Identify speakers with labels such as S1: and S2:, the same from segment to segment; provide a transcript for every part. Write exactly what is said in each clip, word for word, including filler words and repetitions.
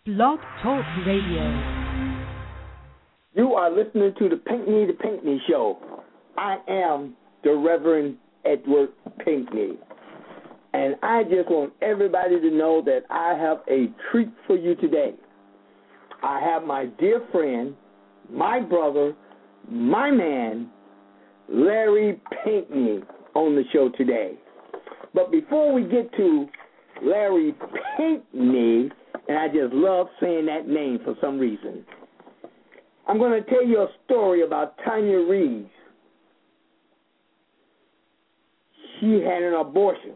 S1: Blog Talk Radio.
S2: You are listening to the Pinkney the Pinkney Show. I am the Reverend Edward Pinkney. And I just want everybody to know that I have a treat for you today. I have my dear friend, my brother, my man, Larry Pinkney, on the show today. But before we get to Larry Pinkney, and I just love saying that name for some reason, I'm going to tell you a story about Tanya Reeves. She had an abortion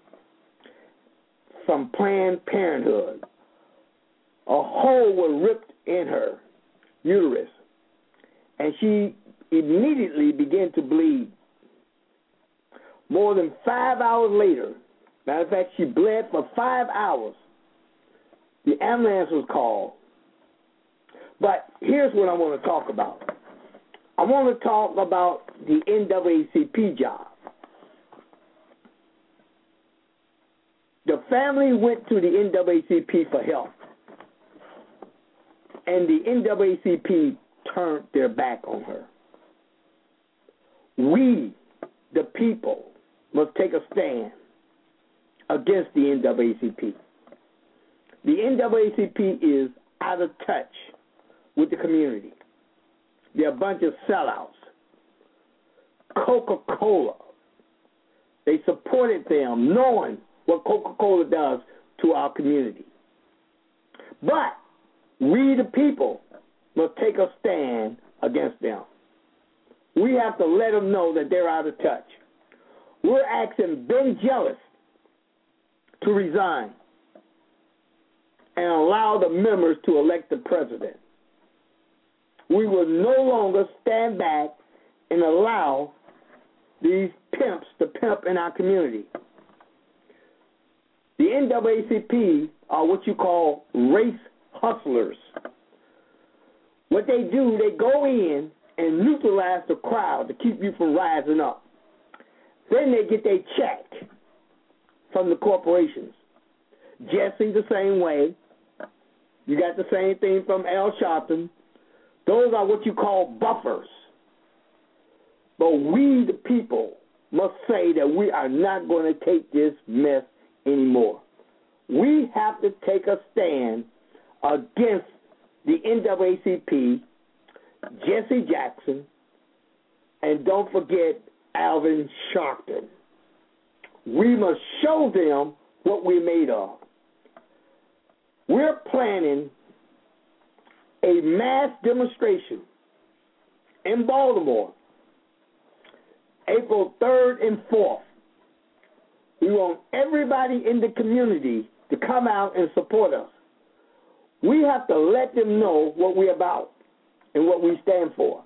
S2: from Planned Parenthood. A hole was ripped in her uterus, and she immediately began to bleed. More than five hours later, matter of fact, she bled for five hours. The ambulance was called. But here's what I want to talk about. I want to talk about the N double A C P job. The family went to the N double A C P for help, and the N double A C P turned their back on her. We, the people, must take a stand against the N double A C P. The N double A C P is out of touch with the community. They're a bunch of sellouts. Coca-Cola, they supported them knowing what Coca-Cola does to our community. But we, the people, must take a stand against them. We have to let them know that they're out of touch. We're asking Ben Jealous to resign and allow the members to elect the president. We will no longer stand back and allow these pimps to pimp in our community. The N double A C P are what you call race hustlers. What they do, they go in and neutralize the crowd to keep you from rising up. Then they get their check from the corporations. Jesse the same way. You got the same thing from Al Sharpton. Those are what you call buffers. But we, the people, must say that we are not going to take this mess anymore. We have to take a stand against the N double A C P, Jesse Jackson, and don't forget Alvin Sharpton. We must show them what we're made of. We're planning a mass demonstration in Baltimore, April third and fourth. We want everybody in the community to come out and support us. We have to let them know what we're about and what we stand for.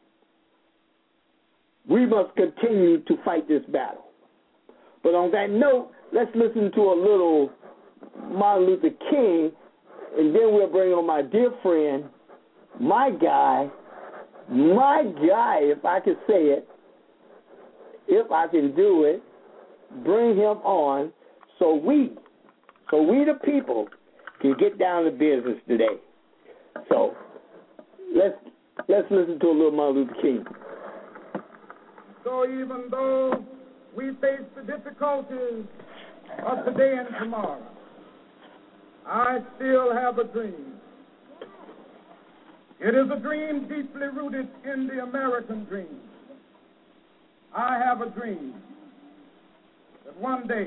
S2: We must continue to fight this battle. But on that note, let's listen to a little Martin Luther King, and then we'll bring on my dear friend, my guy, my guy, if I can say it, if I can do it, bring him on so we, so we the people can get down to business today. So let's let's listen to a little Martin Luther King.
S3: So even though we face the difficulties of today and tomorrow, I still have a dream. It is a dream deeply rooted in the American dream. I have a dream that one day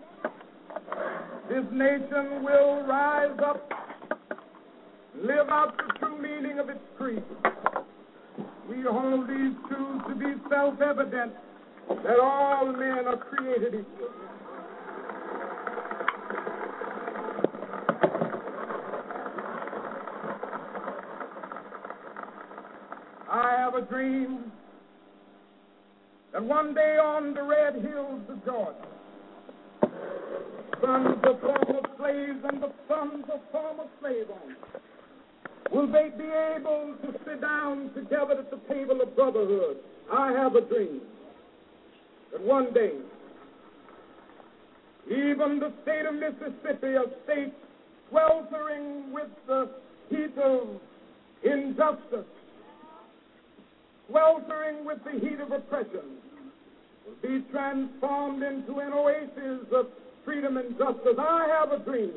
S3: this nation will rise up, live out the true meaning of its creed. We hold these truths to be self-evident, that all men are created equal. I have a dream that one day on the red hills of Georgia, sons of former slaves and the sons of former slave owners will they be able to sit down together at the table of brotherhood. I have a dream that one day even the state of Mississippi, a state sweltering with the heat of injustice, sweltering with the heat of oppression, will be transformed into an oasis of freedom and justice. I have a dream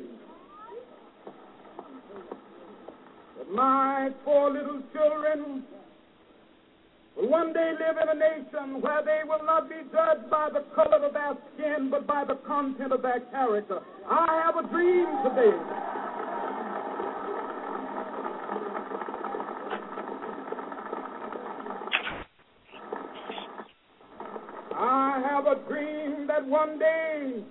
S3: that my four little children will one day live in a nation where they will not be judged by the color of their skin, but by the content of their character. I have a dream today. I have a dream that one day,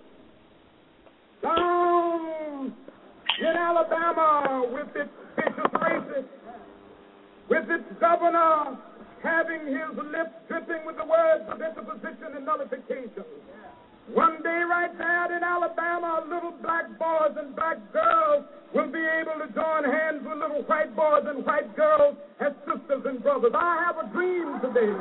S3: down in Alabama, with its vicious racists, with its governor having his lips dripping with the words of interposition and nullification, one day right there in Alabama, little black boys and black girls will be able to join hands with little white boys and white girls as sisters and brothers. I have a dream today.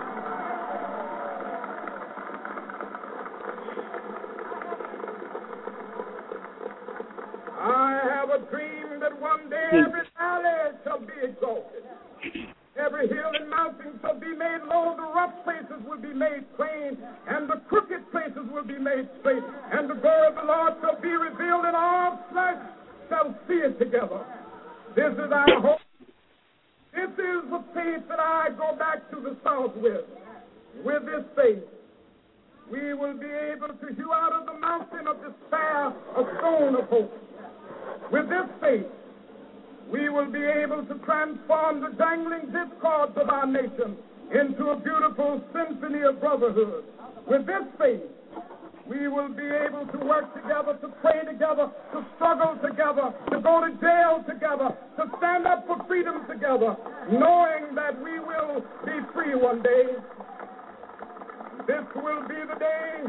S3: I have a dream that one day every valley shall be exalted. Every hill and mountain shall be made low. The rough places will be made plain, and the crooked places will be made straight. And the glory of the Lord shall be revealed, and all flesh shall see it together. This is our hope. This is the faith that I go back to the South with. With this faith, we will be able to hew out of the mountain of despair a stone of hope. With this faith, we will be able to transform the jangling discords of our nation into a beautiful symphony of brotherhood. With this faith, we will be able to work together, to pray together, to struggle together, to go to jail together, to stand up for freedom together, knowing that we will be free one day. This will be the day,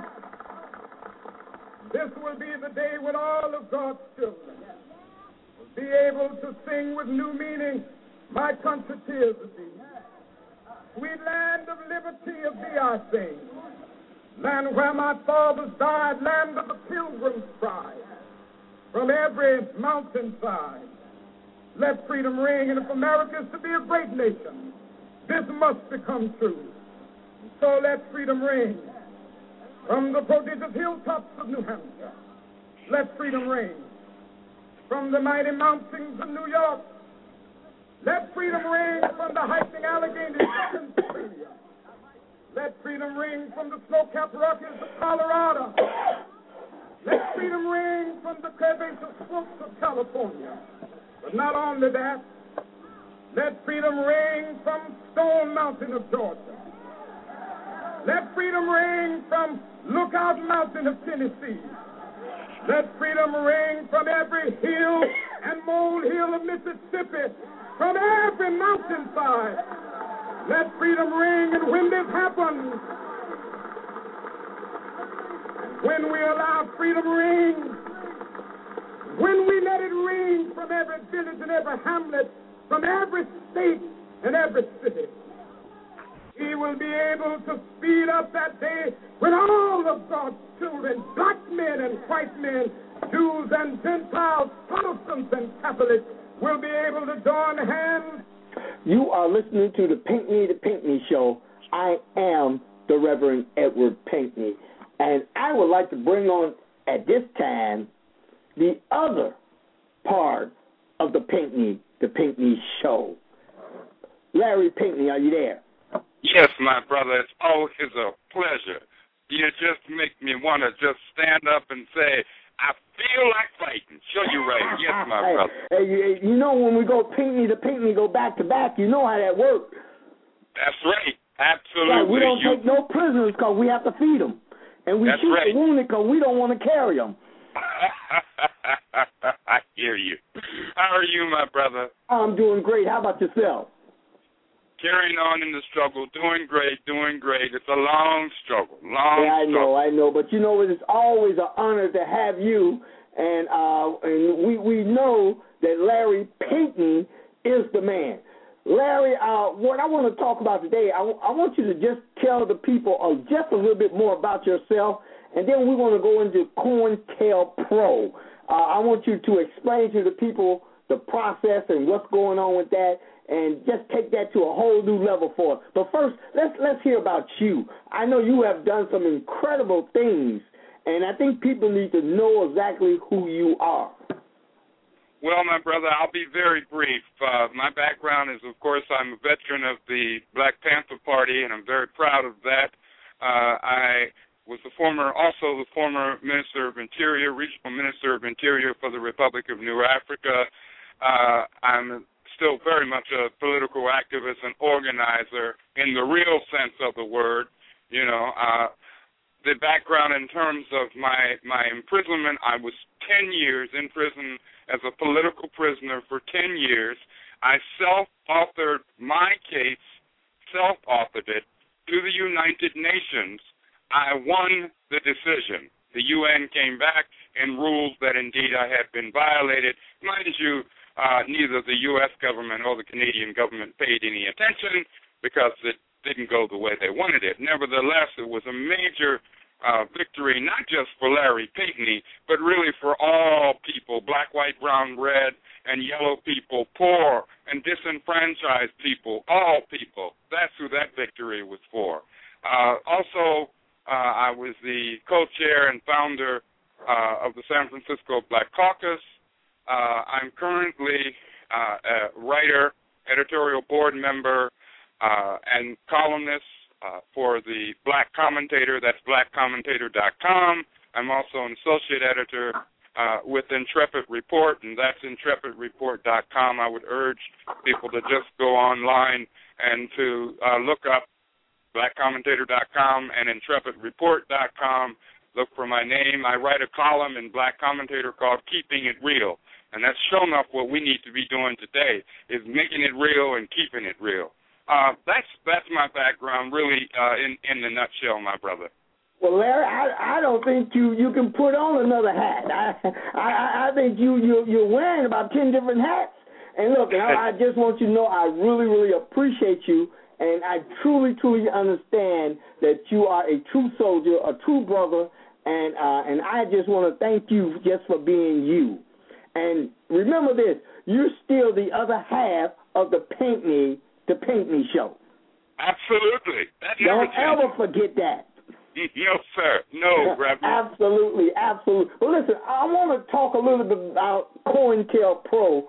S3: this will be the day when all of God's children be able to sing with new meaning, my country tears of thee. Sweet land of liberty of thee I sing. Land where my fathers died, land of the pilgrim's pride. From every mountainside, let freedom ring. And if America is to be a great nation, this must become true. So let freedom ring. From the prodigious hilltops of New Hampshire, let freedom ring. From the mighty mountains of New York, let freedom ring. From the hiking Alleghenies of Pennsylvania, let freedom ring. From the snow-capped Rockies of Colorado, let freedom ring. From the curvaceous slopes of California. But not only that, let freedom ring from Stone Mountain of Georgia. Let freedom ring from Lookout Mountain of Tennessee. Let freedom ring from every hill and molehill of Mississippi, from every mountainside. Let freedom ring, and when this happens, when we allow freedom ring, when we let it ring from every village and every hamlet, from every state and every city, we will be able to speed up that day when all of God's children, black men and white men, Jews and Gentiles, Protestants and Catholics, will be able to join hands.
S2: You are listening to the Pinckney the Pinckney Show. I am the Reverend Edward Pinckney, and I would like to bring on at this time the other part of the Pinckney the Pinckney Show. Larry Pinckney, are you there?
S4: Yes, my brother. It's always a pleasure. You just make me want to just stand up and say, I feel like fighting. Show you right. Yes, my
S2: hey,
S4: brother.
S2: Hey, you, you know when we go Pinckney to Pinckney, go back to back, you know how that works.
S4: That's right. Absolutely.
S2: Right, we don't
S4: you...
S2: take no prisoners because we have to feed them. And we
S4: That's
S2: shoot
S4: right.
S2: the wounded because we don't want to carry them.
S4: I hear you. How are you, my brother?
S2: I'm doing great. How about yourself?
S4: Carrying on in the struggle, doing great, doing great. It's a long struggle, long
S2: yeah, I
S4: struggle.
S2: know, I know. But, you know, it's always an honor to have you. And uh, and we, we know that Larry Pinckney is the man. Larry, uh, what I want to talk about today, I, w- I want you to just tell the people uh, just a little bit more about yourself, and then we're going to go into COINTELPRO. Uh, I want you to explain to the people the process and what's going on with that, and just take that to a whole new level for us. But first, let's let's hear about you. I know you have done some incredible things, and I think people need to know exactly who you are.
S4: Well, my brother, I'll be very brief. Uh, my background is, of course, I'm a veteran of the Black Panther Party, and I'm very proud of that. Uh, I was the former, also the former Minister of Interior, Regional Minister of Interior for the Republic of New Africa. Uh, I'm still very much a political activist and organizer in the real sense of the word. You know, uh, the background in terms of my, my imprisonment, I was ten years in prison as a political prisoner for ten years. I self-authored my case, self-authored it, to the United Nations. I won the decision. The U N came back and ruled that indeed I had been violated. Mind you, uh, neither the U S government or the Canadian government paid any attention because it didn't go the way they wanted it. Nevertheless, it was a major uh, victory, not just for Larry Pinckney, but really for all people, black, white, brown, red, and yellow people, poor and disenfranchised people, all people. That's who that victory was for. Uh, also, uh, I was the co-chair and founder uh, of the San Francisco Black Caucus. Uh, I'm currently uh, a writer, editorial board member, uh, and columnist uh, for the Black Commentator. That's black commentator dot com. I'm also an associate editor uh, with Intrepid Report, and that's intrepid report dot com. I would urge people to just go online and to uh, look up black commentator dot com and intrepid report dot com. Look for my name. I write a column in Black Commentator called Keeping It Real, and that's shown up what we need to be doing today, is making it real and keeping it real. Uh, that's that's my background, really, uh, in, in the nutshell, my brother.
S2: Well, Larry, I, I don't think you, you can put on another hat. I I, I think you, you, you're wearing about ten different hats. And look, and I, I just want you to know I really, really appreciate you, and I truly, truly understand that you are a true soldier, a true brother, and uh, and I just want to thank you just for being you. And remember this, you're still the other half of the Pinckney, the Pinckney show.
S4: Absolutely. That
S2: Don't
S4: never
S2: ever forget that.
S4: No, sir. No, Reverend.
S2: Absolutely, absolutely. Well, listen, I want to talk a little bit about COINTELPRO,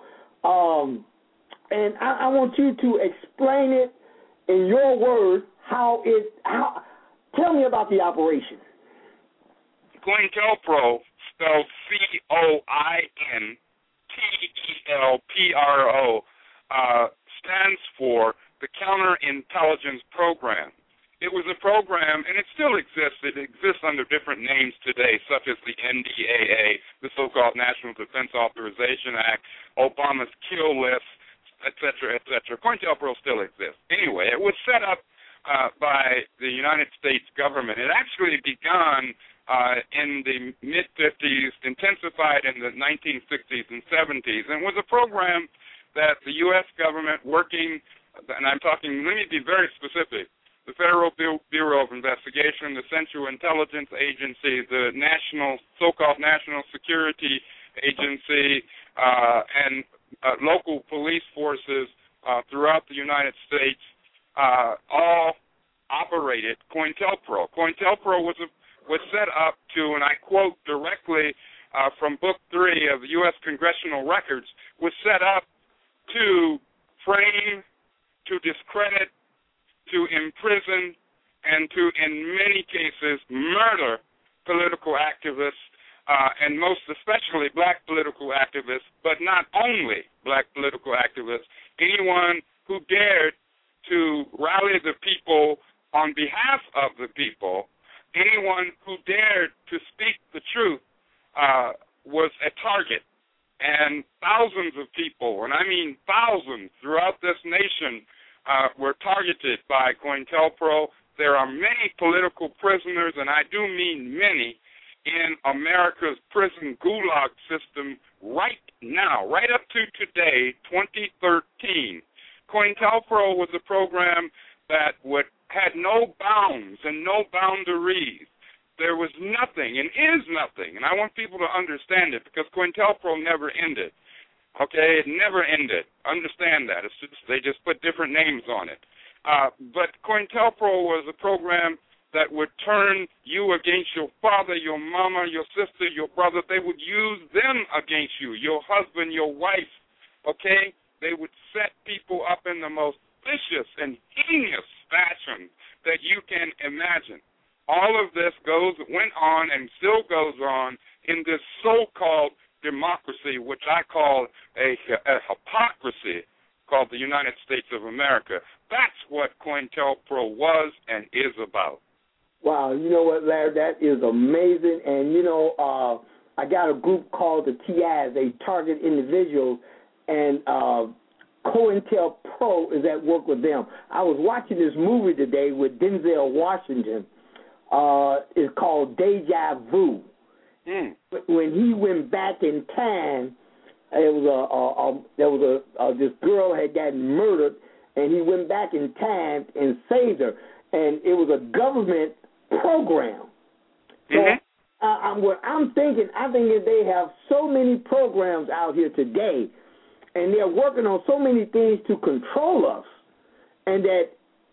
S2: um, and I, I want you to explain it in your words how it. How, tell me about the operation.
S4: COINTELPRO, spelled C O I N T E L P R O, uh, stands for the Counterintelligence Program. It was a program, and it still exists. It exists under different names today, such as the N D A A, the so-called National Defense Authorization Act, Obama's kill list, et cetera, et cetera. COINTELPRO still exists. Anyway, it was set up uh, by the United States government. It actually began uh, in the mid-fifties, intensified in the nineteen sixties and seventies, and was a program that the U S government working, and I'm talking, let me be very specific, the Federal Bureau of Investigation, the Central Intelligence Agency, the National, so-called National Security Agency, uh, and uh, local police forces uh, throughout the United States uh, all operated COINTELPRO. COINTELPRO was a, was set up to, and I quote directly uh, from Book Three of the U S Congressional Records, was set up to frame, to discredit, to imprison, and to, in many cases, murder political activists, uh, and most especially black political activists, but not only black political activists, anyone who dared to rally the people on behalf of the people, anyone who dared to speak the truth uh, was a target. And thousands of people, and I mean thousands throughout this nation, Uh, were targeted by COINTELPRO. There are many political prisoners, and I do mean many, in America's prison gulag system right now, right up to today, twenty thirteen. COINTELPRO was a program that would, had no bounds and no boundaries. there was nothing and is nothing, and I want people to understand it because COINTELPRO never ended. Okay, it never ended. Understand that. It's just, they just put different names on it. Uh, but COINTELPRO was a program that would turn you against your father, your mama, your sister, your brother. They would use them against you, your husband, your wife, okay? They would set people up in the most vicious and heinous fashion that you can imagine. All of this goes, went on and still goes on in this so-called democracy, which I call a, a hypocrisy, called the United States of America. That's what COINTELPRO was and is about.
S2: Wow, you know what, Larry, that is amazing. And, you know, uh, I got a group called the T Is. They target individuals, and uh, COINTELPRO is at work with them. I was watching this movie today with Denzel Washington. Uh, it's called Deja Vu.
S4: Mm.
S2: When he went back in time, it was a, a, a there was a, a this girl had gotten murdered, and he went back in time and saved her. And it was a government program. So
S4: mm-hmm.
S2: uh, I'm, what I'm thinking, I think that they have so many programs out here today, and they're working on so many things to control us, and that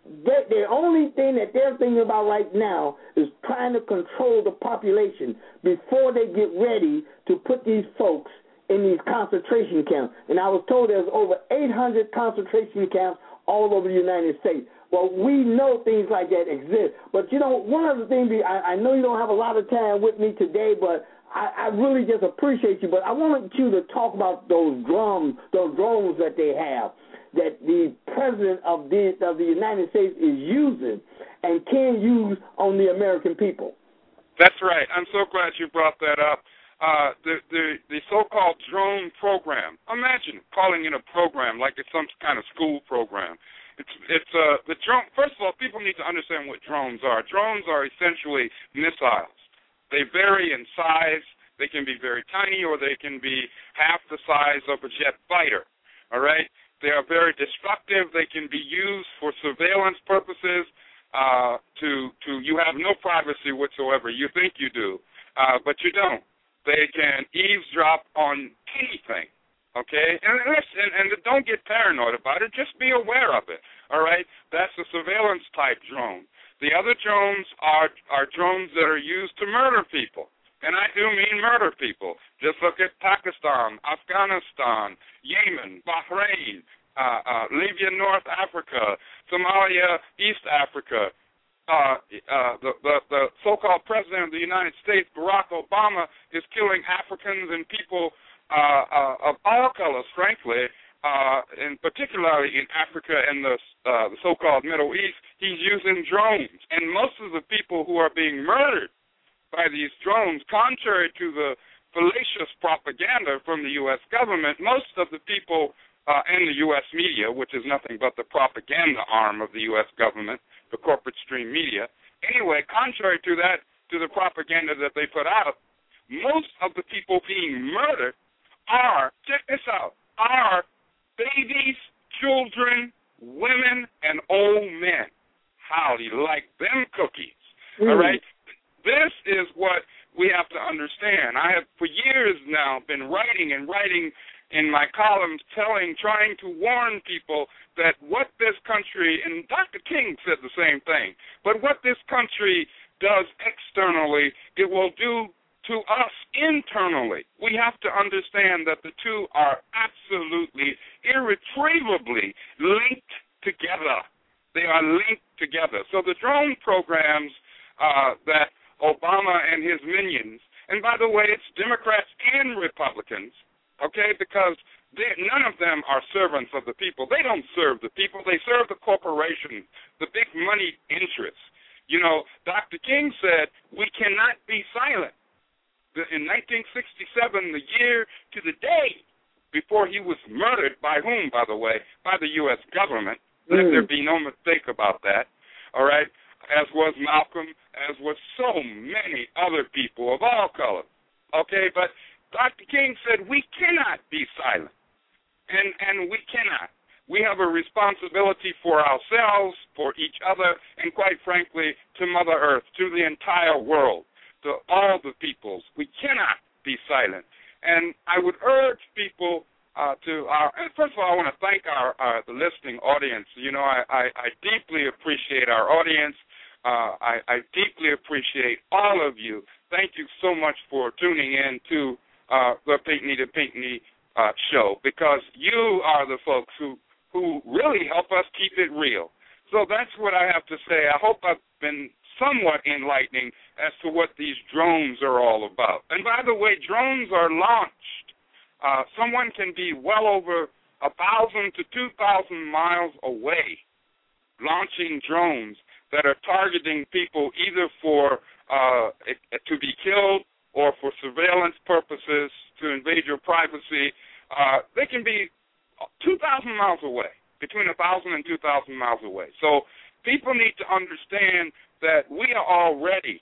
S2: the only thing that they're thinking about right now is trying to control the population before they get ready to put these folks in these concentration camps. And I was told there's over eight hundred concentration camps all over the United States. Well, we know things like that exist. But, you know, one of the things, I, I know you don't have a lot of time with me today, but I, I really just appreciate you. But I wanted you to talk about those drums, those drones that they have, that the president of the, of the United States is using and can use on the American people.
S4: That's right. I'm so glad you brought that up. Uh, the, the, the so-called drone program, imagine calling it a program like it's some kind of school program. It's, it's uh, the drone. First of all, people need to understand what drones are. Drones are essentially missiles. They vary in size. They can be very tiny, or they can be half the size of a jet fighter. All right? They are very destructive. They can be used for surveillance purposes. Uh, to to you have no privacy whatsoever. You think you do, uh, but you don't. They can eavesdrop on anything. Okay, and, and and don't get paranoid about it. Just be aware of it. All right, that's a surveillance type drone. The other drones are are drones that are used to murder people, and I do mean murder people. Just look at Pakistan, Afghanistan, Yemen, Bahrain, uh, uh, Libya, North Africa, Somalia, East Africa. Uh, uh, the, the the so-called president of the United States, Barack Obama, is killing Africans and people Uh, uh, of all colors, frankly, uh, and particularly in Africa and the, uh, the so-called Middle East. He's using drones. And most of the people who are being murdered by these drones, contrary to the fallacious propaganda from the U S government, most of the people uh, in the U S media, which is nothing but the propaganda arm of the U S government, the corporate stream media, anyway, contrary to that, to the propaganda that they put out, most of the people being murdered are, check this out, are babies, children, women, and old men. How do you like them cookies? Mm. All right? This is what we have to understand. I have, for years now, been writing and writing in my columns, telling, trying to warn people that what this country, and Doctor King said the same thing, but what this country does externally, it will do to us internally. We have to understand that the two are absolutely, irretrievably linked together. They are linked together. So the drone programs uh, that Obama and his minions, and by the way, it's Democrats and Republicans, okay, because none of them are servants of the people. They don't serve the people. They serve the corporations, the big money interests. You know, Doctor King said, we cannot be silent. In nineteen sixty-seven, the year to the day before he was murdered, by whom, by the way? By the U S government. Mm. Let there be no mistake about that, all right? As was Malcolm, as was so many other people of all colors, okay? But Doctor King said we cannot be silent, and, and we cannot. We have a responsibility for ourselves, for each other, and quite frankly, to Mother Earth, to the entire world. to all the peoples. We cannot be silent. And I would urge people uh, to, our, first of all, I want to thank our, our the listening audience. You know, I, I, I deeply appreciate our audience. Uh, I, I deeply appreciate all of you. Thank you so much for tuning in to uh, the Pinckney to Pinckney uh, show, because you are the folks who, who really help us keep it real. So that's what I have to say. I hope I've been somewhat enlightening as to what these drones are all about. And by the way, drones are launched. Uh, someone can be well over one thousand to two thousand miles away launching drones that are targeting people either for uh, to be killed or for surveillance purposes, to invade your privacy. Uh, they can be two thousand miles away, between one thousand and two thousand miles away. So people need to understand that we are already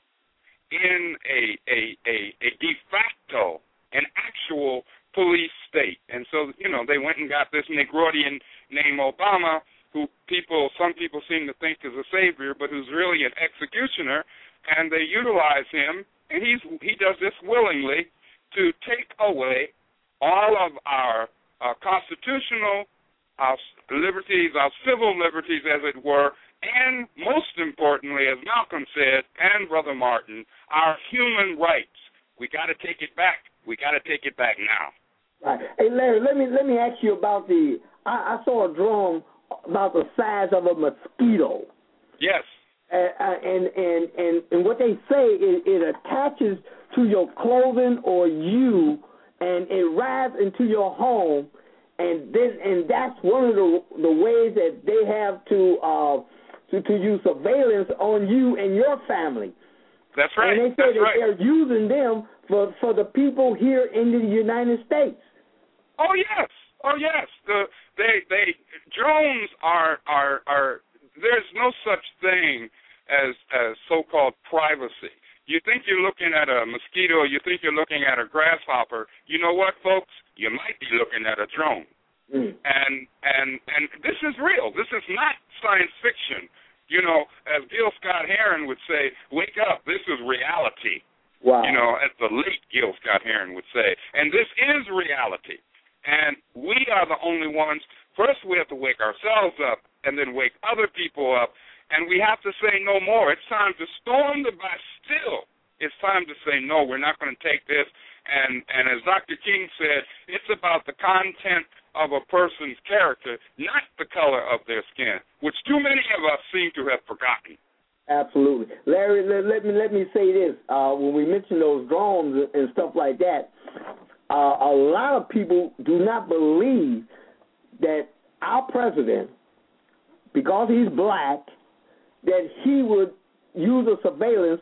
S4: in a, a, a, a de facto, an actual police state. And so, you know, they went and got this Negroidian named Obama, who people, some people seem to think is a savior, but who's really an executioner, and they utilize him, and he's he does this willingly to take away all of our uh, constitutional our liberties, our civil liberties, as it were, and most importantly, as Malcolm said, and Brother Martin, our human rights. We got to take it back. We got to take it back now.
S2: Right. Hey, Larry, let me let me ask you about the. I, I saw a drone about the size of a mosquito.
S4: Yes.
S2: Uh, and, and and and what they say is it attaches to your clothing or you, and it rides into your home, and then and that's one of the the ways that they have to uh to, to use surveillance on you and your family.
S4: That's right.
S2: And they say
S4: that's
S2: that
S4: right.
S2: they're using them for for the people here in the United States.
S4: Oh yes, oh yes. The they they drones are are are. There's no such thing as as so-called privacy. You think you're looking at a mosquito, you think you're looking at a grasshopper. You know what, folks? You might be looking at a drone. Mm. And and and this is real. This is not science fiction. You know, as Gil Scott Heron would say, wake up, this is reality.
S2: Wow.
S4: You know, as the late Gil Scott Heron would say. And this is reality. And we are the only ones. First, we have to wake ourselves up and then wake other people up. And we have to say no more. It's time to storm the Bastille. It's time to say no, we're not going to take this. And, and as Doctor King said, it's about the content of a person's character, not the color of their skin, which too many of us seem to have forgotten.
S2: Absolutely. Larry, let, let me let me say this. Uh, when we mention those drones and stuff like that, uh, a lot of people do not believe that our president, because he's black, that he would use a surveillance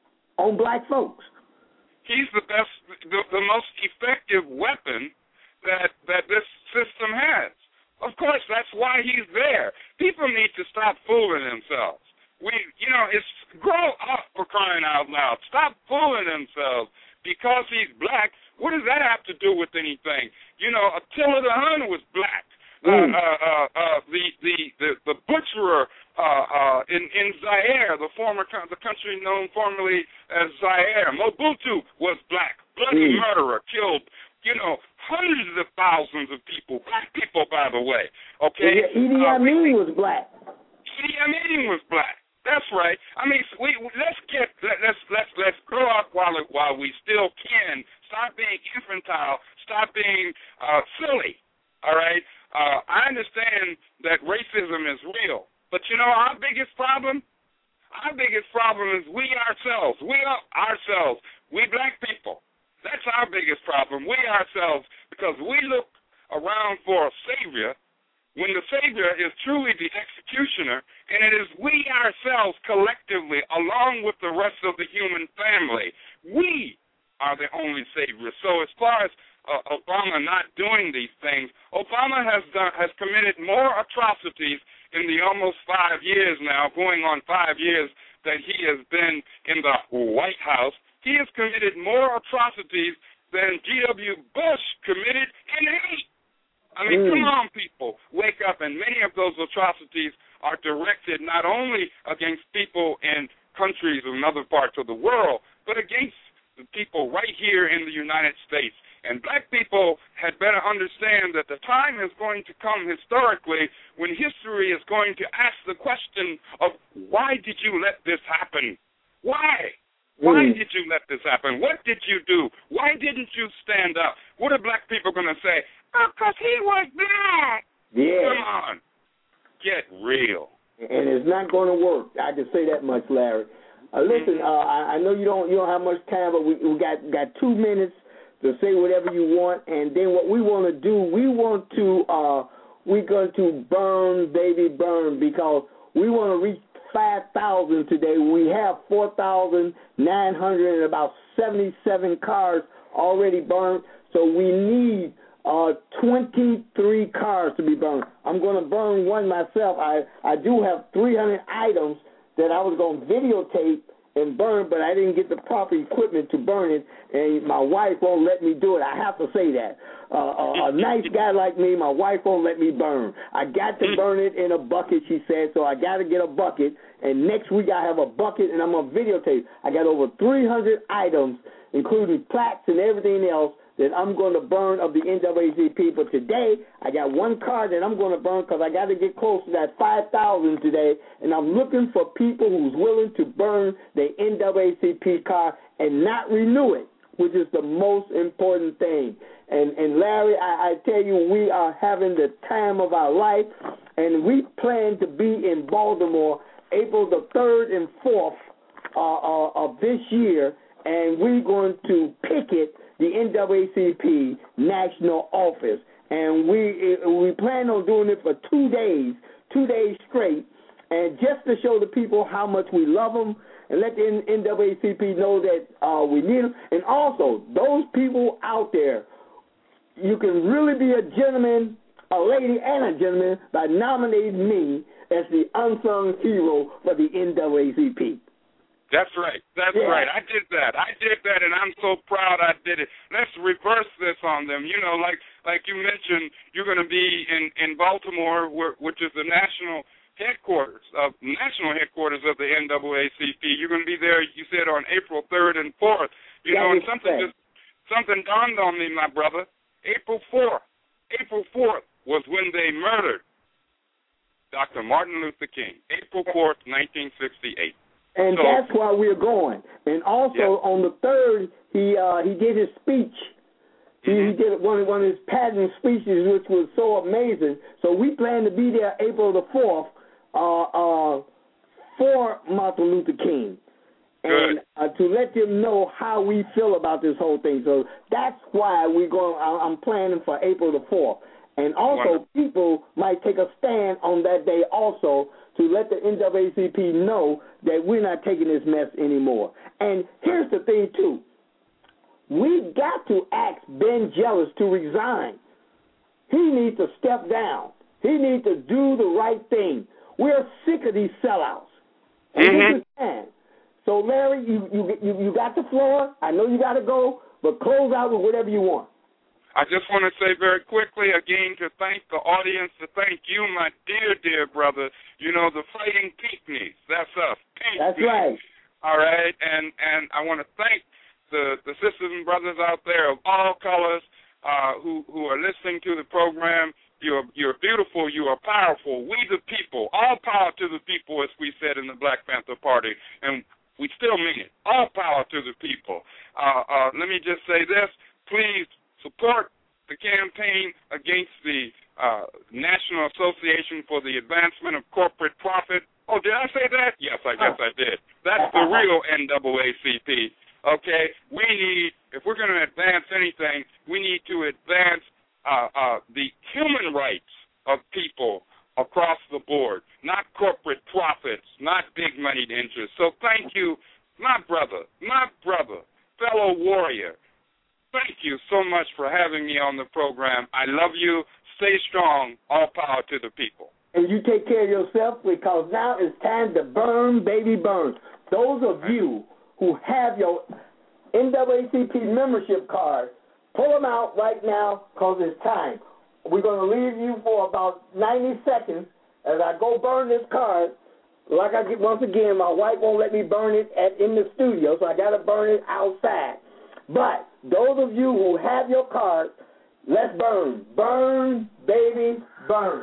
S2: on black folks.
S4: He's the best, the, the most effective weapon that that this system has. Of course, that's why he's there. People need to stop fooling themselves. We, you know, it's grow up, for crying out loud. Stop fooling themselves. Because he's black, what does that have to do with anything? You know, Attila the Hun was black. Mm. Uh, uh, uh, uh, the, the, the, the butcherer uh, uh, in, in Zaire, the former the country known formerly as Zaire, Mobutu was black. Bloody mm. murderer, killed, you know, hundreds of thousands of people, black people, by the way. Okay,
S2: Idi Amin uh, was black.
S4: Idi Amin was black. That's right. I mean, we let's get let's let's let's grow up while while we still can. Stop being infantile. Stop being uh, silly. All right. Uh, I understand that racism is real, but you know our biggest problem. Our biggest problem is we ourselves. We are ourselves. We black people. That's our biggest problem. We ourselves, because we look around for a savior when the savior is truly the executioner, and it is we ourselves collectively, along with the rest of the human family, we are the only savior. So as far as uh, Obama not doing these things, Obama has done, has committed more atrocities in the almost five years now, going on five years that he has been in the White House. He has committed more atrocities than G W Bush committed in eight. I mean, mm. come on, people, wake up. And many of those atrocities are directed not only against people in countries and other parts of the world, but against the people right here in the United States. And black people had better understand that the time is going to come historically when history is going to ask the question of, why did you let this happen? Why? Why did you let this happen? What did you do? Why didn't you stand up? What are black people going to say? Oh, because he was black.
S2: Yeah.
S4: Come on. Get real.
S2: And it's not going to work. I can say that much, Larry. Uh, listen, uh, I, I know you don't you don't have much time, but we, we got got two minutes to say whatever you want, and then what we want to do, we want to uh, we're going to burn, baby, burn, because we want to reach five thousand today. We have four thousand nine hundred and about seventy-seven cars already burned, so we need uh, twenty-three cars to be burned. I'm going to burn one myself. I, I do have three hundred items that I was going to videotape and burn, but I didn't get the proper equipment to burn it, and my wife won't let me do it. I have to say that. Uh, a, a nice guy like me, my wife won't let me burn. I got to burn it in a bucket, she said, so I got to get a bucket, and next week I have a bucket, and I'm going to videotape. I got over three hundred items, including plaques and everything else, that I'm going to burn of the N double A C P. But today, I got one car that I'm going to burn because I got to get close to that five thousand today, and I'm looking for people who's willing to burn the N double A C P car and not renew it, which is the most important thing. And, and Larry, I, I tell you, we are having the time of our life, and we plan to be in Baltimore April the third and fourth uh, uh, of this year, and we're going to picket the N double A C P national office, and we we plan on doing it for two days, two days straight, and just to show the people how much we love them, and let the N double A C P know that uh, we need them, and also those people out there, you can really be a gentleman, a lady, and a gentleman by nominating me as the unsung hero for the N double A C P.
S4: That's right. That's yeah. right. I did that. I did that, and I'm so proud I did it. Let's reverse this on them. You know, like like you mentioned, you're going to be in, in Baltimore, where, which is the national headquarters of national headquarters of the N double A C P. You're going to be there, you said, on April third and fourth. You
S2: yeah,
S4: know, and something just something dawned on me, my brother. April fourth. April fourth was when they murdered Doctor Martin Luther King. April fourth, nineteen sixty-eight.
S2: And
S4: so,
S2: that's why we're going. And also
S4: yeah.
S2: on the third, he uh, he did his speech. He,
S4: mm-hmm.
S2: he did one of, one of his patent speeches, which was so amazing. So we plan to be there April the fourth uh, uh, for Martin Luther King. And uh, to let them know how we feel about this whole thing. So that's why we're going. I'm planning for April the fourth. And also, Wonderful. People might take a stand on that day also to let the N double A C P know that we're not taking this mess anymore. And here's the thing, too. We got to ask Ben Jealous to resign. He needs to step down. He needs to do the right thing. We're sick of these sellouts. And
S4: mm-hmm.
S2: this is time. So, Larry, you, you, you, you got the floor. I know you got to go, but close out with whatever you want.
S4: I just want to say very quickly again to thank the audience, to thank you, my dear, dear brother. You know, the Fighting Pinckneys. That's us. Pinckneys.
S2: That's right.
S4: All right, and and I want to thank the, the sisters and brothers out there of all colors uh, who who are listening to the program. You're you're beautiful. You are powerful. We the people. All power to the people, as we said in the Black Panther Party, and we still mean it. All power to the people. Uh, uh, let me just say this. Please support the campaign against the uh, National Association for the Advancement of Corporate Profit. Oh, did I say that? Yes, I guess I did. That's the real N double A C P. Okay? We need, if we're going to advance anything, we need to advance uh, uh, the human rights of people across the board, not corporate profits, not big moneyed interests. So thank you, my brother, my brother, fellow warrior. Thank you so much for having me on the program. I love you. Stay strong. All power to the people.
S2: And you take care of yourself, because now it's time to burn, baby, burn. Those of you who have your N double A C P membership card, pull them out right now, because it's time. We're going to leave you for about ninety seconds as I go burn this card. like I get, once again, my wife won't let me burn it at, in the studio, so I got to burn it outside. But those of you who have your card, let's burn. Burn, baby, burn.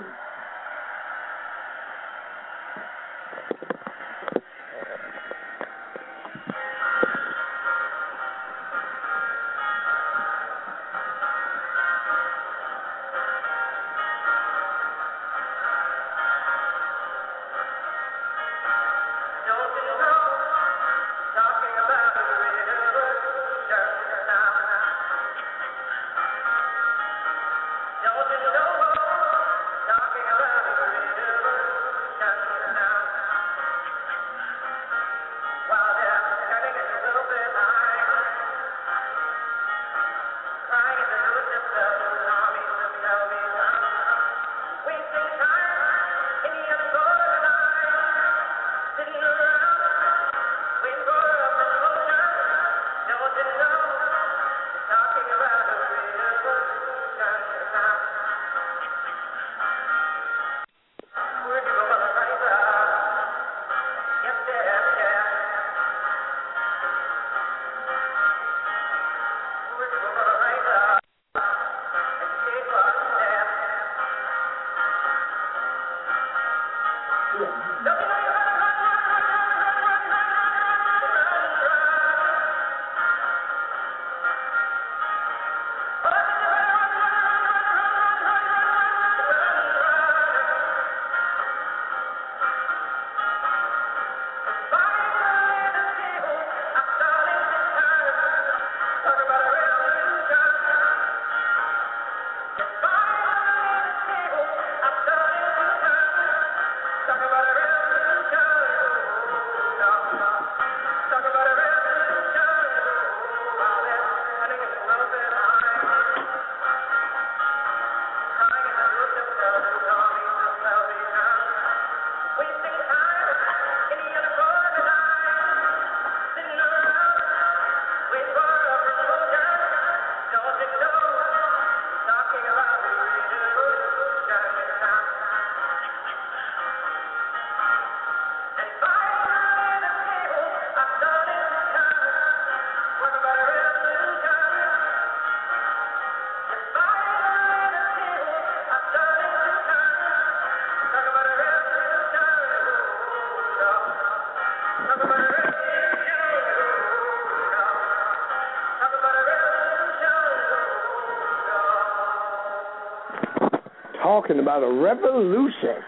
S2: Talking about a revolution.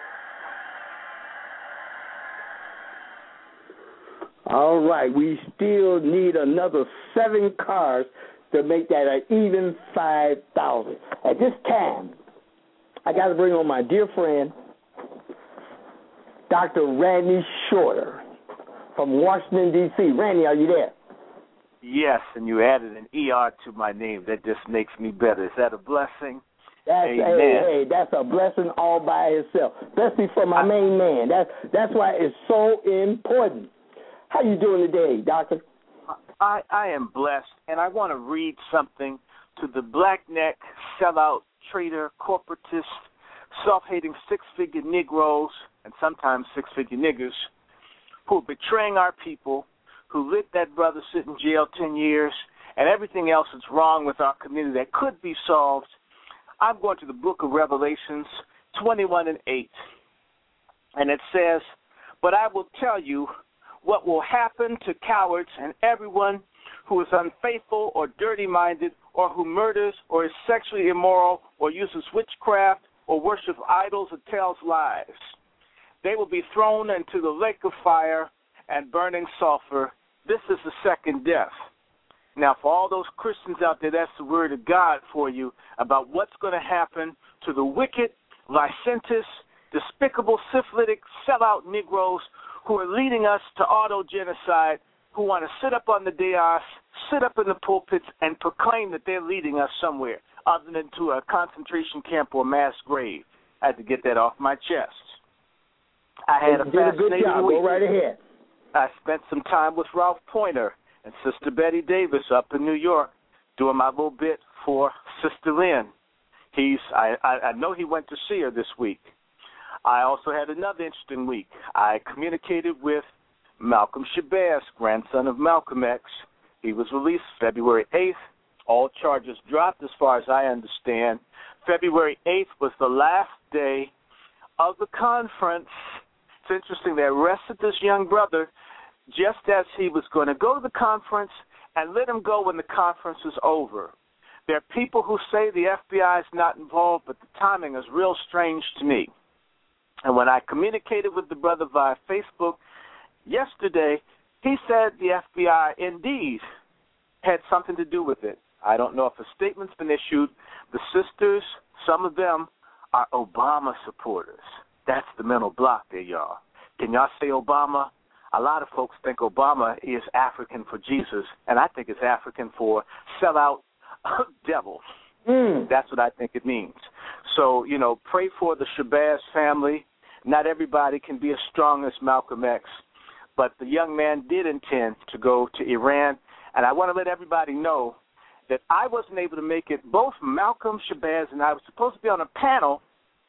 S2: All right, we still need another seven cars to make that an even five thousand. At this time, I got to bring on my dear friend, Doctor Randy Shorter from Washington, D C Randy, are you there?
S5: Yes, and you added an E R to my name. That just makes me better. Is that a blessing?
S2: That's,
S5: Amen.
S2: hey, hey, that's a blessing all by itself, especially for my I, main man. That's that's why it's so important. How you doing today, Doctor?
S5: I, I am blessed, and I want to read something to the black-neck, sellout, traitor, corporatist, self-hating six-figure Negroes, and sometimes six-figure niggers, who are betraying our people, who let that brother sit in jail ten years, and everything else that's wrong with our community that could be solved. I'm going to the book of Revelations twenty-one and eight, and it says, "But I will tell you what will happen to cowards and everyone who is unfaithful or dirty-minded or who murders or is sexually immoral or uses witchcraft or worships idols or tells lies. They will be thrown into the lake of fire and burning sulfur. This is the second death." Now, for all those Christians out there, that's the word of God for you about what's going to happen to the wicked, licentious, despicable, syphilitic, sellout Negroes who are leading us to auto-genocide, who want to sit up on the dais, sit up in the pulpits, and proclaim that they're leading us somewhere other than to a concentration camp or mass grave. I had to get that off my chest. I had a
S2: you did a good
S5: fascinating
S2: job.
S5: week.
S2: Go right ahead.
S5: I spent some time with Ralph Pointer and Sister Betty Davis up in New York doing my little bit for Sister Lynn. He's I, I, I know he went to see her this week. I also had another interesting week. I communicated with Malcolm Shabazz, grandson of Malcolm X. He was released February eighth. All charges dropped as far as I understand. February eighth was the last day of the conference. It's interesting, they arrested this young brother just as he was going to go to the conference and let him go when the conference is over. There are people who say the F B I is not involved, but the timing is real strange to me. And when I communicated with the brother via Facebook yesterday, he said the F B I indeed had something to do with it. I don't know if a statement's been issued. The sisters, some of them, are Obama supporters. That's the mental block there, y'all. Can y'all say Obama? A lot of folks think Obama is African for Jesus, and I think it's African for sellout devils. Mm. That's what I think it means. So, you know, pray for the Shabazz family. Not everybody can be as strong as Malcolm X, but the young man did intend to go to Iran, and I want to let everybody know that I wasn't able to make it. Both Malcolm Shabazz and I were supposed to be on a panel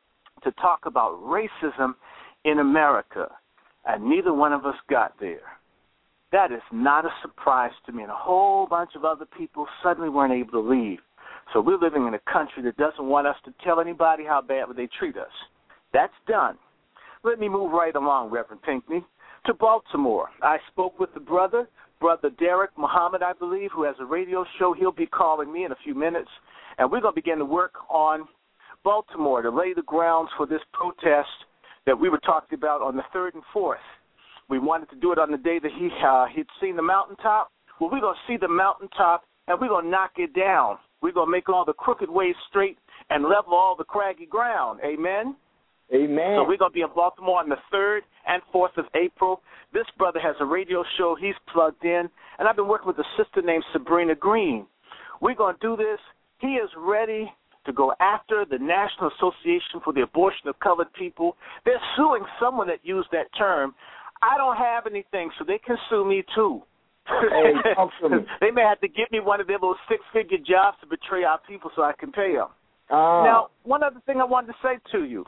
S5: to talk about racism in America, and neither one of us got there. That is not a surprise to me, and a whole bunch of other people suddenly weren't able to leave. So we're living in a country that doesn't want us to tell anybody how badly they treat us. That's done. Let me move right along, Reverend Pinckney, to Baltimore. I spoke with the brother, Brother Derek Muhammad, I believe, who has a radio show. He'll be calling me in a few minutes, and we're going to begin to work on Baltimore to lay the grounds for this protest that we were talking about on the third and fourth. We wanted to do it on the day that he, uh, he'd seen the mountaintop. Well, we're going to see the mountaintop, and we're going to knock it down. We're going to make all the crooked ways straight and level all the craggy ground. Amen?
S2: Amen.
S5: So we're going to be in Baltimore on the third and fourth of April. This brother has a radio show. He's plugged in. And I've been working with a sister named Sabrina Green. We're going to do this. He is ready to go after the National Association for the Abortion of Colored People. They're suing someone that used that term. I don't have anything, so they can sue me too.
S2: Hey, talk to me.
S5: They may have to give me one of their little six-figure jobs to betray our people so I can pay them.
S2: Uh.
S5: Now, one other thing I wanted to say to you,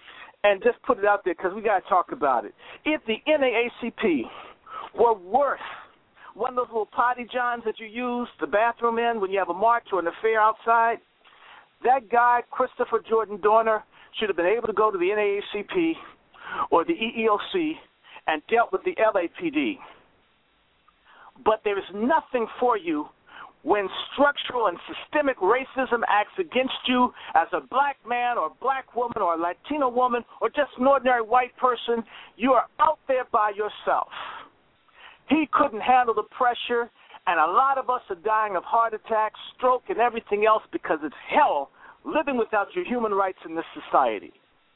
S5: and just put it out there because we got to talk about it. If the N double A C P were worth one of those little potty johns that you use the bathroom in when you have a march or an affair outside, that guy, Christopher Jordan Dorner, should have been able to go to the N double A C P or the E E O C and dealt with the L A P D. But there is nothing for you when structural and systemic racism acts against you as a black man or black woman or a Latino woman or just an ordinary white person. You are out there by yourself. He couldn't handle the pressure, and a lot of us are dying of heart attacks, stroke, and everything else because it's hell living without your human rights in this society.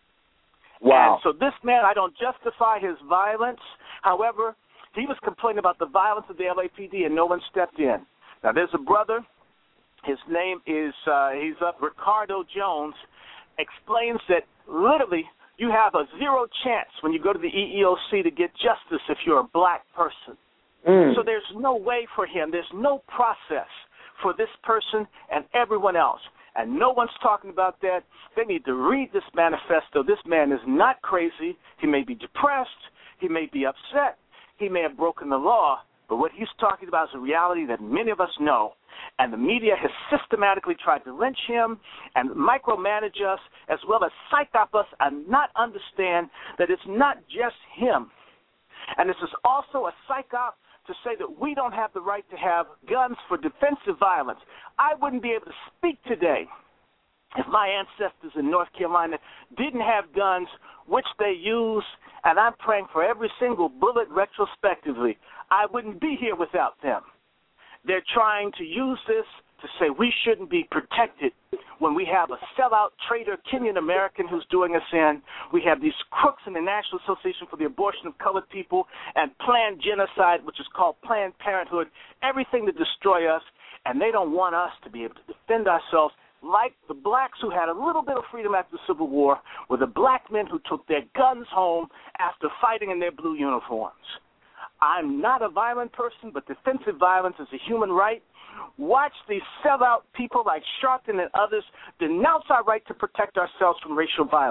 S2: Wow.
S5: And so this man, I don't justify his violence. However, he was complaining about the violence of the L A P D, and no one stepped in. Now, there's a brother. His name is, uh, he's up, Ricardo Jones, explains that literally you have a zero chance when you go to the E E O C to get justice if you're a black person. Mm. So there's no way for him. There's no process for this person and everyone else. And no one's talking about that. They need to read this manifesto. This man is not crazy. He may be depressed. He may be upset. He may have broken the law. But what he's talking about is a reality that many of us know. And the media has systematically tried to lynch him and micromanage us as well as psych up us and not understand that it's not just him. And this is also a psych op to say that we don't have the right to have guns for defensive violence. I wouldn't be able to speak today if my ancestors in North Carolina didn't have guns, which they use, and I'm praying for every single bullet retrospectively. I wouldn't be here without them. They're trying to use this to say we shouldn't be protected when we have a sellout traitor Kenyan American who's doing us in. We have these crooks in the National Association for the Abortion of Colored People and planned genocide, which is called Planned Parenthood, everything to destroy us, and they don't want us to be able to defend ourselves like the blacks who had a little bit of freedom after the Civil War were the black men who took their guns home after fighting in their blue uniforms. I'm not a violent person, but defensive violence is a human right. Watch these sellout people like Sharpton and others denounce our right to protect ourselves from racial violence.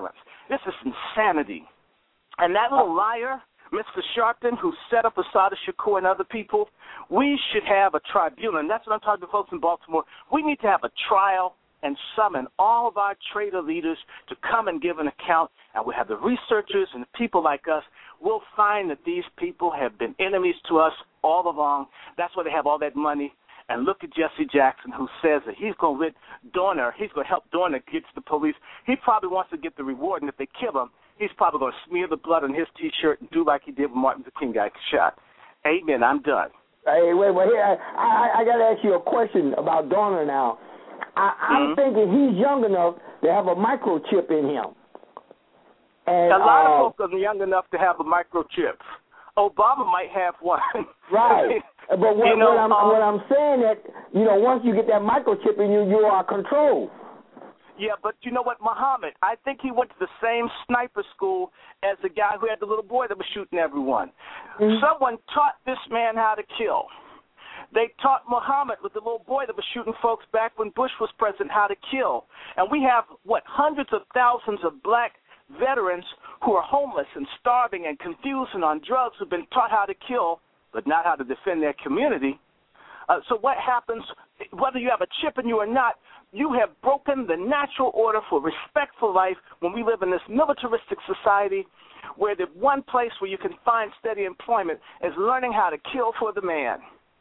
S5: This is insanity. And that little liar, Mister Sharpton, who set up Assata Shakur and other people, we should have a tribunal. And that's what I'm talking to folks in Baltimore. We need to have a trial and summon all of our trader leaders to come and give an account. And we have the researchers and the people like us. We'll find that these people have been enemies to us all along. That's why they have all that money. And look at Jesse Jackson, who says that he's going to let Dorner, he's going to help Dorner get to the police. He probably wants to get the reward, and if they kill him, he's probably going to smear the blood on his T-shirt and do like he did when Martin Luther King got shot. Amen. I'm done.
S2: Hey, wait, wait. Here, I, I, I got to ask you a question about Dorner now. I, I'm mm-hmm. thinking he's young enough to have a microchip in him. And,
S5: a lot
S2: uh,
S5: of folks are young enough to have a microchip. Obama might have one.
S2: Right. But what,
S5: you know,
S2: what, I'm,
S5: um,
S2: what I'm saying that, you know, once you get that microchip in you, you are controlled.
S5: Yeah, but you know what, Muhammad, I think he went to the same sniper school as the guy who had the little boy that was shooting everyone. Mm-hmm. Someone taught this man how to kill. They taught Muhammad with the little boy that was shooting folks back when Bush was president how to kill. And we have, what, hundreds of thousands of black veterans who are homeless and starving and confused and on drugs who've been taught how to kill, but not how to defend their community. Uh, so what happens, whether you have a chip in you or not, you have broken the natural order for respect for life when we live in this militaristic society where the one place where you can find steady employment is learning how to kill for the man.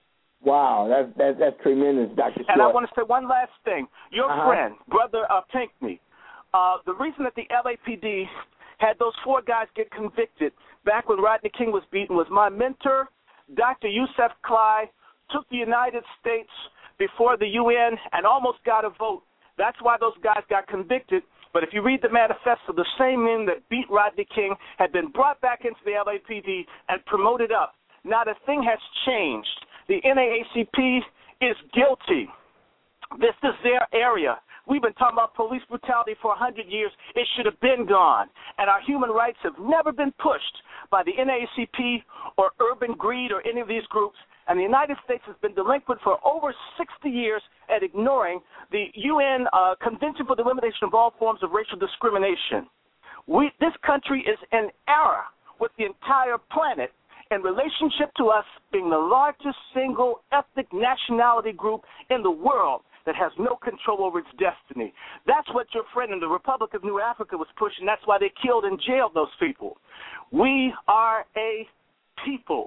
S2: Wow, that's, that's, that's tremendous, Doctor Short.
S5: And I want to say one last thing. Your
S2: uh-huh.
S5: friend, Brother uh, Pinckney, uh, the reason that the L A P D had those four guys get convicted back when Rodney King was beaten was my mentor, Doctor Yusef Clay, took the United States before the U N and almost got a vote. That's why those guys got convicted. But if you read the manifesto, the same men that beat Rodney King had been brought back into the L A P D and promoted up. Not a thing has changed. The N double A C P is guilty. This is their area. We've been talking about police brutality for one hundred years. It should have been gone. And our human rights have never been pushed by the N double A C P or urban greed or any of these groups. And the United States has been delinquent for over sixty years at ignoring the U N uh, Convention for the Elimination of All Forms of Racial Discrimination. We, this country is in error with the entire planet in relationship to us being the largest single ethnic nationality group in the world that has no control over its destiny. That's what your friend in the Republic of New Africa was pushing. That's why they killed and jailed those people. We are a people,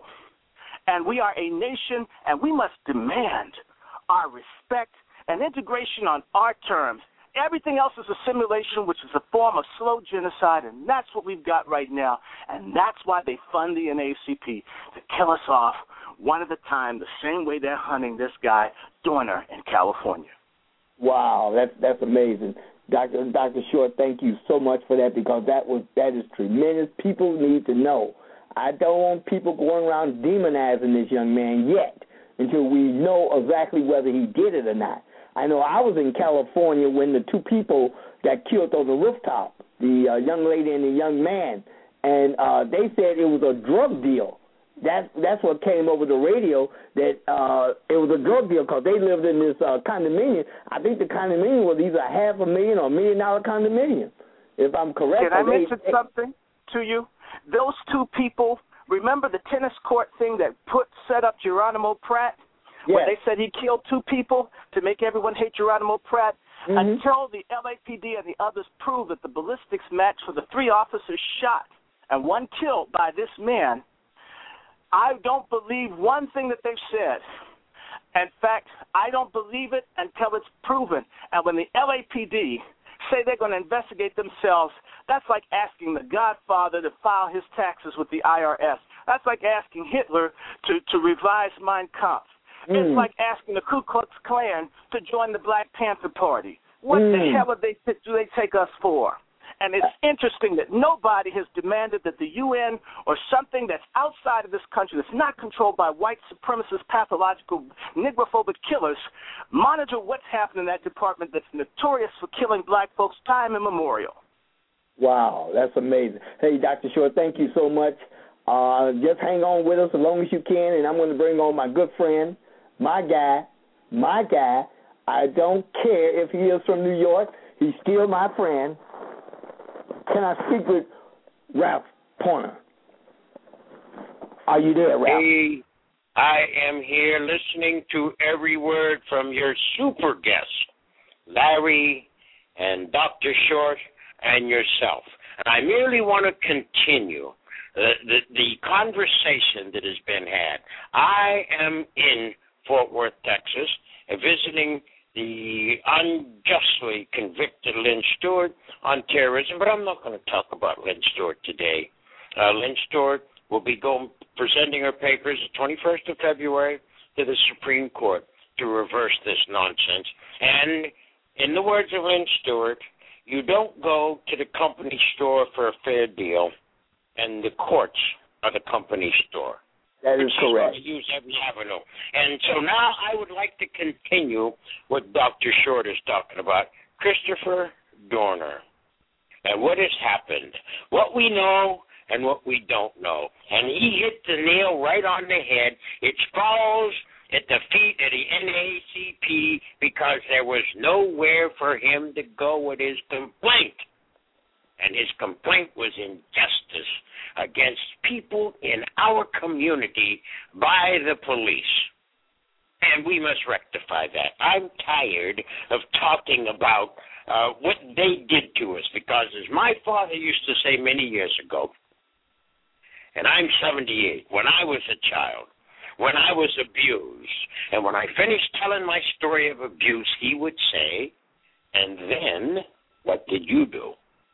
S5: and we are a nation, and we must demand our respect and integration on our terms. Everything else is a simulation, which is a form of slow genocide, and that's what we've got right now. And that's why they fund the N double A C P, to kill us off one at a time, the same way they're hunting this guy, Dorner, in California.
S2: Wow, that's that's amazing. Doctor Doctor Short, thank you so much for that, because that was that is tremendous. People need to know. I don't want people going around demonizing this young man yet until we know exactly whether he did it or not. I know I was in California when the two people got killed on the rooftop, the uh, young lady and the young man, and uh, they said it was a drug deal. That's that's what came over the radio, that uh, it was a drug deal because they lived in this uh, condominium. I think the condominium was either half a million or a million dollar condominium, if I'm correct.
S5: Can I mention they, something to you? Those two people, remember the tennis court thing that put set up Geronimo Pratt?
S2: Yes.
S5: When they said he killed two people to make everyone hate Geronimo Pratt?
S2: Mm-hmm.
S5: Until the L A P D and the others proved that the ballistics match for the three officers shot and one killed by this man, I don't believe one thing that they've said. In fact, I don't believe it until it's proven. And when the L A P D say they're going to investigate themselves, that's like asking the Godfather to file his taxes with the I R S. That's like asking Hitler to, to revise Mein Kampf. Mm. It's like asking the Ku Klux Klan to join the Black Panther Party. What mm. the hell do they, do they take us for? And it's interesting that nobody has demanded that the U N or something that's outside of this country, that's not controlled by white supremacist, pathological, negrophobic killers, monitor what's happening in that department that's notorious for killing black folks time immemorial.
S2: Wow, that's amazing. Hey, Doctor Short, thank you so much. Uh, just hang on with us as long as you can, and I'm going to bring on my good friend, my guy, my guy. I don't care if he is from New York. He's still my friend. can I speak with Ralph Pointer? Are you there, Ralph?
S6: Hey, I am here listening to every word from your super guests, Larry and Doctor Short and yourself. And I merely want to continue the, the, the conversation that has been had. I am in Fort Worth, Texas, visiting the unjustly convicted Lynn Stewart on terrorism, but I'm not going to talk about Lynn Stewart today. Uh, Lynn Stewart will be going presenting her papers the twenty-first of February to the Supreme Court to reverse this nonsense. And in the words of Lynn Stewart, you don't go to the company store for a fair deal, and the courts are the company store.
S2: That is correct.
S6: Use every avenue. And so now I would like to continue what Doctor Short is talking about, Christopher Dorner, and what has happened, what we know and what we don't know. And he hit the nail right on the head. It falls at the feet of the N double A C P because there was nowhere for him to go with his complaint. And his complaint was injustice against people in our community by the police. And we must rectify that. I'm tired of talking about uh, what they did to us because, as my father used to say many years ago, and I'm seventy-eight, when I was a child, when I was abused, and when I finished telling my story of abuse, he would say, and then what did you do?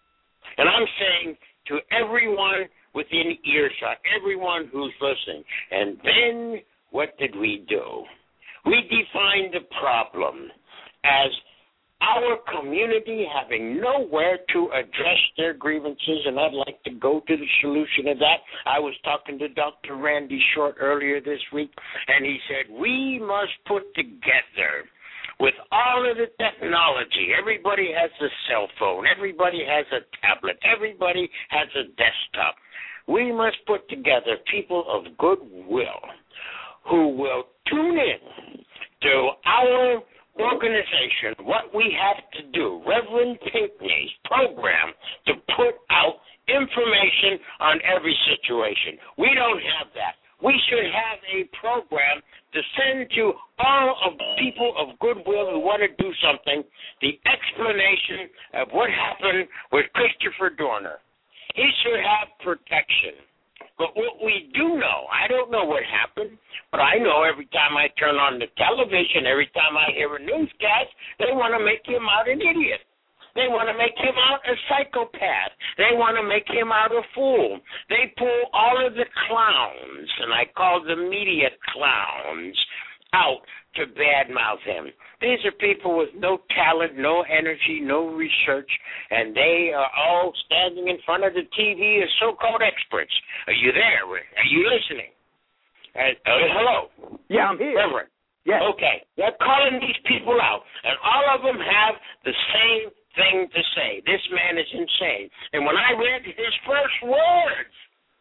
S6: And I'm saying to everyone within earshot, everyone who's listening, and then what did we do? We defined the problem as our community having nowhere to address their grievances, and I'd like to go to the solution of that. I was talking to Doctor Randy Short earlier this week, and he said, we must put together with all of the technology. Everybody has a cell phone. Everybody has a tablet. Everybody has a desktop. We must put together people of goodwill who will tune in to our organization, what we have to do, Reverend Pinckney's program, to put out information on every situation. We don't have that. We should have a program to send to all of the people of goodwill who want to do something the explanation of what happened with Christopher Dorner. He should have protection. But what we do know, I don't know what happened, but I know every time I turn on the television, every time I hear a newscast, they want to make him out an idiot. They want to make him out a psychopath. They want to make him out a fool. They pull all of the clowns, and I call the media clowns, out to badmouth him. These are people with no talent, no energy, no research, and they are all standing in front of the T V as so-called experts. Are you there? Are you listening? Uh, uh, hello?
S2: Yeah, I'm here.
S6: Reverend?
S2: Yes.
S6: Okay. They're calling these people out, and all of them have the same thing to say. This man is insane. And when I read his first words,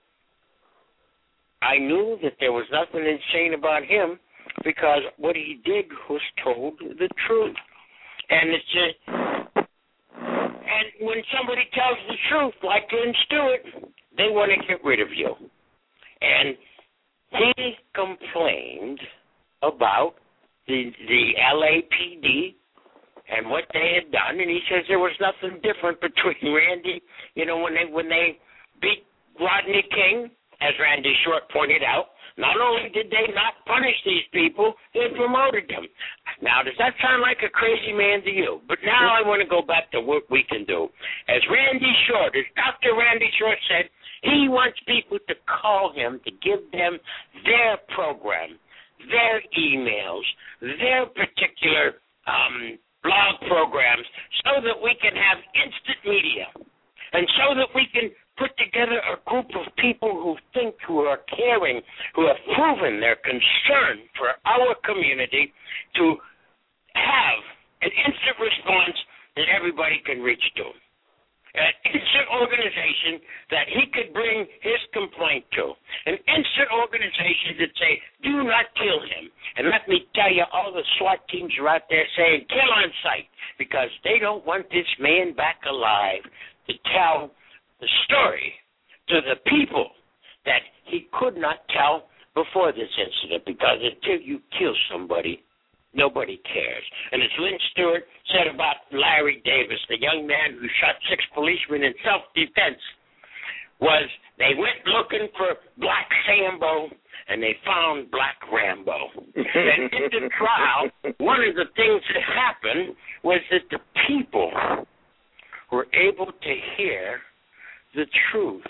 S6: I knew that there was nothing insane about him because what he did was told the truth. And it's just, and when somebody tells the truth, like Lynn Stewart, they want to get rid of you. And he complained about the the L A P D and what they had done, and he says there was nothing different between Randy, you know, when they when they beat Rodney King, as Randy Short pointed out. Not only did they not punish these people, they promoted them. Now, does that sound like a crazy man to you? But now I want to go back to what we can do. As Randy Short, as Doctor Randy Short said, he wants people to call him to give them their program, their emails, their particular um, blog programs, so that we can have instant media, and so that we can put together a group of people who think, who are caring, who have proven their concern for our community to have an instant response that everybody can reach to. An instant organization that he could bring his complaint to. An instant organization that say, do not kill him. And let me tell you, all the SWAT teams are out there saying, kill on sight, because they don't want this man back alive to tell the story to the people that he could not tell before this incident, because until you kill somebody, nobody cares. And as Lynn Stewart said about Larry Davis, the young man who shot six policemen in self-defense, was they went looking for Black Sambo, and they found Black Rambo. And in the trial, one of the things that happened was that the people were able to hear the truth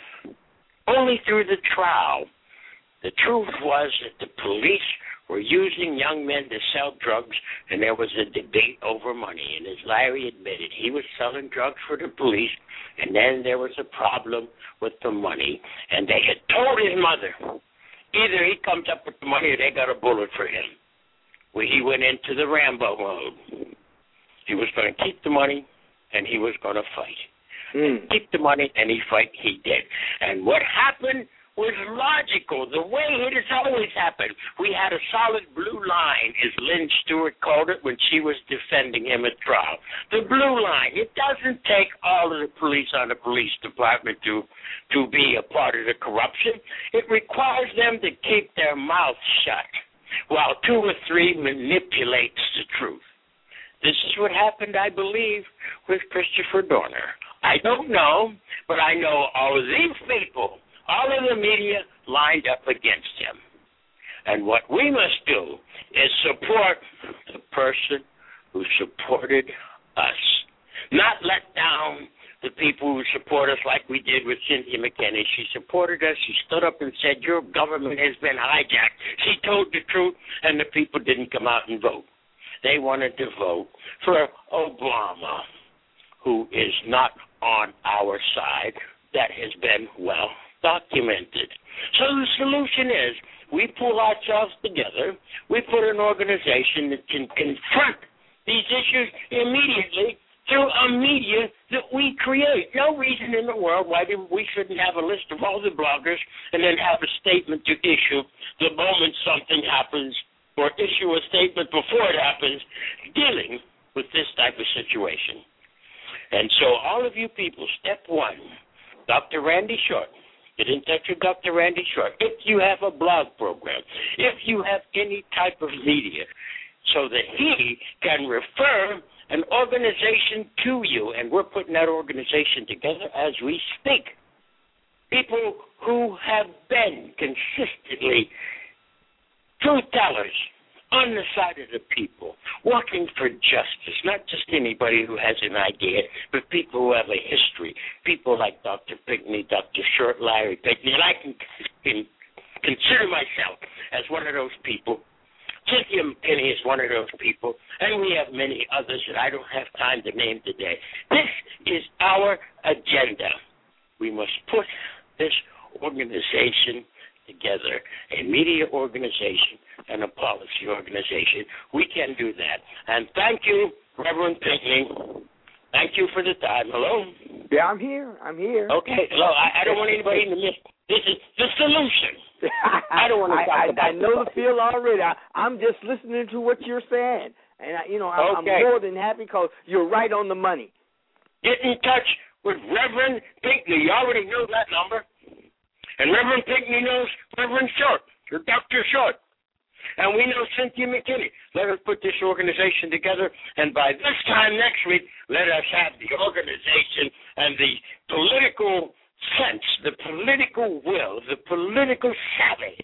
S6: only through the trial. The truth was that the police were using young men to sell drugs, and there was a debate over money. And as Larry admitted, he was selling drugs for the police, and then there was a problem with the money. And they had told his mother, either he comes up with the money or they got a bullet for him. Well, he went into the Rambo mode. He was going to keep the money, and he was going to fight.
S2: Mm.
S6: Keep the money, and he fight. He did. And what happened was logical, the way it has always happened. We had a solid blue line, as Lynn Stewart called it when she was defending him at trial. The blue line. It doesn't take all of the police on the police department to, to be a part of the corruption. It requires them to keep their mouths shut while two or three manipulates the truth. This is what happened, I believe, with Christopher Dorner. I don't know, but I know all of these people, all of the media lined up against him. And what we must do is support the person who supported us, not let down the people who support us like we did with Cynthia McKinney. She supported us. She stood up and said, your government has been hijacked. She told the truth, and the people didn't come out and vote. They wanted to vote for Obama, who is not on our side. That has been well documented. So the solution is we pull ourselves together. We put an organization that can confront these issues immediately through a media that we create. No reason in the world why we shouldn't have a list of all the bloggers and then have a statement to issue the moment something happens, or issue a statement before it happens, dealing with this type of situation. And so all of you people, step one, Doctor Randy Short, get in touch with Doctor Randy Short. If you have a blog program, if you have any type of media, so that he can refer an organization to you, and we're putting that organization together as we speak. People who have been consistently truth tellers on the side of the people, working for justice, not just anybody who has an idea, but people who have a history, people like Doctor Pinckney, Doctor Short, Larry Pinckney, and I can, can consider myself as one of those people. Cynthia McKinney is one of those people, and we have many others that I don't have time to name today. This is our agenda. We must put this organization together, a media organization and a policy organization. We can do that. And thank you, Reverend Pinckney. Thank you for the time. Hello?
S2: Yeah, I'm here. I'm here.
S6: Okay. Hello. I, I don't want anybody to miss. This is the solution. I don't want to talk
S2: I,
S6: about
S2: I know the feel already. I, I'm just listening to what you're saying. And, I, you know, I,
S6: okay.
S2: I'm more than happy because you're right on the money.
S6: Get in touch with Reverend Pinckney. You already know that number. And Reverend Pinckney knows Reverend Short, or Doctor Short. And we know Cynthia McKinney. Let us put this organization together, and by this time next week, let us have the organization and the political sense, the political will, the political savvy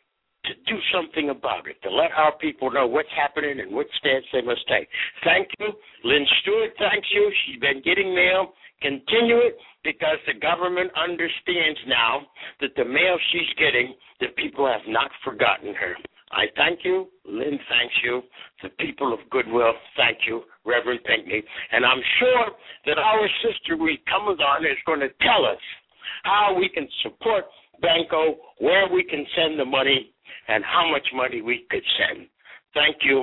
S6: to do something about it, to let our people know what's happening and what stance they must take. Thank you. Lynn Stewart, thanks you. She's been getting mail. Continue it, because the government understands now that the mail she's getting, the people have not forgotten her. I thank you. Lynn thanks you. The people of Goodwill thank you, Reverend Pinckney. And I'm sure that our sister we come on is going to tell us how we can support Banco, where we can send the money, and how much money we could send. Thank you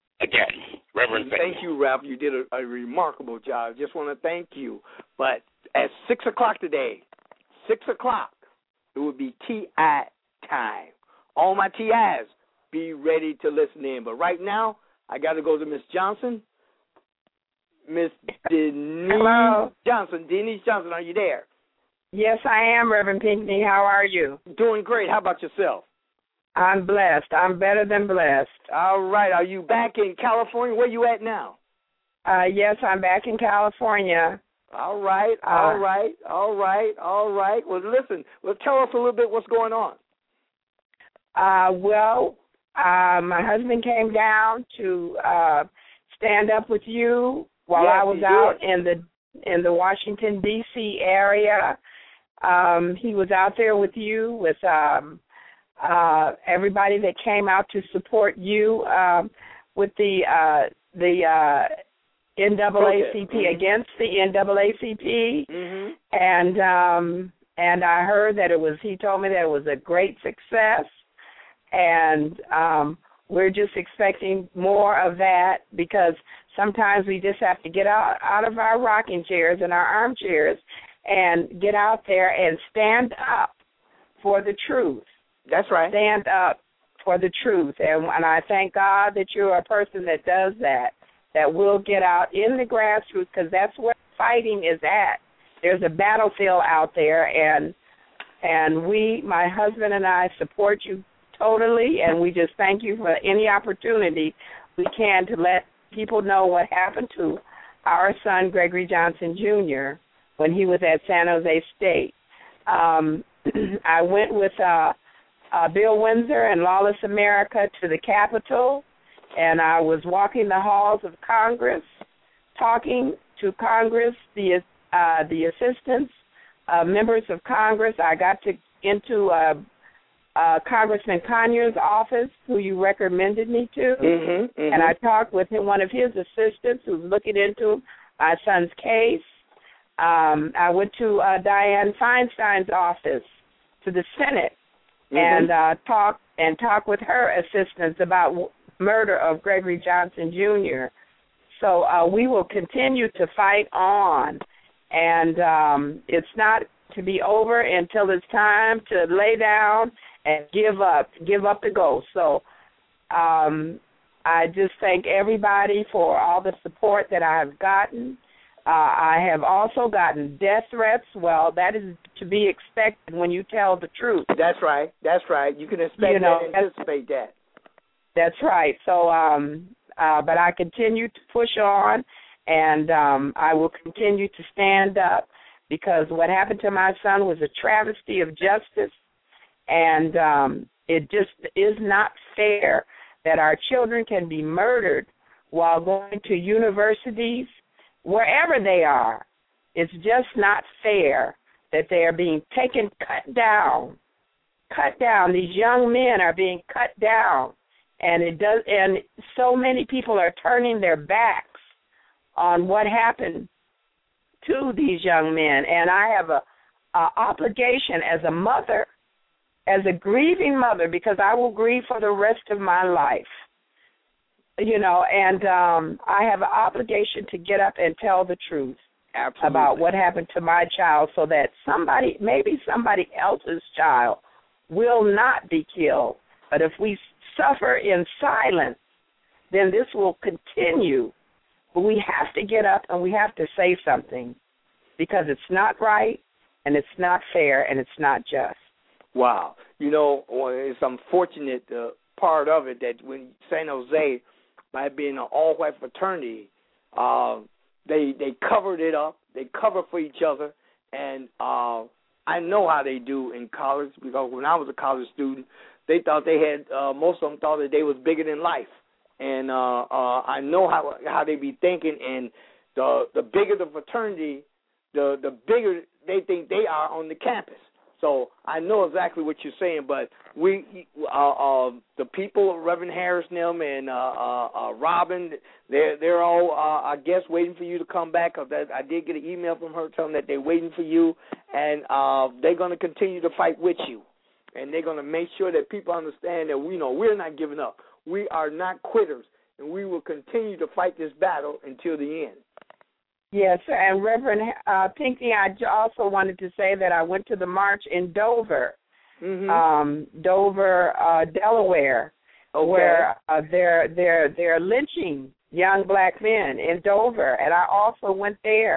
S6: again, Reverend Pinckney.
S2: Thank you, Ralph. You did a, a remarkable job. Just want to thank you. But at six o'clock today, six o'clock, it will be T I time. All my T Is, be ready to listen in. But right now, I got to go to Miss Johnson. Miss Denise
S7: Hello.
S2: Johnson. Denise Johnson, are you there?
S7: Yes, I am, Reverend Pinckney. How are you?
S2: Doing great. How about yourself?
S7: I'm blessed. I'm better than blessed.
S2: All right. Are you back in California? Where you at now?
S7: Uh, yes, I'm back in California.
S2: All right.
S7: Uh,
S2: all right. All right. All right. Well, listen. Well, tell us a little bit what's going on.
S7: Uh, well, uh, my husband came down to uh, stand up with you while
S2: yes,
S7: I was out in the in the Washington, D C area. Um, he was out there with you, with um, uh, everybody that came out to support you um, with the uh, the uh, N double A C P, mm-hmm. against the N double A C P,
S2: mm-hmm.
S7: and um, and I heard that it was. He told me that it was a great success, and um, we're just expecting more of that, because sometimes we just have to get out, out of our rocking chairs and our armchairs and get out there and stand up for the truth.
S2: That's right.
S7: Stand up for the truth. And, and I thank God that you're a person that does that, that will get out in the grassroots, because that's where fighting is at. There's a battlefield out there, and and we, my husband and I, support you totally, and we just thank you for any opportunity we can to let people know what happened to our son, Gregory Johnson, Junior, when he was at San Jose State. Um, I went with uh, uh, Bill Windsor and Lawless America to the Capitol, and I was walking the halls of Congress, talking to Congress, the uh, the assistants, uh, members of Congress. I got to into uh, uh, Congressman Conyers' office, who you recommended me to,
S2: mm-hmm, mm-hmm.
S7: and I talked with him, one of his assistants who's looking into my son's case. Um, I went to uh, Dianne Feinstein's office, to the Senate, mm-hmm. and uh, talked and talked with her assistants about w- murder of Gregory Johnson, Junior So uh, we will continue to fight on, and um, it's not to be over until it's time to lay down and give up, give up the ghost. So um, I just thank everybody for all the support that I have gotten. Uh, I have also gotten death threats. Well, that is to be expected when you tell the truth.
S2: That's right. That's right. You can expect
S7: you know,
S2: that and anticipate that.
S7: That's right. So, um, uh, but I continue to push on, and um, I will continue to stand up, because what happened to my son was a travesty of justice, and um, it just is not fair that our children can be murdered while going to universities, wherever they are. It's just not fair that they are being taken, cut down, cut down. These young men are being cut down, and it does. And so many people are turning their backs on what happened to these young men. And I have a, a obligation as a mother, as a grieving mother, because I will grieve for the rest of my life. You know, and um, I have an obligation to get up and tell the truth.
S2: Absolutely.
S7: About what happened to my child, so that somebody, maybe somebody else's child, will not be killed. But if we suffer in silence, then this will continue. But we have to get up and we have to say something, because it's not right, and it's not fair, and it's not just.
S2: Wow. You know, it's unfortunate uh, part of it that when San Jose, by being an all-white fraternity, uh, they they covered it up. They cover for each other, and uh, I know how they do in college, because when I was a college student, they thought they had uh, most of them thought that they was bigger than life, and uh, uh, I know how how they be thinking. And the the bigger the fraternity, the the bigger they think they are on the campus. So I know exactly what you're saying, but we, uh, uh, the people, Reverend Harris and them, and uh, uh, uh, Robin, they're they're all, uh, I guess, waiting for you to come back. Cause that, I did get an email from her telling that they're waiting for you, and uh, they're going to continue to fight with you, and they're going to make sure that people understand that we know we're not giving up. We are not quitters, and we will continue to fight this battle until the end.
S7: Yes, and Reverend uh, Pinckney, I also wanted to say that I went to the march in Dover,
S2: mm-hmm.
S7: um, Dover, uh, Delaware,
S2: okay.
S7: where uh, they're they're they're lynching young black men in Dover, and I also went there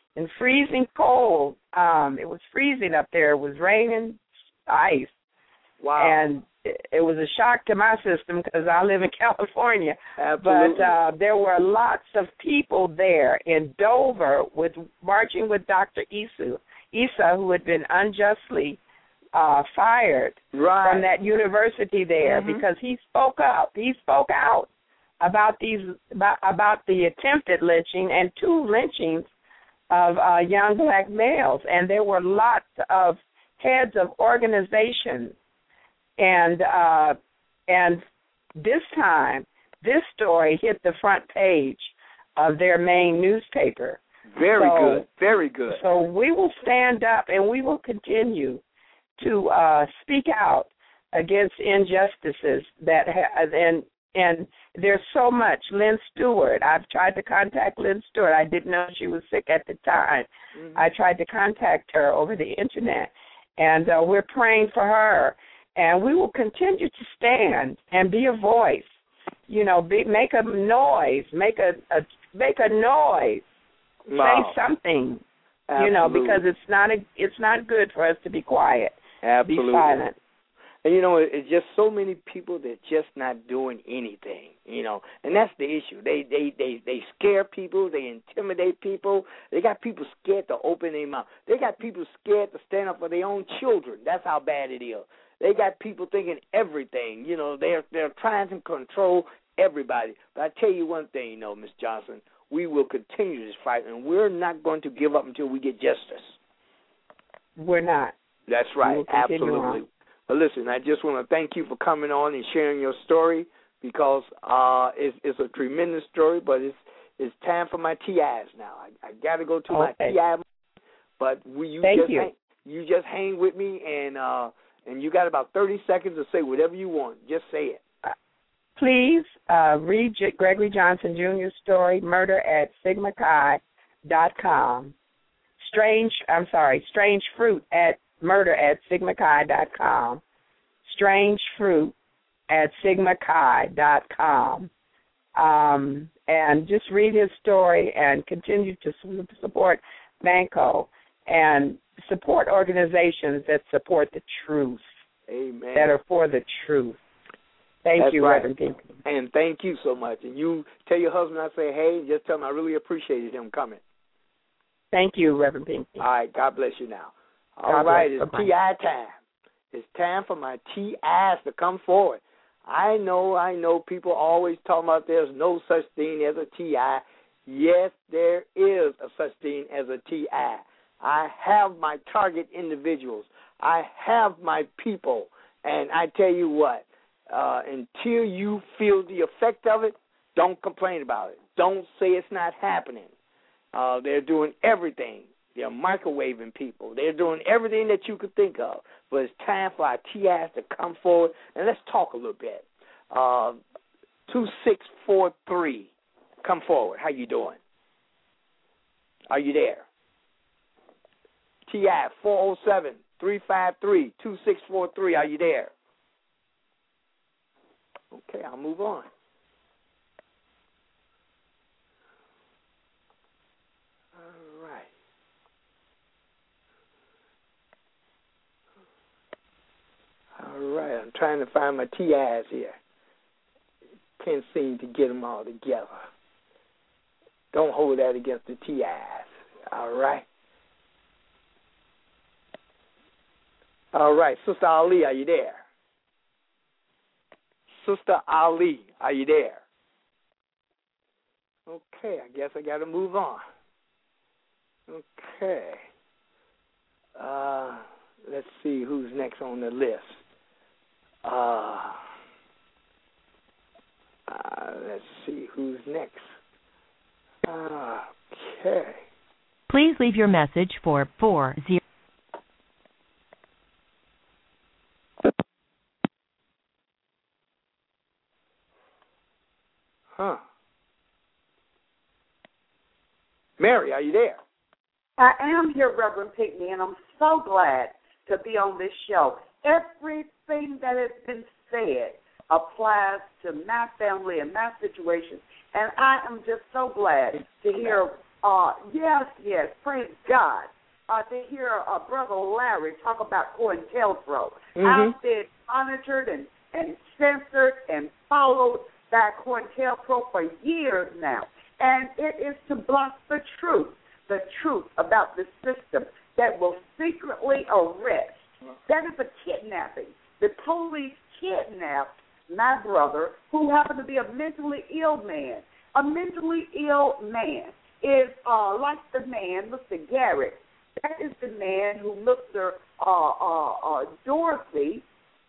S7: in freezing cold. Um, it was freezing up there. It was raining ice.
S2: Wow.
S7: And it, it was a shock to my system because I live in California.
S2: Absolutely.
S7: But uh, there were lots of people there in Dover with marching with Doctor Issa, Issa, who had been unjustly uh, fired
S2: right.
S7: from that university there
S2: mm-hmm.
S7: because he spoke up. He spoke out about these about, about the attempted lynching and two lynchings of uh, young black males, and there were lots of heads of organizations, and uh, and this time this story hit the front page of their main newspaper.
S2: Very
S7: so,
S2: good, very good.
S7: So we will stand up and we will continue to uh, speak out against injustices that ha- and and there's so much. Lynn Stewart, I've tried to contact Lynn Stewart. I didn't know she was sick at the time. Mm-hmm. I tried to contact her over the internet, and uh, we're praying for her. And we will continue to stand and be a voice. You know, be, make a noise, make a, a make a noise,
S2: wow.
S7: say something.
S2: Absolutely.
S7: You know, because it's not a, it's not good for us to be quiet,
S2: Absolutely.
S7: be silent.
S2: And, you know, it's just so many people that just not doing anything, you know, and that's the issue. They they, they, they scare people. They intimidate people. They got people scared to open their mouth. They got people scared to stand up for their own children. That's how bad it is. They got people thinking everything. You know, they're, they're trying to control everybody. But I tell you one thing, you know, Miz Johnson, we will continue this fight, and we're not going to give up until we get justice.
S7: We're not.
S2: That's right, absolutely. But listen, I just want to thank you for coming on and sharing your story because uh, it's, it's a tremendous story, but it's it's time for my T Is now. I, I got to go to
S7: okay.
S2: my T I, but will you
S7: thank
S2: just
S7: you.
S2: Hang, you just hang with me, and uh, and you got about thirty seconds to say whatever you want. Just say it.
S7: Please uh, read J- Gregory Johnson Junior's story, Murder at Sigma Chi dot com. Strange, I'm sorry, Strange Fruit at Murder at Sigma Chi dot com. Strange Fruit at Sigma Chi dot com. Um, and just read his story and continue to su- support Banco and support organizations that support the truth.
S2: Amen.
S7: That are for the truth. Thank
S2: That's
S7: you,
S2: right.
S7: Reverend Pinckney.
S2: And thank you so much. And you tell your husband I say, hey, just tell him I really appreciated him coming.
S7: Thank you, Reverend Pinckney.
S2: All right, God bless you now. All
S7: God
S2: right,
S7: bless.
S2: it's T I time. It's time for my T Is to come forward. I know, I know people always talking about there's no such thing as a T I. Yes, there is a such thing as a T I. I have my target individuals. I have my people. And I tell you what, uh, until you feel the effect of it, don't complain about it. Don't say it's not happening. Uh, they're doing everything. They're microwaving people. They're doing everything that you could think of. But it's time for our T Is to come forward, and let's talk a little bit. Uh, two six four three, come forward. How you doing? Are you there? T I four oh seven, three five three, two six four three, are you there? Okay, I'll move on. All right. All right, I'm trying to find my T Is here. Can't seem to get them all together. Don't hold that against the T Is. All right. All right, Sister Ali, are you there? Sister Ali, are you there? Okay, I guess I got to move on. Okay. Uh, let's see who's next on the list. Uh, uh, let's see who's next. Uh, okay.
S1: Please leave your message for four zero.
S2: Huh. Mary, are you there?
S8: I am here, Reverend Pinckney, and I'm so glad to be on this show. Everything that has been said applies to my family and my situation, and I am just so glad to hear Uh, yes, yes, praise God. Uh, to hear uh, Brother Larry talk about COINTELPRO.
S2: Mm-hmm.
S8: I've been monitored and, and censored and followed by COINTELPRO for years now. And it is to block the truth, the truth about the system that will secretly arrest. That is a kidnapping. The police kidnapped my brother, who happened to be a mentally ill man. A mentally ill man is uh, like the man, Mister Garrett. That is the man who Mister Uh, uh, uh, Dorsey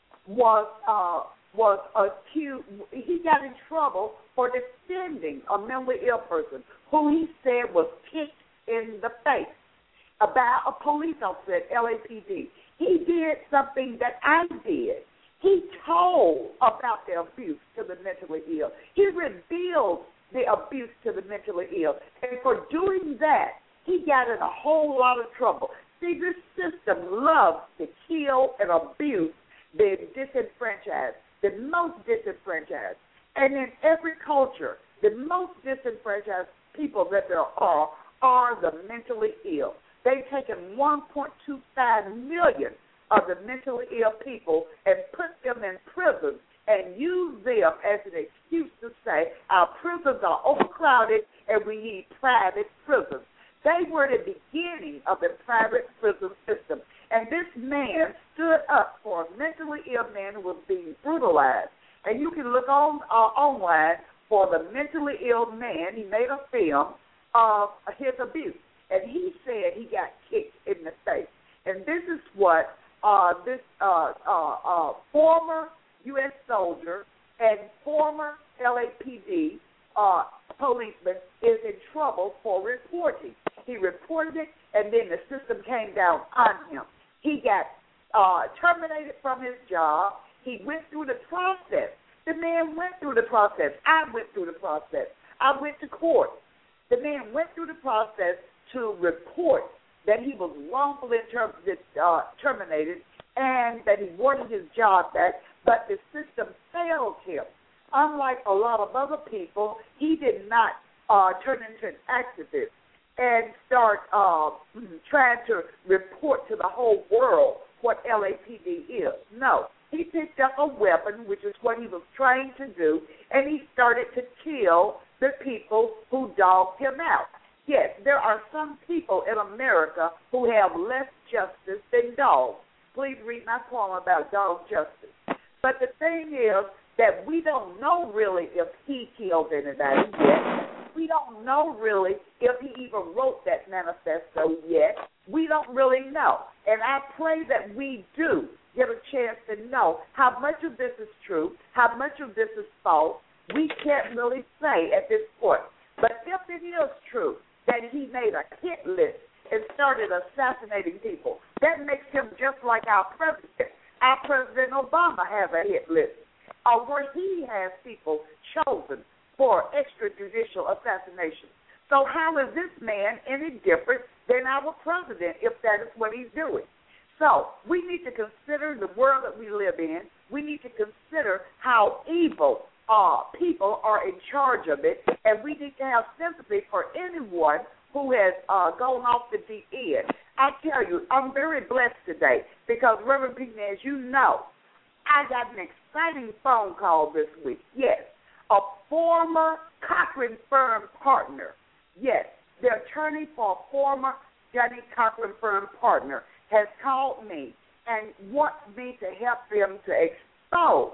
S8: was uh, was accused. He got in trouble for defending a mentally ill person who he said was kicked in the face about a police officer at L A P D. He did something that I did. He told about the abuse to the mentally ill. He revealed the abuse to the mentally ill. And for doing that, he got in a whole lot of trouble. See, this system loves to kill and abuse the disenfranchised, the most disenfranchised. And in every culture, the most disenfranchised people that there are are the mentally ill. They've taken one point two five million of the mentally ill people and put them in prison and use them as an excuse to say our prisons are overcrowded and we need private prisons. They were the beginning of the private prison system. And this man stood up for a mentally ill man who was being brutalized. And you can look on uh, online for the mentally ill man. He made a film of his abuse. And he said he got kicked in the face. And this is what uh, this uh, uh, uh, former U S soldier and former L A P D uh, policeman is in trouble for reporting. He reported it, and then the system came down on him. He got uh, terminated from his job. He went through the process. The man went through the process. I went through the process. I went to court. The man went through the process to report that he was wrongfully term- uh, terminated and that he wanted his job back, but the system failed him. Unlike a lot of other people, he did not uh, turn into an activist and start uh, trying to report to the whole world what L A P D is. No, he picked up a weapon, which is what he was trained to do, and he started to kill the people who dogged him out. Yes, there are some people in America who have less justice than dogs. Please read my poem about dog justice. But the thing is that we don't know really if he killed anybody yet. We don't know really if he even wrote that manifesto yet. We don't really know. And I pray that we do get a chance to know how much of this is true, how much of this is false. We can't really say at this point. But if it is true that he made a hit list and started assassinating people, that makes him just like our president. Our President Obama has a hit list, uh, where he has people chosen for extrajudicial assassination. So how is this man any different than our president if that is what he's doing? So we need to consider the world that we live in. We need to consider how evil uh, people are in charge of it, and we need to have sympathy for anyone who has uh, gone off the deep end. I tell you, I'm very blessed today because, Reverend Pinckney, as you know, I got an exciting phone call this week. Yes, a former Cochran Firm partner. Yes, the attorney for a former Johnny Cochran Firm partner has called me and wants me to help them to expose,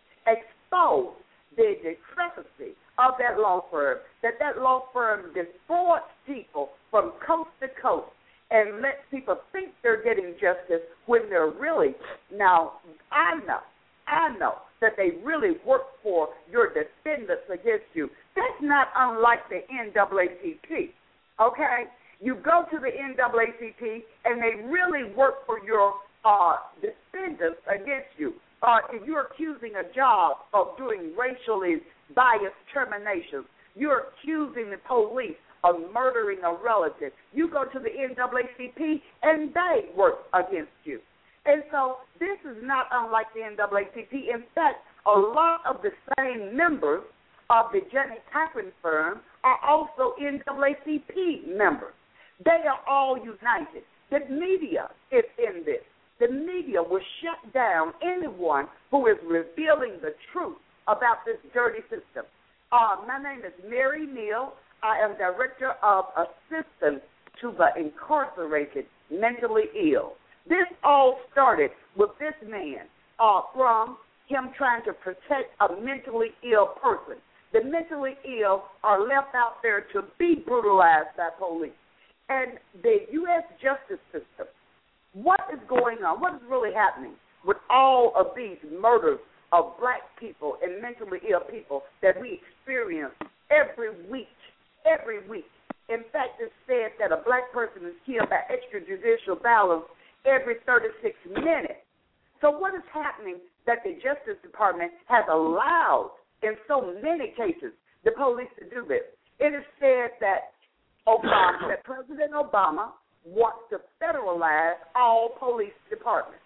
S8: expose the discrepancy of that law firm, that that law firm defrauds people from coast to coast and lets people think they're getting justice when they're really, now, I know, I know that they really work for your defendants against you. That's not unlike the N double A C P, okay? You go to the N double A C P and they really work for your uh, defendants against you. Uh, if you're accusing a job of doing racially biased terminations, you're accusing the police of murdering a relative, you go to the N double A C P and they work against you. And so this is not unlike the N double A C P. In fact, a lot of the same members of the Jenny Cochran firm are also N double A C P members. They are all united. The media is in this. The media will shut down anyone who is revealing the truth about this dirty system. Uh, my name is Mary Neal. I am Director of Assistance to the Incarcerated Mentally Ill. This all started with this man uh, from him trying to protect a mentally ill person. The mentally ill are left out there to be brutalized by police. And the U S justice system, what is going on? What is really happening with all of these murders of black people and mentally ill people that we experience every week, every week? In fact, it's said that a black person is killed by extrajudicial violence every thirty-six minutes. So what is happening that the Justice Department has allowed, in so many cases, the police to do this? It is said that Obama, that President Obama wants to federalize all police departments.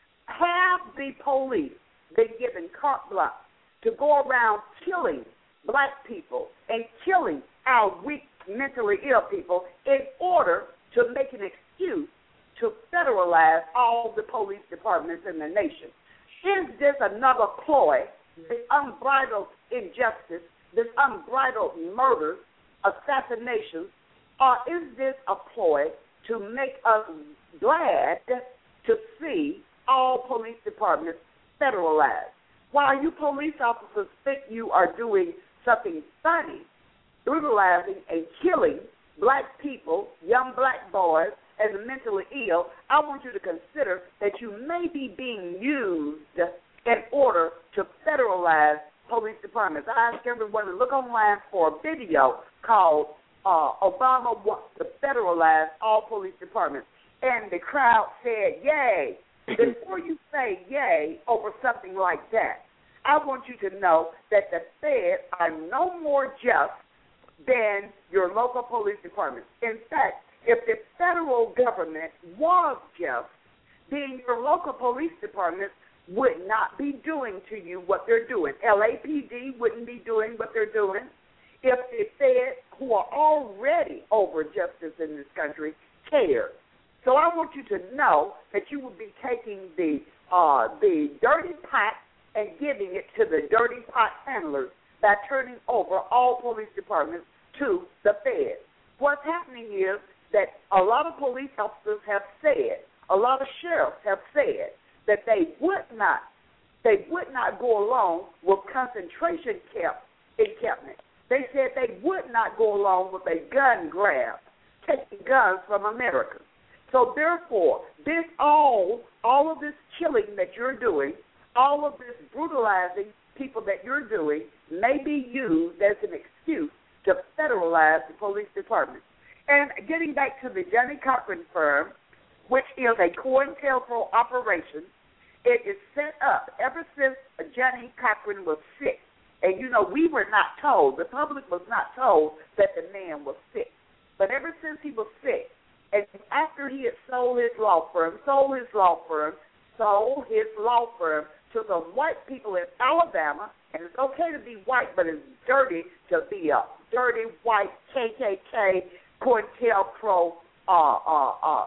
S8: Have the police been given carte blanche to go around killing black people and killing our weak, mentally ill people in order to make an excuse to federalize all the police departments in the nation? Is this another ploy, this unbridled injustice, this unbridled murders, assassinations, or is this a ploy to make us glad to see all police departments federalized? While you police officers think you are doing something funny, brutalizing and killing black people, young black boys, and the mentally ill, I want you to consider that you may be being used in order to federalize police departments. I ask everyone to look online for a video called uh, Obama Wants to Federalize All Police Departments. And the crowd said, yay. Before you say yay over something like that, I want you to know that the feds are no more just than your local police department. In fact, if the federal government was just, then your local police departments would not be doing to you what they're doing. L A P D wouldn't be doing what they're doing if the feds, who are already over justice in this country, cared. So I want you to know that you will be taking the uh, the dirty pot and giving it to the dirty pot handlers by turning over all police departments to the feds. What's happening is that a lot of police officers have said, a lot of sheriffs have said that they would not, they would not go along with concentration camp encampment. They said they would not go along with a gun grab, taking guns from America. So therefore, this all, all of this killing that you're doing, all of this brutalizing people that you're doing may be used as an excuse to federalize the police department. And getting back to the Jenny Cochran firm, which is a COINTELPRO operation, it is set up ever since Jenny Cochran was sick. And, you know, we were not told, the public was not told that the man was sick. But ever since he was sick, and after he had sold his law firm, sold his law firm, sold his law firm to some white people in Alabama, and it's okay to be white, but it's dirty to be a dirty white K K K, COINTELPRO, uh, uh, uh,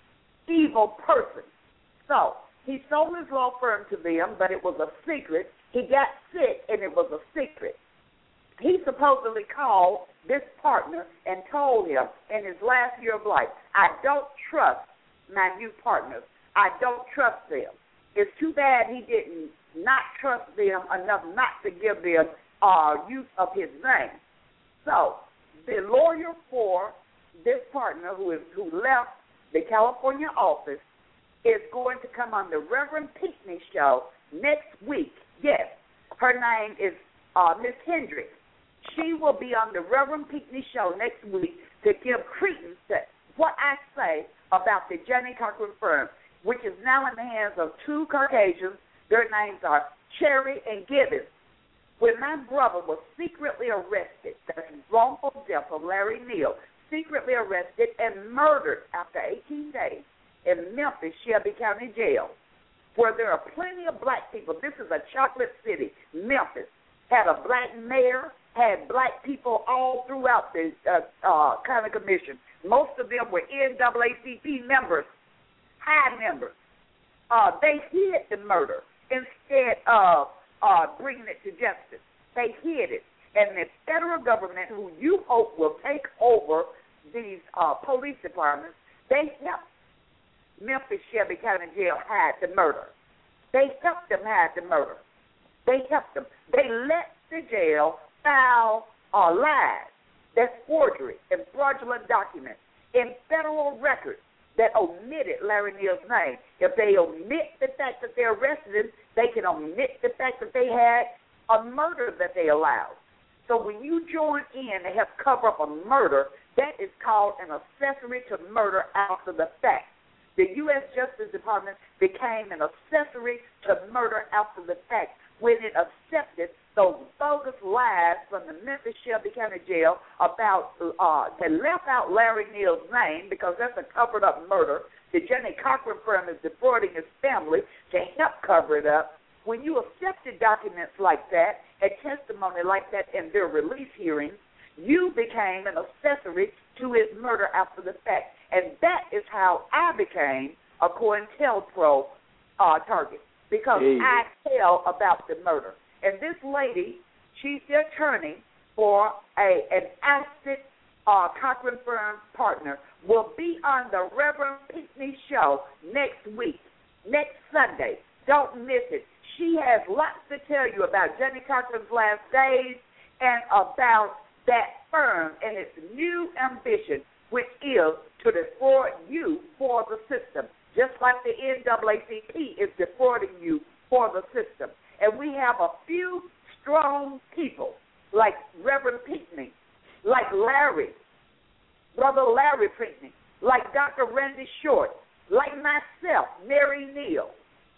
S8: evil person. So he sold his law firm to them, but it was a secret. He got sick, and it was a secret. He supposedly called this partner and told him in his last year of life, I don't trust my new partners. I don't trust them. It's too bad he didn't not trust them enough not to give them uh, use of his name. So the lawyer for this partner who is who left the California office is going to come on the Reverend Pinckney show next week. Yes, her name is uh, Miss Hendricks. She will be on the Reverend Pinckney show next week to give credence to what I say about the Jenny Cochran firm, which is now in the hands of two Caucasians. Their names are Cherry and Gibbons. When my brother was secretly arrested, that's wrongful death of Larry Neal, secretly arrested and murdered after eighteen days in Memphis, Shelby County Jail, where there are plenty of black people. This is a chocolate city. Memphis had a black mayor, had black people all throughout the uh, uh, county commission. Most of them were N double A C P members, high members. Uh, they hid the murder instead of uh, bringing it to justice. They hid it. And the federal government, who you hope will take over these uh, police departments, they helped Memphis Shelby County Jail hide the murder. They helped them hide the murder. They helped them. They let the jail file uh, lies, that's forgery and fraudulent documents in federal records that omitted Larry Neal's name. If they omit the fact that they arrested him, they can omit the fact that they had a murder that they allowed. So when you join in to help cover up a murder, that is called an accessory to murder after the fact. The U S Justice Department became an accessory to murder after the fact when it accepted those bogus lies from the Memphis Shelby County Jail about, uh, they left out Larry Neal's name because that's a covered-up murder. The Jenny Cochran firm is defrauding his family to help cover it up. When you accepted documents like that and testimony like that in their release hearings, you became an accessory to his murder after the fact. And that is how I became a COINTELPRO uh, target, because hey. I tell about the murder. And this lady, she's the attorney for a an ousted uh, Cochran firm partner, will be on the Reverend Pinckney show next week, next Sunday. Don't miss it. She has lots to tell you about Jenny Cochran's last days and about that firm and its new ambition, which is to defraud you for the system, just like the N double A C P is defrauding you for the system. And we have a few strong people like Reverend Pinckney, like Larry, Brother Larry Pinckney, like Doctor Randy Short, like myself, Mary Neal,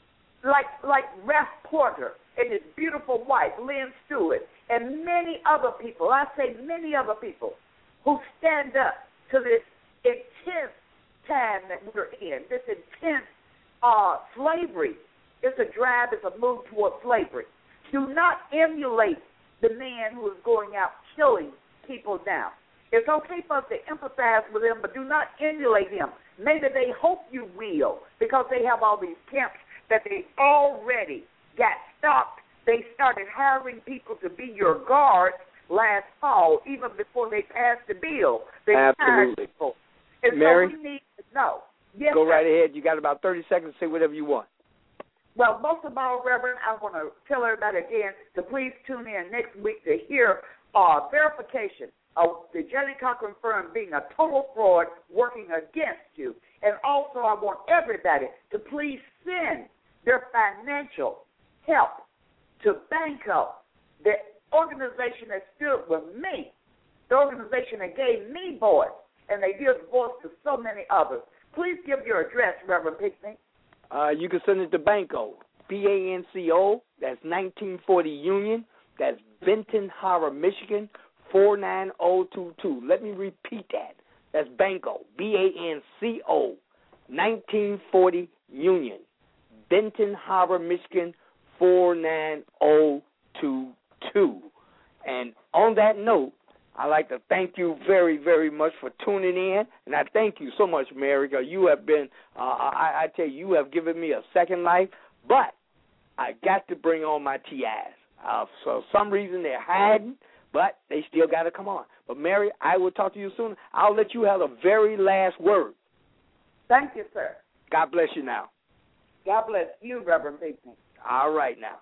S8: like like Ralph Porter and his beautiful wife, Lynn Stewart, and many other people, I say many other people, who stand up to this intense time that we're in, this intense uh, slavery. It's a drive, it's a move towards slavery. Do not emulate the man who is going out killing people now. It's okay for us to empathize with him, but do not emulate him. Maybe they hope you will, because they have all these camps that they already got stopped. They started hiring people to be your guards last fall, even before they passed the bill. They
S2: Absolutely.
S8: hired people. And
S2: Mary,
S8: so we need to know. Yes,
S2: go
S8: sir.
S2: right ahead. You got about thirty seconds to say whatever you want.
S8: Well, most of all, Reverend, I want to tell everybody again to please tune in next week to hear uh, verification of the Jenny Cochran firm being a total fraud working against you. And also I want everybody to please send their financial help to Banco, the organization that stood with me, the organization that gave me voice, and they give voice to so many others. Please give your address, Reverend Pinckney.
S2: Uh, you can send it to Banco, B A N C O, that's nineteen forty Union, that's Benton Harbor, Michigan, four nine zero two two. Let me repeat that. That's Banco, B A N C O, nineteen forty Union, Benton Harbor, Michigan, four nine zero two two. And on that note, I'd like to thank you very, very much for tuning in, and I thank you so much, Mary, because you have been, uh, I, I tell you, you have given me a second life, but I got to bring on my T Is. Uh, for some reason, they're hiding, but they still got to come on. But, Mary, I will talk to you soon. I'll let you have the very last word.
S8: Thank you, sir.
S2: God bless you now.
S8: God bless you, Reverend Pinckney.
S2: All right now.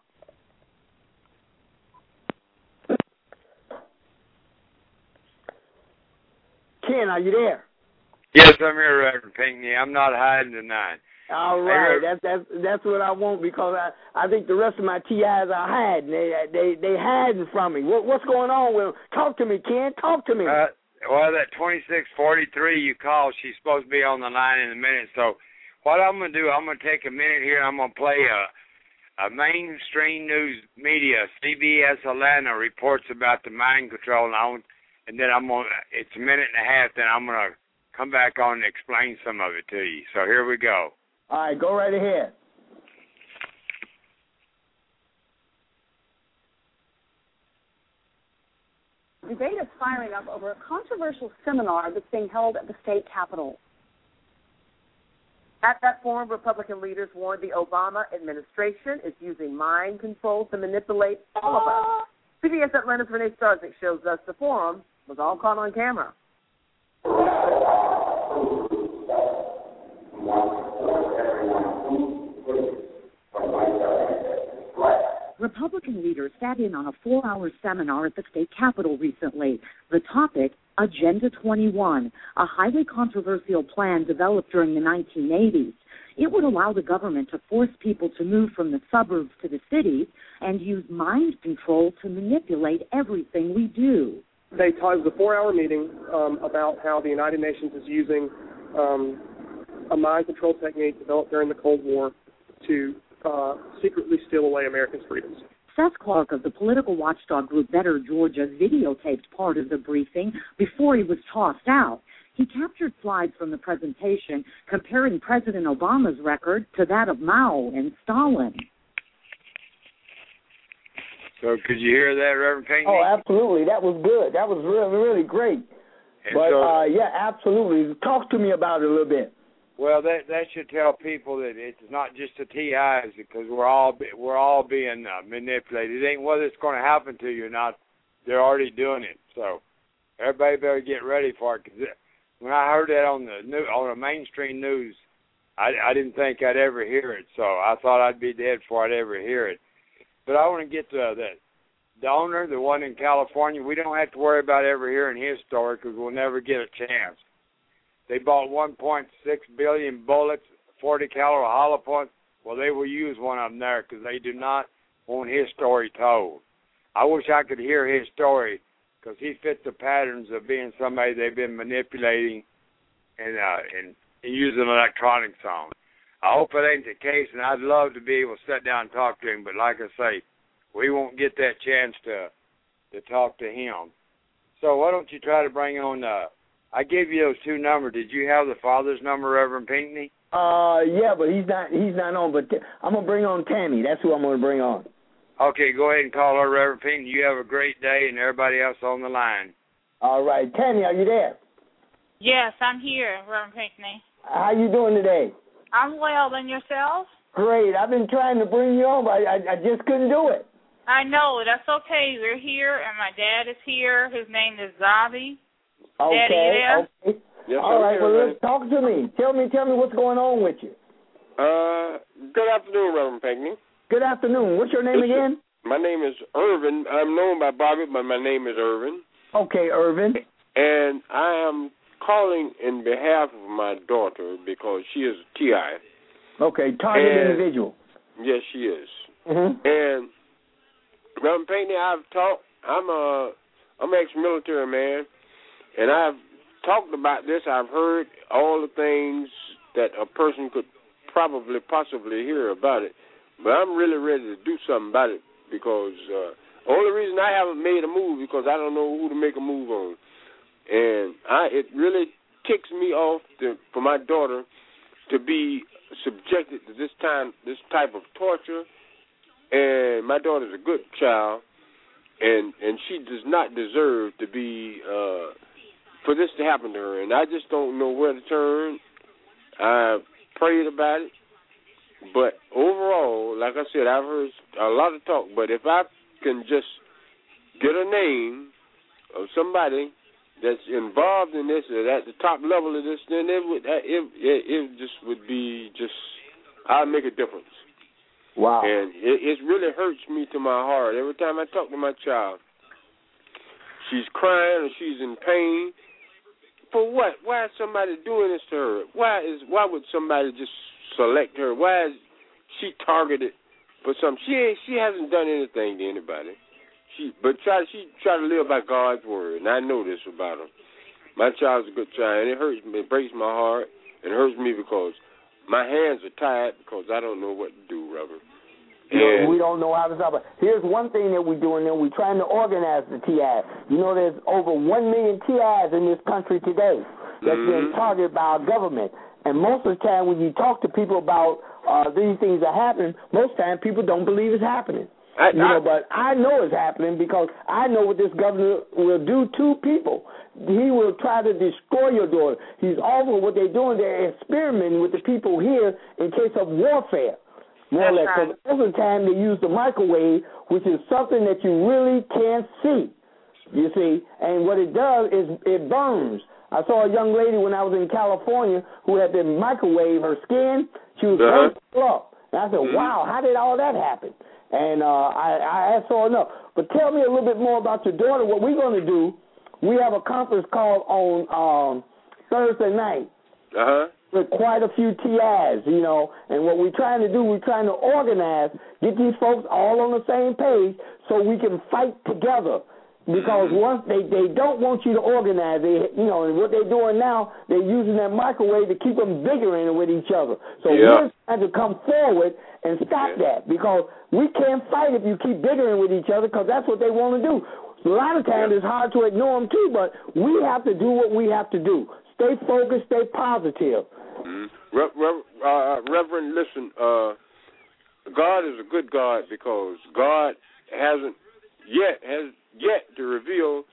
S2: Ken, are you there?
S4: Yes, I'm here, Reverend Pinckney. I'm not hiding tonight.
S2: All right, that's that's that's what I want, because I, I think the rest of my T Is are hiding. They they they hiding from me. What what's going on with them? Talk to me, Ken. Talk to me.
S4: Uh, well, that twenty-six forty-three you called, she's supposed to be on the line in a minute. So, what I'm gonna do, I'm gonna take a minute here. And I'm gonna play a a mainstream news media, C B S Atlanta, reports about the mind control, and, I want, and then I'm gonna. It's a minute and a half. Then I'm gonna come back on and explain some of it to you. So here we go.
S2: All right, go right ahead.
S9: debate is firing up over a controversial seminar that's being held at the state capitol.
S10: At that forum, Republican leaders warned the Obama administration is using mind control to manipulate all of us. C B S Atlanta's Renee Starzik shows us the forum was all caught on camera.
S11: Republican leaders sat in on a four-hour seminar at the state capitol recently. The topic, Agenda twenty-one, a highly controversial plan developed during the nineteen eighties. It would allow the government to force people to move from the suburbs to the cities and use mind control to manipulate everything we do.
S12: They talked, it was a four-hour meeting um, about how the United Nations is using um, a mind control technique developed during the Cold War to uh, secretly steal away Americans' freedoms.
S11: Seth Clark of the political watchdog group Better Georgia videotaped part of the briefing before he was tossed out. He captured slides from the presentation comparing President Obama's record to that of Mao and Stalin.
S13: So could you hear that, Reverend Pinckney?
S2: Oh, absolutely. That was good. That was really, really great.
S13: And
S2: but,
S13: so,
S2: uh, yeah, absolutely. Talk to me about it a little bit.
S13: Well, that that should tell people that it's not just the T Is, because we're all be, we're all being uh, manipulated. It ain't whether it's going to happen to you or not. They're already doing it. So everybody better get ready for it. Cause it, when I heard that on the new, on the mainstream news, I, I didn't think I'd ever hear it. So I thought I'd be dead before I'd ever hear it. But I want to get to that donor, the one in California. We don't have to worry about ever hearing his story because we'll never get a chance. They bought one point six billion bullets, forty caliber hollow points. Well, they will use one of them there because they do not want his story told. I wish I could hear his story because he fits the patterns of being somebody they've been manipulating and, uh, and, and using electronics on. I hope it ain't the case, and I'd love to be able to sit down and talk to him, but like I say, we won't get that chance to to talk to him. So why don't you try to bring on, uh, I gave you those two numbers. Did you have the father's number, Reverend Pinckney?
S2: Uh, yeah, but he's not he's not on, but t- I'm going to bring on Tammy. That's who I'm going to bring on.
S13: Okay, go ahead and call her, Reverend Pinckney. You have a great day, and everybody else on the line.
S2: All right. Tammy, are you there?
S14: Yes, I'm here, Reverend Pinckney.
S2: How you doing today?
S14: I'm well, and yourself?
S2: Great. I've been trying to bring you on, but I, I just couldn't do it.
S14: I know. That's okay. We're here, and my dad is here. His name is Zavi.
S2: Okay.
S14: Daddy, there?
S2: Okay.
S15: Yes,
S2: All right.
S15: here,
S2: Well,
S15: man.
S2: let's talk to me. Tell me, tell me what's going on with you.
S15: Uh, good afternoon, Reverend Pinckney.
S2: Good afternoon. What's your name
S15: Listen,
S2: again?
S15: My name is Irvin. I'm known by Bobby, but my name is Irvin.
S2: Okay, Irvin.
S15: And I am calling in behalf of my daughter because she is a T I.
S2: Okay, target
S15: and,
S2: individual.
S15: Yes, she is.
S2: Mm-hmm.
S15: And Reverend Pinckney, I've talked. I'm a I'm an ex-military man, and I've talked about this. I've heard all the things that a person could probably possibly hear about it, but I'm really ready to do something about it because uh, the only reason I haven't made a move is because I don't know who to make a move on, and I it really ticks me off to, for my daughter to be subjected to this time this type of torture. And my daughter's a good child, and and she does not deserve to be uh, for this to happen to her. And I just don't know where to turn. I prayed about it, but overall, like I said, I've heard a lot of talk. But if I can just get a name of somebody that's involved in this or at the top level of this, then it would it it, it just would be just I'll make a difference.
S2: Wow.
S15: And it, it really hurts me to my heart. Every time I talk to my child, she's crying or she's in pain. For what? Why is somebody doing this to her? Why is why would somebody just select her? Why is she targeted for something? She ain't, she hasn't done anything to anybody. She but try she try to live by God's word, and I know this about her. My child's a good child, and it hurts me, it breaks my heart, and it hurts me because my hands are tied because I don't know what to do, Reverend.
S2: You know, we don't know how to stop it. Here's one thing that we're doing, and we're trying to organize the T Is. You know, there's over one million T Is in this country today that's mm-hmm. being targeted by our government. And most of the time when you talk to people about uh, these things that happen, most of the time people don't believe it's happening.
S15: I,
S2: you know,
S15: I,
S2: but I know it's happening because I know what this governor will do to people. He will try to destroy your daughter. He's awful what they're doing. They're experimenting with the people here in case of warfare. More or less.
S14: Right.
S2: So every time they use the microwave, which is something that you really can't see, you see, and what it does is it burns. I saw a young lady when I was in California who had been microwave her skin. She was
S15: uh-huh.
S2: up. And I said,
S15: mm-hmm.
S2: wow, how did all that happen? And uh, I, I asked her enough. But tell me a little bit more about your daughter. What we're going to do, we have a conference call on um, Thursday night
S15: uh-huh.
S2: with quite a few T Is, you know. And what we're trying to do, we're trying to organize, get these folks all on the same page so we can fight together. Because once they, they don't want you to organize, they you know, and what they're doing now, they're using that microwave to keep them bickering with each other. So
S15: yeah.
S2: we're trying to come forward and stop yeah. that, because we can't fight if you keep bickering with each other, because that's what they want to do. A lot of times yeah. it's hard to ignore them too, but we have to do what we have to do. Stay focused, stay positive.
S15: Mm-hmm. Re- Re- uh, Reverend, listen, uh, God is a good God, because God hasn't yet has. yet to reveal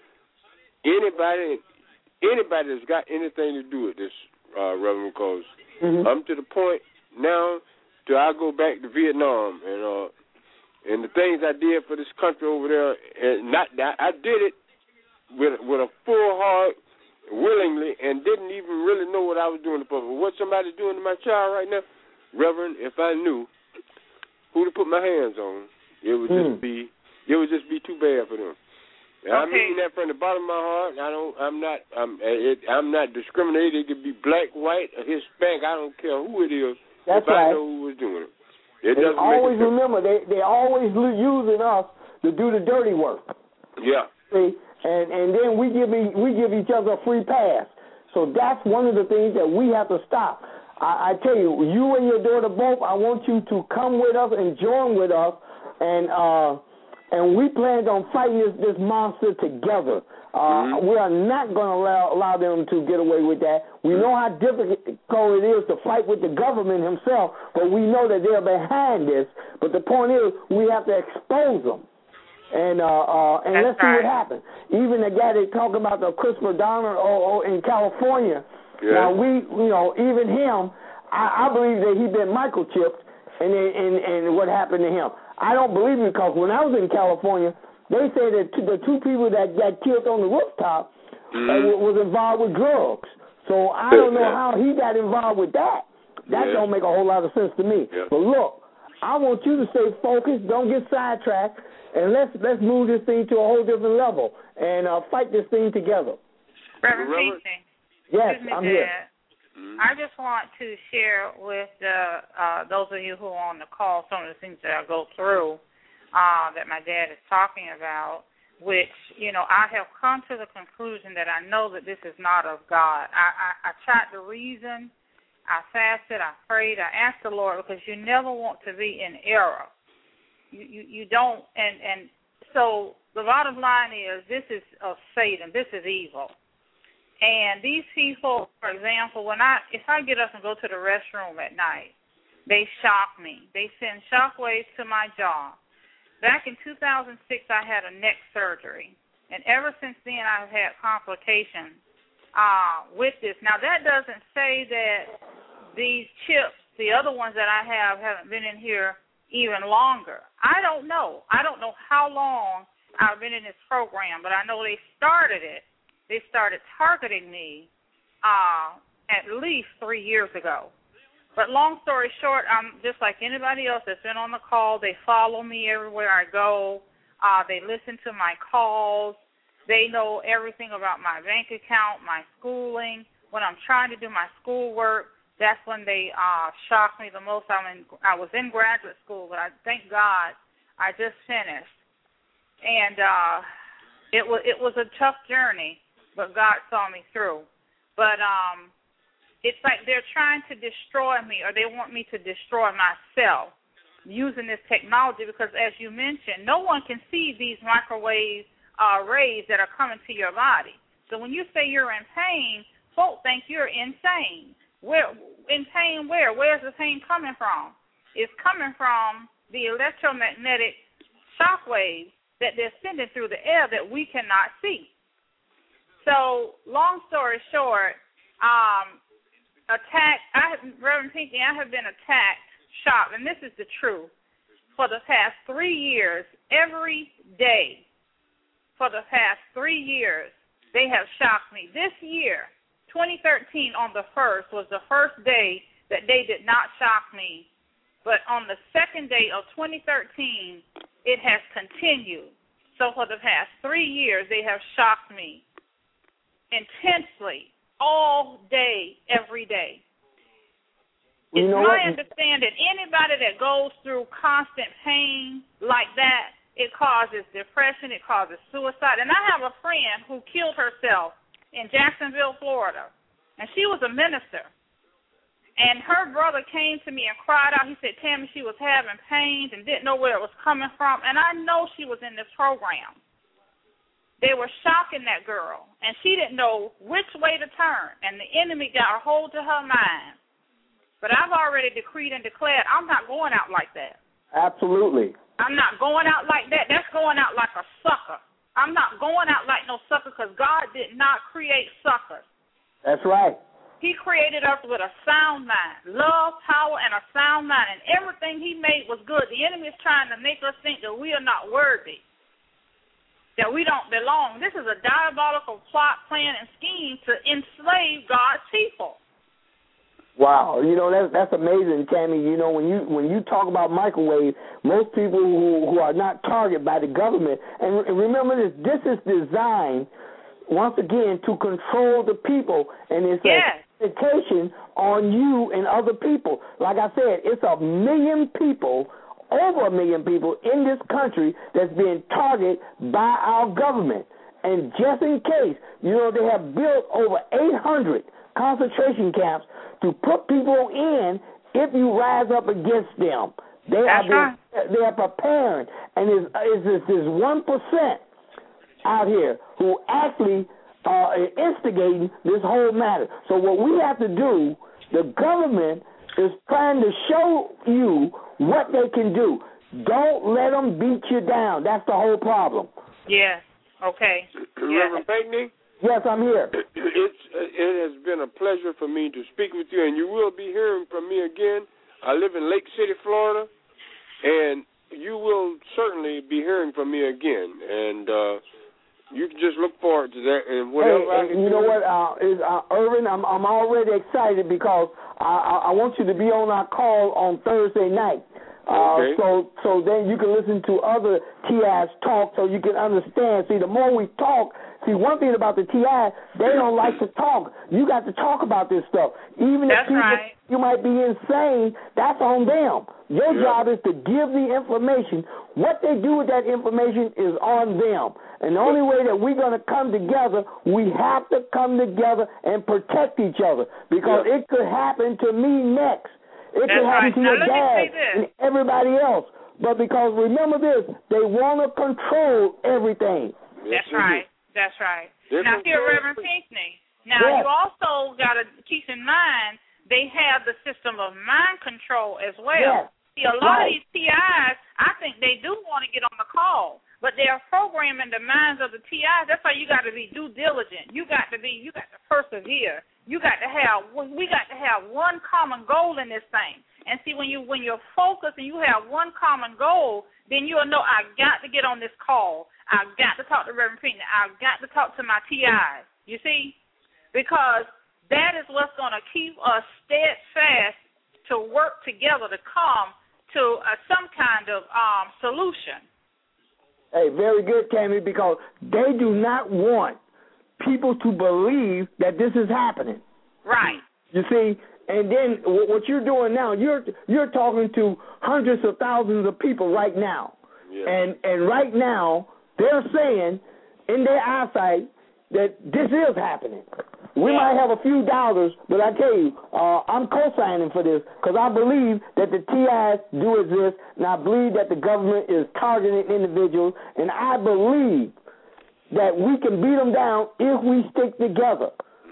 S15: anybody anybody that's got anything to do with this, uh, Reverend, because mm-hmm. I'm to the point now till I go back to Vietnam, and uh, and the things I did for this country over there, and not I did it with with a full heart, willingly, and didn't even really know what I was doing. But what somebody's doing to my child right now, Reverend, if I knew who to put my hands on, it would mm. just be it would just be too bad for them. Okay. I mean that from the bottom of my heart. I don't. I'm not. I'm. It, I'm not discriminating. It could be black, white, or Hispanic. I don't care who it is.
S2: That's
S15: if
S2: right.
S15: I know who was doing it. It
S2: they
S15: doesn't
S2: always
S15: make
S2: remember. They they always using us to do the dirty work.
S15: Yeah.
S2: See, and and then we give me, we give each other a free pass. So that's one of the things that we have to stop. I, I tell you, you and your daughter both. I want you to come with us and join with us, and. uh And we plan on fighting this, this monster together. Uh, mm-hmm. We are not going to allow, allow them to get away with that. We know how difficult it is to fight with the government himself, but we know that they're behind this. But the point is, we have to expose them. And uh, uh, and That's let's right. see what happens. Even the guy they talk about, the Christopher Donner oh, oh, in California, yeah. now we, you know, even him, I, I believe that he's been microchipped, and, and, and what happened to him. I don't believe it, because when I was in California, they say that the two people that got killed on the rooftop mm-hmm. uh, was involved with drugs. So I don't know how he got involved with that. That yeah. don't make a whole lot of sense to me. Yeah. But look, I want you to stay focused, don't get sidetracked, and let's let's move this thing to a whole different level and uh, fight this thing together.
S14: Reverend Casey.
S2: Yes, I'm here.
S14: I just want to share with uh, uh, those of you who are on the call some of the things that I go through uh, that my dad is talking about, which, you know, I have come to the conclusion that I know that this is not of God. I, I, I tried to reason, I fasted, I prayed, I asked the Lord, because you never want to be in error. You, you, you don't, and, and so the bottom line is this is of Satan, this is evil. And these people, for example, when I if I get up and go to the restroom at night, they shock me. They send shock waves to my jaw. Back in two thousand six, I had a neck surgery, and ever since then, I've had complications uh, with this. Now, that doesn't say that these chips, the other ones that I have, haven't been in here even longer. I don't know. I don't know how long I've been in this program, but I know they started it. They started targeting me uh, at least three years ago. But long story short, I'm just like anybody else that's been on the call. They follow me everywhere I go. Uh, they listen to my calls. They know everything about my bank account, my schooling. When I'm trying to do my schoolwork, that's when they uh, shock me the most. I'm in, I was in graduate school, but I thank God I just finished. And uh, it was it was a tough journey, but God saw me through. But um, it's like they're trying to destroy me, or they want me to destroy myself using this technology, because as you mentioned, no one can see these microwave uh, rays that are coming to your body. So when you say you're in pain, folks think you're insane. Where in pain where? Where's the pain coming from? It's coming from the electromagnetic shock waves that they're sending through the air that we cannot see. So, long story short, um, attack. I, Reverend Pinckney, I have been attacked, shocked, and this is the truth. For the past three years, every day, for the past three years, they have shocked me. This year, twenty thirteen, on the first, was the first day that they did not shock me. But on the second day of twenty thirteen, it has continued. So for the past three years, they have shocked me intensely, all day, every day.
S2: You
S14: it's
S2: know
S14: my
S2: what?
S14: understanding anybody that goes through constant pain like that, it causes depression, it causes suicide. And I have a friend who killed herself in Jacksonville, Florida, and she was a minister. And her brother came to me and cried out. He said, Tammy, she was having pains and didn't know where it was coming from. And I know she was in this program. They were shocking that girl, and she didn't know which way to turn. And the enemy got a hold to her mind. But I've already decreed and declared I'm not going out like that.
S2: Absolutely.
S14: I'm not going out like that. That's going out like a sucker. I'm not going out like no sucker because God did not create suckers.
S2: That's right.
S14: He created us with a sound mind, love, power, and a sound mind, and everything he made was good. The enemy is trying to make us think that we are not worthy, that we don't belong. This is a diabolical plot, plan, and scheme to enslave God's people.
S2: Wow, you know that's that's amazing, Tammy. You know when you when you talk about microwave, most people who who are not targeted by the government, and remember this, this is designed once again to control the people, and it's
S14: yes.
S2: an education on you and other people. Like I said, it's a million people, over a million people in this country that's being targeted by our government, and just in case, you know they have built over eight hundred concentration camps to put people in if you rise up against them. They
S14: That's
S2: are
S14: right.
S2: they are preparing, and it's, it's this one percent out here who actually are instigating this whole matter. So what we have to do, the government is trying to show you what they can do. Don't let them beat you down. That's the whole problem.
S14: Yes. Okay.
S15: Reverend Pinckney?
S2: Yes, I'm here.
S15: It's, it has been a pleasure for me to speak with you, and you will be hearing from me again. I live in Lake City, Florida, and you will certainly be hearing from me again. And uh, you can just look forward to that. And whatever
S2: hey,
S15: I can
S2: you
S15: do.
S2: know what, uh, is uh, Irvin? I'm I'm already excited because I, I, I want you to be on our call on Thursday night. Uh,
S15: okay.
S2: So so then you can listen to other T Is talk, so you can understand. See, the more we talk. See, one thing about the T I, they don't like to talk. You got to talk about this stuff. Even
S14: That's
S2: if people,
S14: right.
S2: you might be insane, that's on them. Your
S15: Yeah.
S2: job is to give the information. What they do with that information is on them. And the only way that we're going to come together, we have to come together and protect each other. Because
S15: Yeah.
S2: it could happen to me next. It
S14: That's
S2: could happen
S14: right.
S2: to
S14: Now,
S2: your
S14: let me
S2: dad
S14: say this.
S2: and everybody else. But because remember this, they want to control everything.
S15: Yes,
S14: That's right. That's right.
S15: Different
S14: Now, here,
S15: story.
S14: Reverend Pinckney. Now,
S2: Yes.
S14: you also got to keep in mind they have the system of mind control as well.
S2: Yes.
S14: See, a lot
S2: Right.
S14: of these T Is, I think they do want to get on the call, but they are programming the minds of the T Is. That's why you got to be due diligent. You got to be, you got to persevere. You got to have, we got to have one common goal in this thing. And see, when you when you're focused and you have one common goal, then you'll know I got to get on this call. I've got to talk to Reverend Pinckney. I've got to talk to my T Is. You see, because that is what's going to keep us steadfast to work together to come to uh, some kind of um, solution.
S2: Hey, very good, Tammy, because they do not want people to believe that this is happening.
S14: Right.
S2: You see, and then what you're doing now, you're you're talking to hundreds of thousands of people right now,
S15: Yeah.
S2: and and right now they're saying in their eyesight that this is happening. We
S14: Yeah.
S2: might have a few dollars, but I tell you, uh, I'm co-signing for this because I believe that the T Is do exist, and I believe that the government is targeting individuals, and I believe that we can beat them down if we stick together.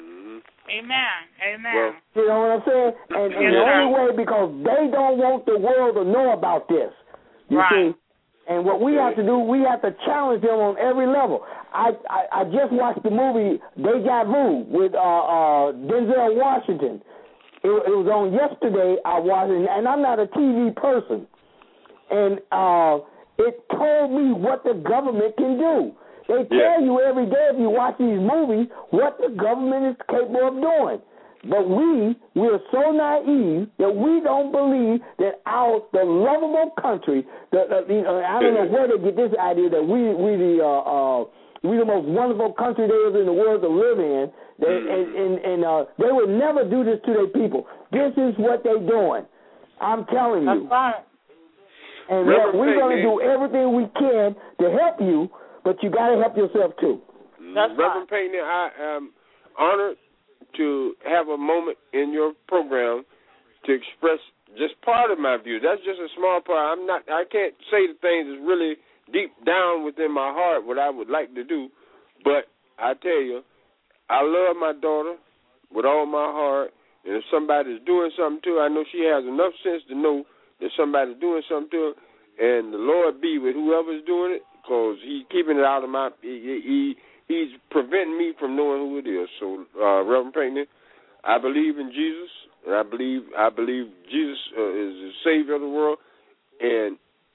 S14: Amen. Amen.
S15: Well,
S2: You know what I'm saying? And, and the
S14: Yes,
S2: only way, because they don't want the world to know about this. You
S14: Right.
S2: see? And what we have to do, we have to challenge them on every level. I I, I just watched the movie Deja Vu with uh, uh, Denzel Washington. It, it was on yesterday. I watched it, and I'm not a T V person. And uh, it told me what the government can do. They tell yeah. you every day if you watch these movies what the government is capable of doing. But we, we are so naive that we don't believe that our the lovable country, the, the, the uh, I don't know where they get this idea that we we the uh, uh, we the most wonderful country there is in the world to live in. They, and and, and uh, they would never do this to their people. This is what they're doing. I'm telling you.
S14: That's right.
S2: And Reverend we're going to do everything we can to help you, but you got to help yourself too.
S14: That's
S15: Reverend
S14: right.
S15: Payne, I am honored to have a moment in your program to express just part of my view. That's just a small part. I'm not. I can't say the things that's really deep down within my heart what I would like to do, but I tell you, I love my daughter with all my heart, and if somebody's doing something to her, I know she has enough sense to know that somebody's doing something to her, and the Lord be with whoever's doing it, because he's keeping it out of my, he, he he's preventing me from knowing who it is. So, uh, Reverend Payne, I believe in Jesus, and I believe I believe Jesus uh, is the Savior of the world, and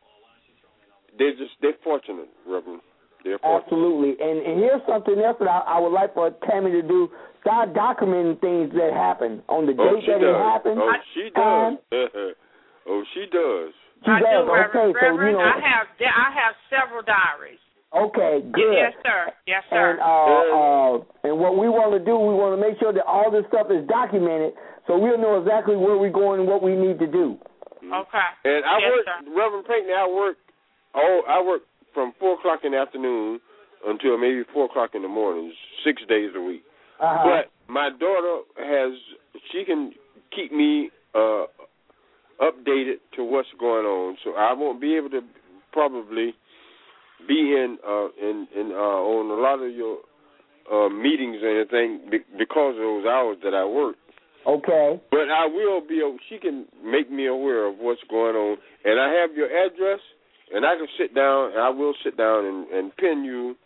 S15: they're just, they're fortunate, Reverend.
S2: Absolutely. And, and here's something else that I, I would like for Tammy to do. Start documenting things that happen on the
S15: oh,
S2: date that
S15: does.
S2: it happened.
S15: Oh, she does. oh, she does.
S2: She
S14: I
S2: does.
S14: do, Reverend.
S2: Okay, so, you know,
S14: I have I have several diaries.
S2: Okay, good.
S14: Yes, sir. Yes, sir.
S2: And, uh, uh, and what we want to do, we want to make sure that all this stuff is documented so we'll know exactly where we're going and what we need to do.
S14: Okay.
S15: And I
S14: yes,
S15: work,
S14: sir.
S15: Reverend Payne, I work, oh, I work from four o'clock in the afternoon until maybe four o'clock in the morning, six days a week.
S2: Uh-huh.
S15: But my daughter has, she can keep me uh, updated to what's going on, so I won't be able to probably be in uh, in, in uh, on a lot of your uh, meetings or anything because of those hours that I work.
S2: Okay.
S15: But I will be, she can make me aware of what's going on, and I have your address, and I can sit down, and I will sit down and, and pin you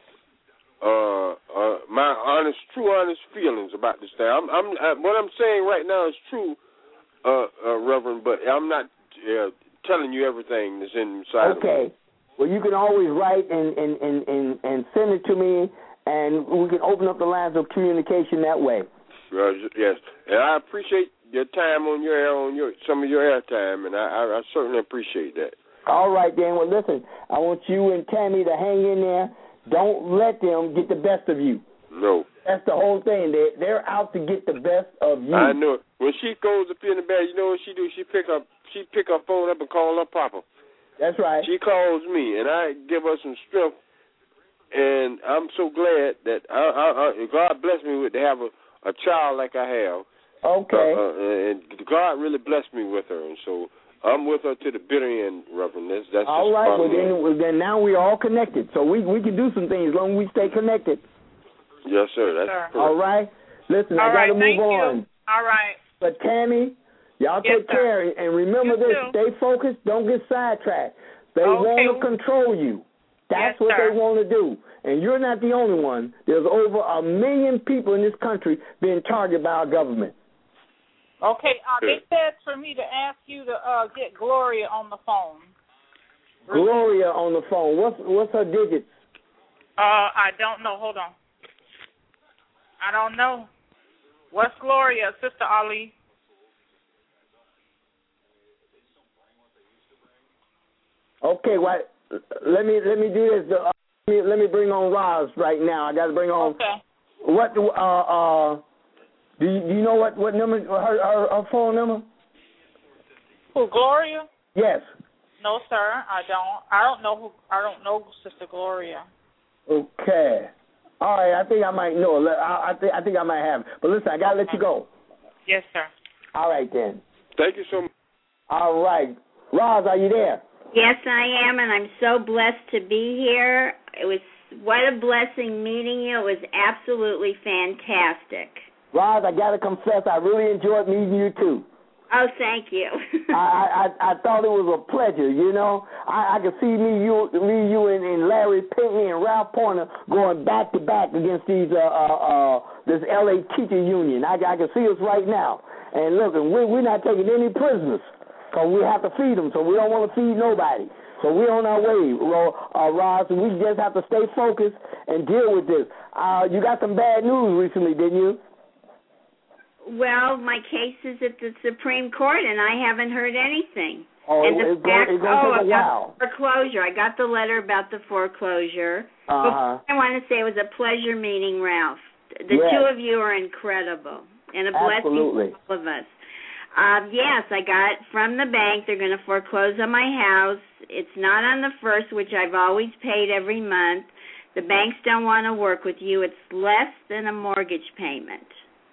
S15: uh, uh, my honest, true, honest feelings about this thing. I'm, I'm, I, what I'm saying right now is true, uh, uh, Reverend, but I'm not uh, telling you everything that's inside
S2: okay.
S15: of me.
S2: Well, you can always write and, and, and, and, and send it to me, and we can open up the lines of communication that way.
S15: Uh, yes, and I appreciate your time on your air, on your some of your airtime, and I, I, I certainly appreciate that.
S2: All right, Dan. Well, listen, I want you and Tammy to hang in there. Don't let them get the best of you.
S15: No.
S2: That's the whole thing. They they're out to get the best of you.
S15: I know. When she goes up in the bed, you know what she do? She pick up, she pick her phone up and call her papa.
S2: That's right.
S15: She calls me, and I give her some strength, and I'm so glad that I, I, I, God bless me with to have a. a child like I have.
S2: Okay.
S15: Uh, uh, and God really blessed me with her, and so I'm with her to the bitter end, Reverend. That's, that's
S2: all right. Well then,
S15: me.
S2: well, then now we're all connected, so we, we can do some things as long as we stay connected.
S15: Yes, sir. That's
S14: sir.
S15: correct.
S2: All right. Listen,
S14: all
S2: I got
S14: right,
S2: to move
S14: thank
S2: on.
S14: You. All right.
S2: But Tammy, y'all
S14: yes,
S2: take sir. care, and remember
S14: you
S2: this:
S14: too.
S2: stay focused. Don't get sidetracked. They
S14: okay.
S2: want to control you. That's
S14: yes,
S2: what
S14: sir.
S2: they want to do. And you're not the only one. There's over a million people in this country being targeted by our government.
S14: Okay, uh, they said for me to ask you to uh, get Gloria on the phone.
S2: Gloria on the phone. What's what's her digits?
S14: Uh, I don't know. Hold on. I don't know. What's Gloria, Sister Ali?
S2: Okay, what? Let me let me do this. Uh, let, me, let me bring on Roz right now. I got to bring on.
S14: Okay.
S2: What? Uh, uh, do you, do you know what what number? Her, her her phone number?
S14: Who? Gloria?
S2: Yes.
S14: No, sir. I don't. I don't know who. I don't know Sister Gloria.
S2: Okay. All right. I think I might know. I, I think I think I might have. But listen, I gotta let you go.
S14: Yes, sir.
S2: All right then.
S15: Thank you so much.
S2: All right, Roz, are you there?
S16: Yes, I am, and I'm so blessed to be here. It was what a blessing meeting you. It was absolutely fantastic.
S2: Roz, I got to confess, I really enjoyed meeting you, too.
S16: Oh, thank you.
S2: I, I I thought it was a pleasure, you know. I, I could see me, you, me, you, and, and Larry Pinckney and Ralph Pointer going back to back against these uh, uh, uh this L A teacher union. I, I can see us right now. And look, and we, we're not taking any prisoners because we have to feed them, so we don't want to feed nobody. So we're on our way, uh, Roz, and we just have to stay focused and deal with this. Uh, you got some bad news recently, didn't you?
S16: Well, my case is at the Supreme Court, and I haven't heard anything.
S2: Oh,
S16: and
S2: it's going to take
S16: oh,
S2: a while.
S16: Foreclosure. I got the letter about the foreclosure.
S2: Uh-huh.
S16: I want to say it was a pleasure meeting, Ralph. The
S2: yes.
S16: two of you are incredible, and a
S2: Absolutely.
S16: blessing to all of us. Uh, yes, I got from the bank. They're going to foreclose on my house. It's not on the first, which I've always paid every month. The banks don't want to work with you. It's less than a mortgage payment.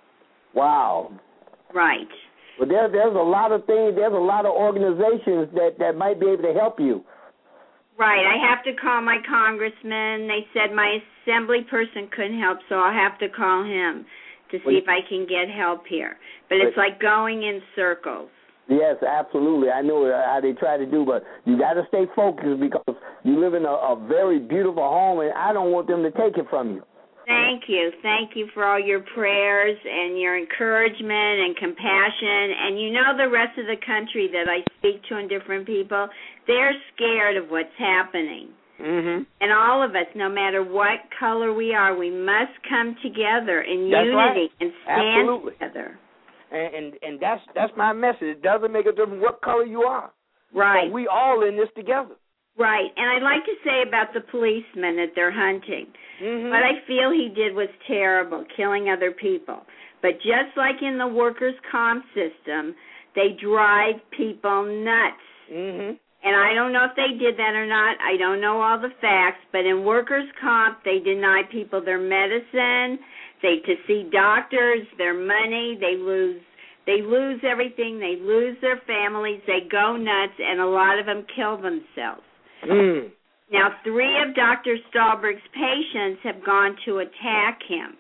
S2: Wow.
S16: Right.
S2: Well, there, there's a lot of things, there's a lot of organizations that, that might be able to help you.
S16: Right. I have to call my congressman. They said my assembly person couldn't help, so I'll have to call him to see well, if I can get help here. But it's like going in circles.
S2: Yes, absolutely. I know how they try to do, but you got to stay focused because you live in a, a very beautiful home, and I don't want them to take it from you.
S16: Thank you. Thank you for all your prayers and your encouragement and compassion. And you know the rest of the country that I speak to and different people, they're scared of what's happening.
S2: Mm-hmm.
S16: And all of us, no matter what color we are, we must come together in
S17: that's
S16: unity
S17: right.
S16: and stand
S17: Absolutely.
S16: together.
S17: And, and and that's that's my message. It doesn't make a difference what color you are.
S16: Right.
S17: So we all in this together.
S16: Right. And I'd like to say about the policeman that they're hunting.
S17: Mm-hmm.
S16: What I feel he did was terrible, killing other people. But just like in the workers' comp system, they drive people nuts.
S17: Mm-hmm.
S16: And I don't know if they did that or not. I don't know all the facts. But in workers' comp, they deny people their medicine, they to see doctors, their money. They lose They lose everything. They lose their families. They go nuts, and a lot of them kill themselves.
S17: Mm.
S16: Now, three of Doctor Stahlberg's patients have gone to attack him.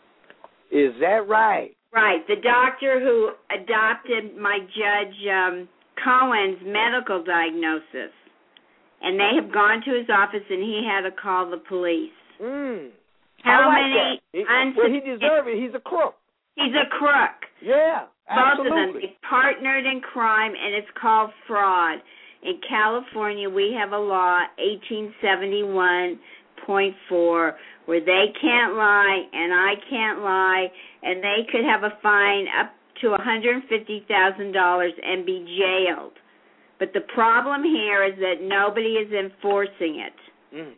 S17: Is that right?
S16: Right. The doctor who adopted my Judge um, Cohen's medical diagnosis. And they have gone to his office, and he had to call the police.
S17: Mm.
S16: How
S17: like
S16: many?
S17: He, well, he deserves it. He's a crook.
S16: He's a crook.
S17: Yeah, absolutely.
S16: Both of them. They partnered in crime, and it's called fraud. In California, we have a law, eighteen seventy-one point four, where they can't lie and I can't lie, and they could have a fine up to one hundred fifty thousand dollars and be jailed. But the problem here is that nobody is enforcing it.
S17: Mm.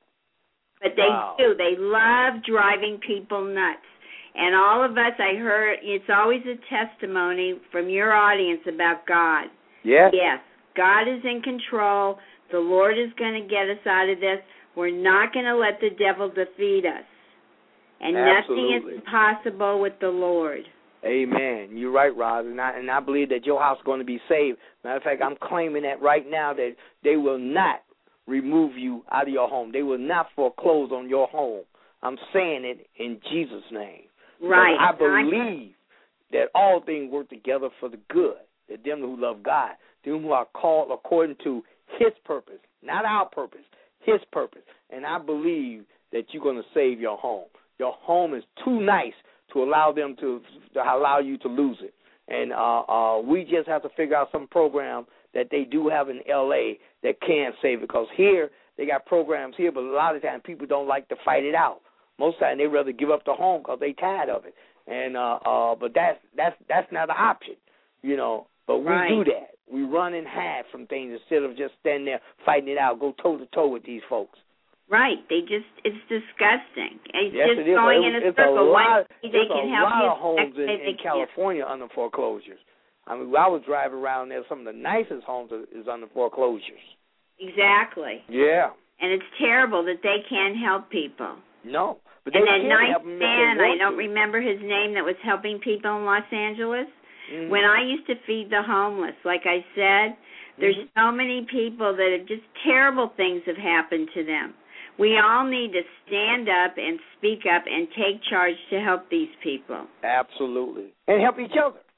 S16: But they
S17: wow.
S16: do. They love driving people nuts. And all of us, I heard, it's always a testimony from your audience about God.
S17: Yes.
S16: Yes. God is in control. The Lord is going to get us out of this. We're not going to let the devil defeat us. And
S17: Absolutely.
S16: nothing is impossible with the Lord.
S17: Amen. You're right, Roz, and I, and I believe that your house is going to be saved. Matter of fact, I'm claiming that right now that they will not remove you out of your home. They will not foreclose on your home. I'm saying it in Jesus' name.
S16: Right.
S17: I believe that all things work together for the good, that them who love God, them who are called according to his purpose, not our purpose, his purpose. And I believe that you're going to save your home. Your home is too nice to allow them to, to allow you to lose it. And uh, uh, we just have to figure out some program that they do have in L A that can save it. Because here, they got programs here, but a lot of times people don't like to fight it out. Most of the time, they rather give up the home because they tired of it. And uh, uh, but that's that's that's not an option, you know. But we
S16: right.
S17: do that. We run and hide from things instead of just standing there fighting it out. Go toe to toe with these folks.
S16: Right. They just it's disgusting. It's
S17: yes,
S16: just
S17: it is.
S16: going
S17: it,
S16: in a
S17: it's
S16: circle.
S17: A lot,
S16: they
S17: there's
S16: can
S17: a
S16: help
S17: lot
S16: you
S17: of homes in, in California under foreclosures. I mean, I was driving around there. Some of the nicest homes is under foreclosures.
S16: Exactly.
S17: Yeah.
S16: And it's terrible that they can't help people.
S17: No. But
S16: and
S17: they
S16: that nice
S17: help them
S16: man, I don't
S17: to.
S16: remember his name, that was helping people in Los Angeles.
S17: Mm-hmm.
S16: When I used to feed the homeless, like I said, there's
S17: mm-hmm.
S16: so many people that have just terrible things have happened to them. We all need to stand up and speak up and take charge to help these people.
S17: Absolutely. And help each other.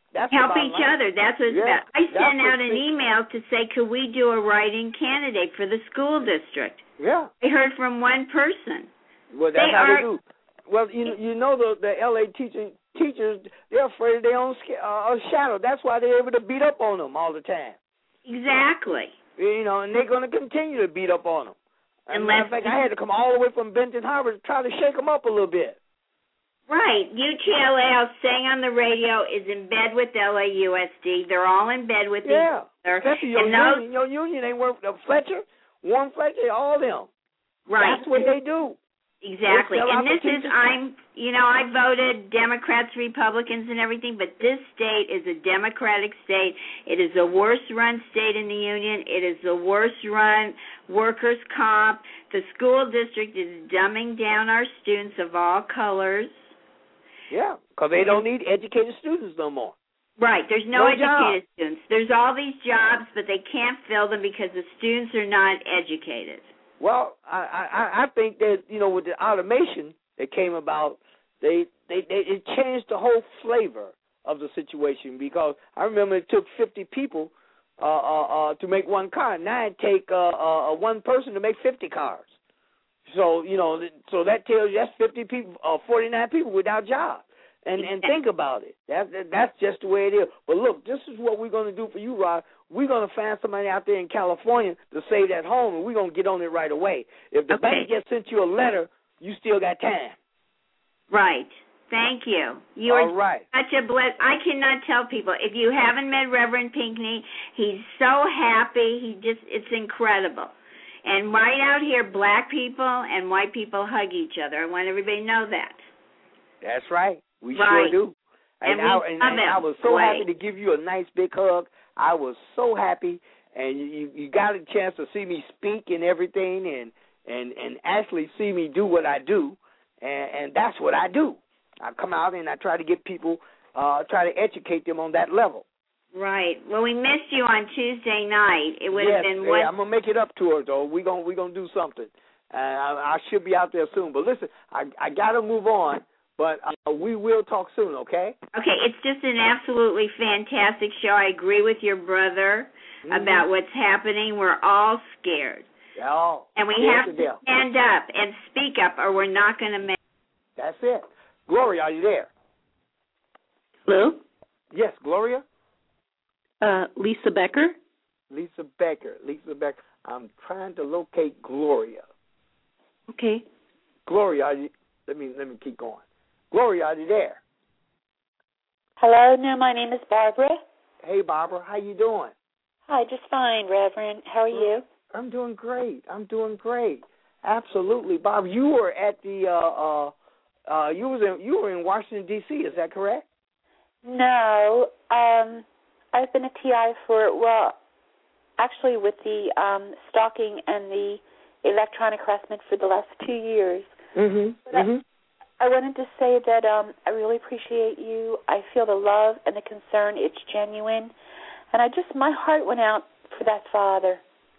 S17: That's
S16: help each line. other. That's what it's
S17: yeah,
S16: about. I sent out an email to say, could we do a write-in candidate for the school district?
S17: Yeah.
S16: I heard from one person.
S17: Well, that's
S16: they
S17: how
S16: are,
S17: they do. Well, you you know the the L A teachers teachers they're afraid of their own uh, shadow. That's why they're able to beat up on them all the time.
S16: Exactly.
S17: You know, and they're going to continue to beat up on them. As a matter of fact, I had to come all the way from Benton Harbor to try to shake them up a little bit.
S16: Right. U T L A, saying on the radio, is in bed with L A U S D. They're all in bed with
S17: yeah.
S16: each other.
S17: Especially your
S16: and
S17: union.
S16: those,
S17: Your union ain't worth the Fletcher, Warren Fletcher, all them.
S16: Right.
S17: That's what they do.
S16: Exactly. And this is, I'm, you know, I voted Democrats, Republicans, and everything, but this state is a Democratic state. It is the worst-run state in the union. It is the worst-run workers' comp. The school district is dumbing down our students of all colors.
S17: Yeah, because they don't need educated students no more.
S16: Right. There's no,
S17: no
S16: educated
S17: job.
S16: students. There's all these jobs, but they can't fill them because the students are not educated.
S17: Well, I, I I think that, you know, with the automation that came about, they, they they it changed the whole flavor of the situation, because I remember it took fifty people uh, uh, uh, to make one car. Now it take uh, uh, one person to make fifty cars. So, you know, so that tells you that's fifty people, uh, forty-nine people without jobs. And and think about it. That, that that's just the way it is. But look, this is what we're going to do for you, Rod. We're going to find somebody out there in California to save that home, and we're going to get on it right away. If the
S16: okay.
S17: bank just sent you a letter, you still got time.
S16: Right. Thank you. You
S17: All
S16: are
S17: right.
S16: such a bless. I cannot tell people. If you haven't met Reverend Pinckney, he's so happy. He just, it's incredible. And right out here, black people and white people hug each other. I want everybody to know that.
S17: That's right. We
S16: right.
S17: sure do. And,
S16: and,
S17: I,
S16: we
S17: and,
S16: love
S17: and
S16: it.
S17: I was so
S16: Way.
S17: happy to give you a nice big hug. I was so happy, and you you got a chance to see me speak and everything, and and and actually see me do what I do, and, and that's what I do. I come out and I try to get people, uh, try to educate them on that level.
S16: Right. Well, we missed you on Tuesday night. It would
S17: yes,
S16: have been
S17: yeah,
S16: one.
S17: I'm gonna make it up to her though. We gonna we gonna do something. Uh, I, I should be out there soon. But listen, I I gotta move on. But uh, we will talk soon, okay?
S16: Okay, it's just an absolutely fantastic show. I agree with your brother mm-hmm. about what's happening. We're all scared.
S17: Yeah,
S16: and we
S17: yes,
S16: have to stand up and speak up, or we're not going to make it.
S17: That's it. Gloria, are you there?
S18: Hello?
S17: Yes, Gloria?
S18: Uh, Lisa Becker?
S17: Lisa Becker. Lisa Becker. I'm trying to locate Gloria.
S18: Okay.
S17: Gloria, are you, let me let me keep going. Gloria, are you there?
S19: Hello, no, my name is Barbara.
S17: Hey, Barbara, how you doing?
S19: Hi, just fine, Reverend. How are you?
S17: I'm doing great. I'm doing great. Absolutely, Bob. You were at the uh, uh, uh, you was in you were in Washington D C. Is that correct?
S19: No, um, I've been a T I for well, actually with the um, stalking and the electronic harassment for the last two years.
S17: Mhm.
S19: But
S17: mhm.
S19: I, I wanted to say that um, I really appreciate you. I feel the love and the concern. It's genuine. And I just, my heart went out for that father.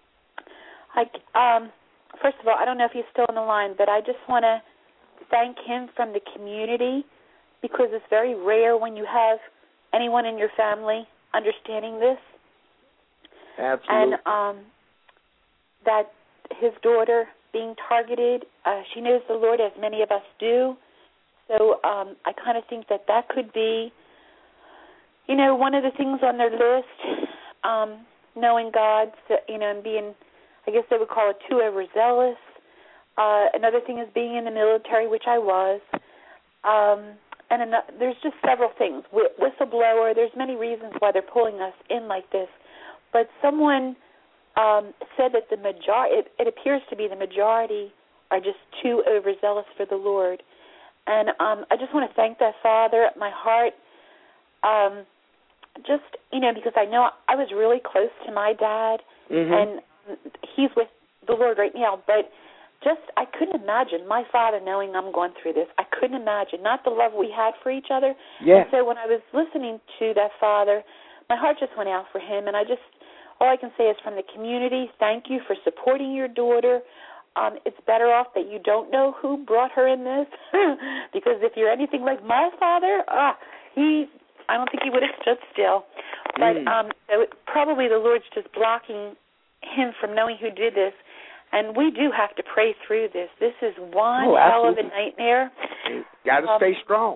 S19: I, um, first of all, I don't know if he's still on the line, but I just want to thank him from the community, because it's very rare when you have anyone in your family understanding this.
S17: Absolutely.
S19: And um, that his daughter being targeted, uh, she knows the Lord as many of us do. So um, I kind of think that that could be, you know, one of the things on their list, um, knowing God, you know, and being, I guess they would call it too overzealous. Uh, another thing is being in the military, which I was. Um, and another, there's just several things. Wh- whistleblower, there's many reasons why they're pulling us in like this. But someone um, said that the majority, it, it appears to be the majority, are just too overzealous for the Lord. And um, I just want to thank that father. My heart, um, just, you know, because I know I was really close to my dad,
S17: mm-hmm.
S19: and he's with the Lord right now. But just, I couldn't imagine my father knowing I'm going through this. I couldn't imagine, not the love we had for each other.
S17: Yeah.
S19: And so when I was listening to that father, my heart just went out for him. And I just, all I can say is from the community, thank you for supporting your daughter. Um, it's better off that you don't know who brought her in this, because if you're anything like my father, uh, he I don't think he would have stood still. But
S17: Mm.
S19: um, so probably the Lord's just blocking him from knowing who did this. And we do have to pray through this. This is one
S17: Oh,
S19: hell of a
S17: absolutely.
S19: nightmare.
S17: Got to
S19: Um,
S17: stay strong.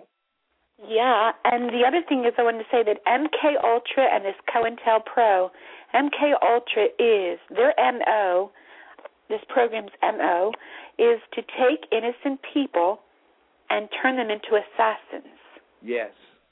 S19: Yeah, and the other thing is I wanted to say that M K Ultra and this COINTEL Pro, M K Ultra is, their M O, this program's M O, is to take innocent people and turn them into assassins.
S17: Yes.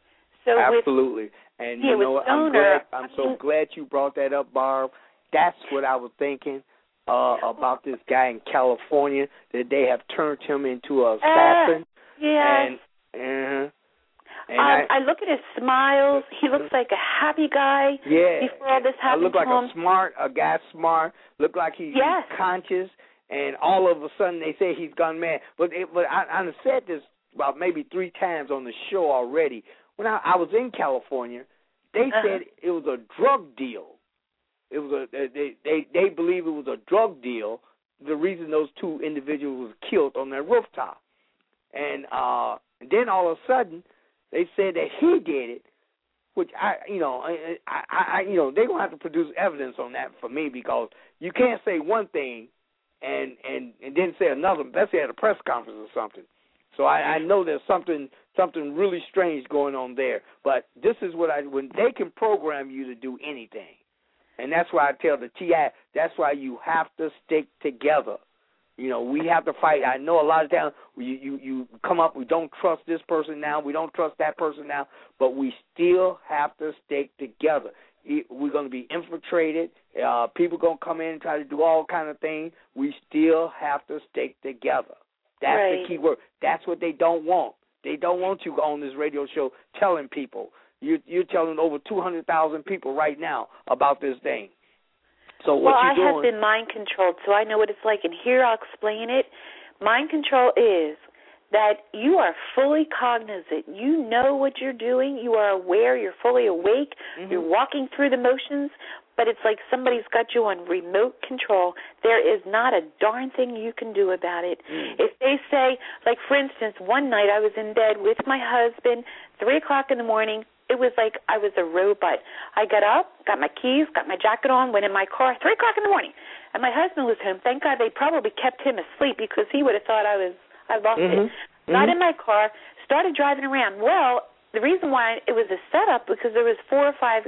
S19: So
S17: Absolutely.
S19: With,
S17: and
S19: yeah,
S17: you know
S19: with
S17: what? I'm
S19: Stoner,
S17: glad. I'm
S19: I
S17: so
S19: mean,
S17: glad you brought that up, Barb. That's what I was thinking uh, about this guy in California, that they have turned him into an assassin.
S19: Uh, yeah.
S17: And, uh, and
S19: um,
S17: I,
S19: I look at his smiles. He looks like a happy guy.
S17: yeah,
S19: Before all this
S17: I
S19: happened
S17: look like
S19: to him.
S17: a smart, a guy smart. Look like he,
S19: Yes.
S17: he's conscious, and all of a sudden they say he's gone mad. But it, but I, I said this about maybe three times on the show already. When I, I was in California, they
S19: Uh-huh.
S17: said it was a drug deal. It was a they they they believe it was a drug deal. The reason those two individuals was killed on their rooftop, and uh, and then all of a sudden they said that he did it, which I you know I, I, I you know they're gonna have to produce evidence on that for me, because you can't say one thing and and and then say another. Let's say at a press conference or something. So I, I know there's something something really strange going on there. But this is what I when they can program you to do anything. And that's why I tell the T I, that's why you have to stick together. You know, we have to fight. I know a lot of times you, you, you come up, we don't trust this person now, we don't trust that person now, but we still have to stick together. We're going to be infiltrated. Uh, people going to come in and try to do all kind of things. We still have to stick together. That's
S19: right.
S17: the key word. That's what they don't want. They don't want you on this radio show telling people. You, you're telling over two hundred thousand people right now about this thing. So what
S19: well,
S17: you're
S19: I
S17: doing,
S19: have been mind controlled, so I know what it's like. And here I'll explain it. Mind control is that you are fully cognizant. You know what you're doing. You are aware. You're fully awake.
S17: Mm-hmm.
S19: You're walking through the motions, but it's like somebody's got you on remote control. There is not a darn thing you can do about it. Mm. If they say, like, for instance, one night I was in bed with my husband, three o'clock in the morning. It was like I was a robot. I got up, got my keys, got my jacket on, went in my car, three o'clock in the morning. And my husband was home. Thank God they probably kept him asleep, because he would have thought I was I lost
S17: mm-hmm.
S19: it. Got mm-hmm. in my car, started driving around. Well, the reason why it was a setup, because there was four or five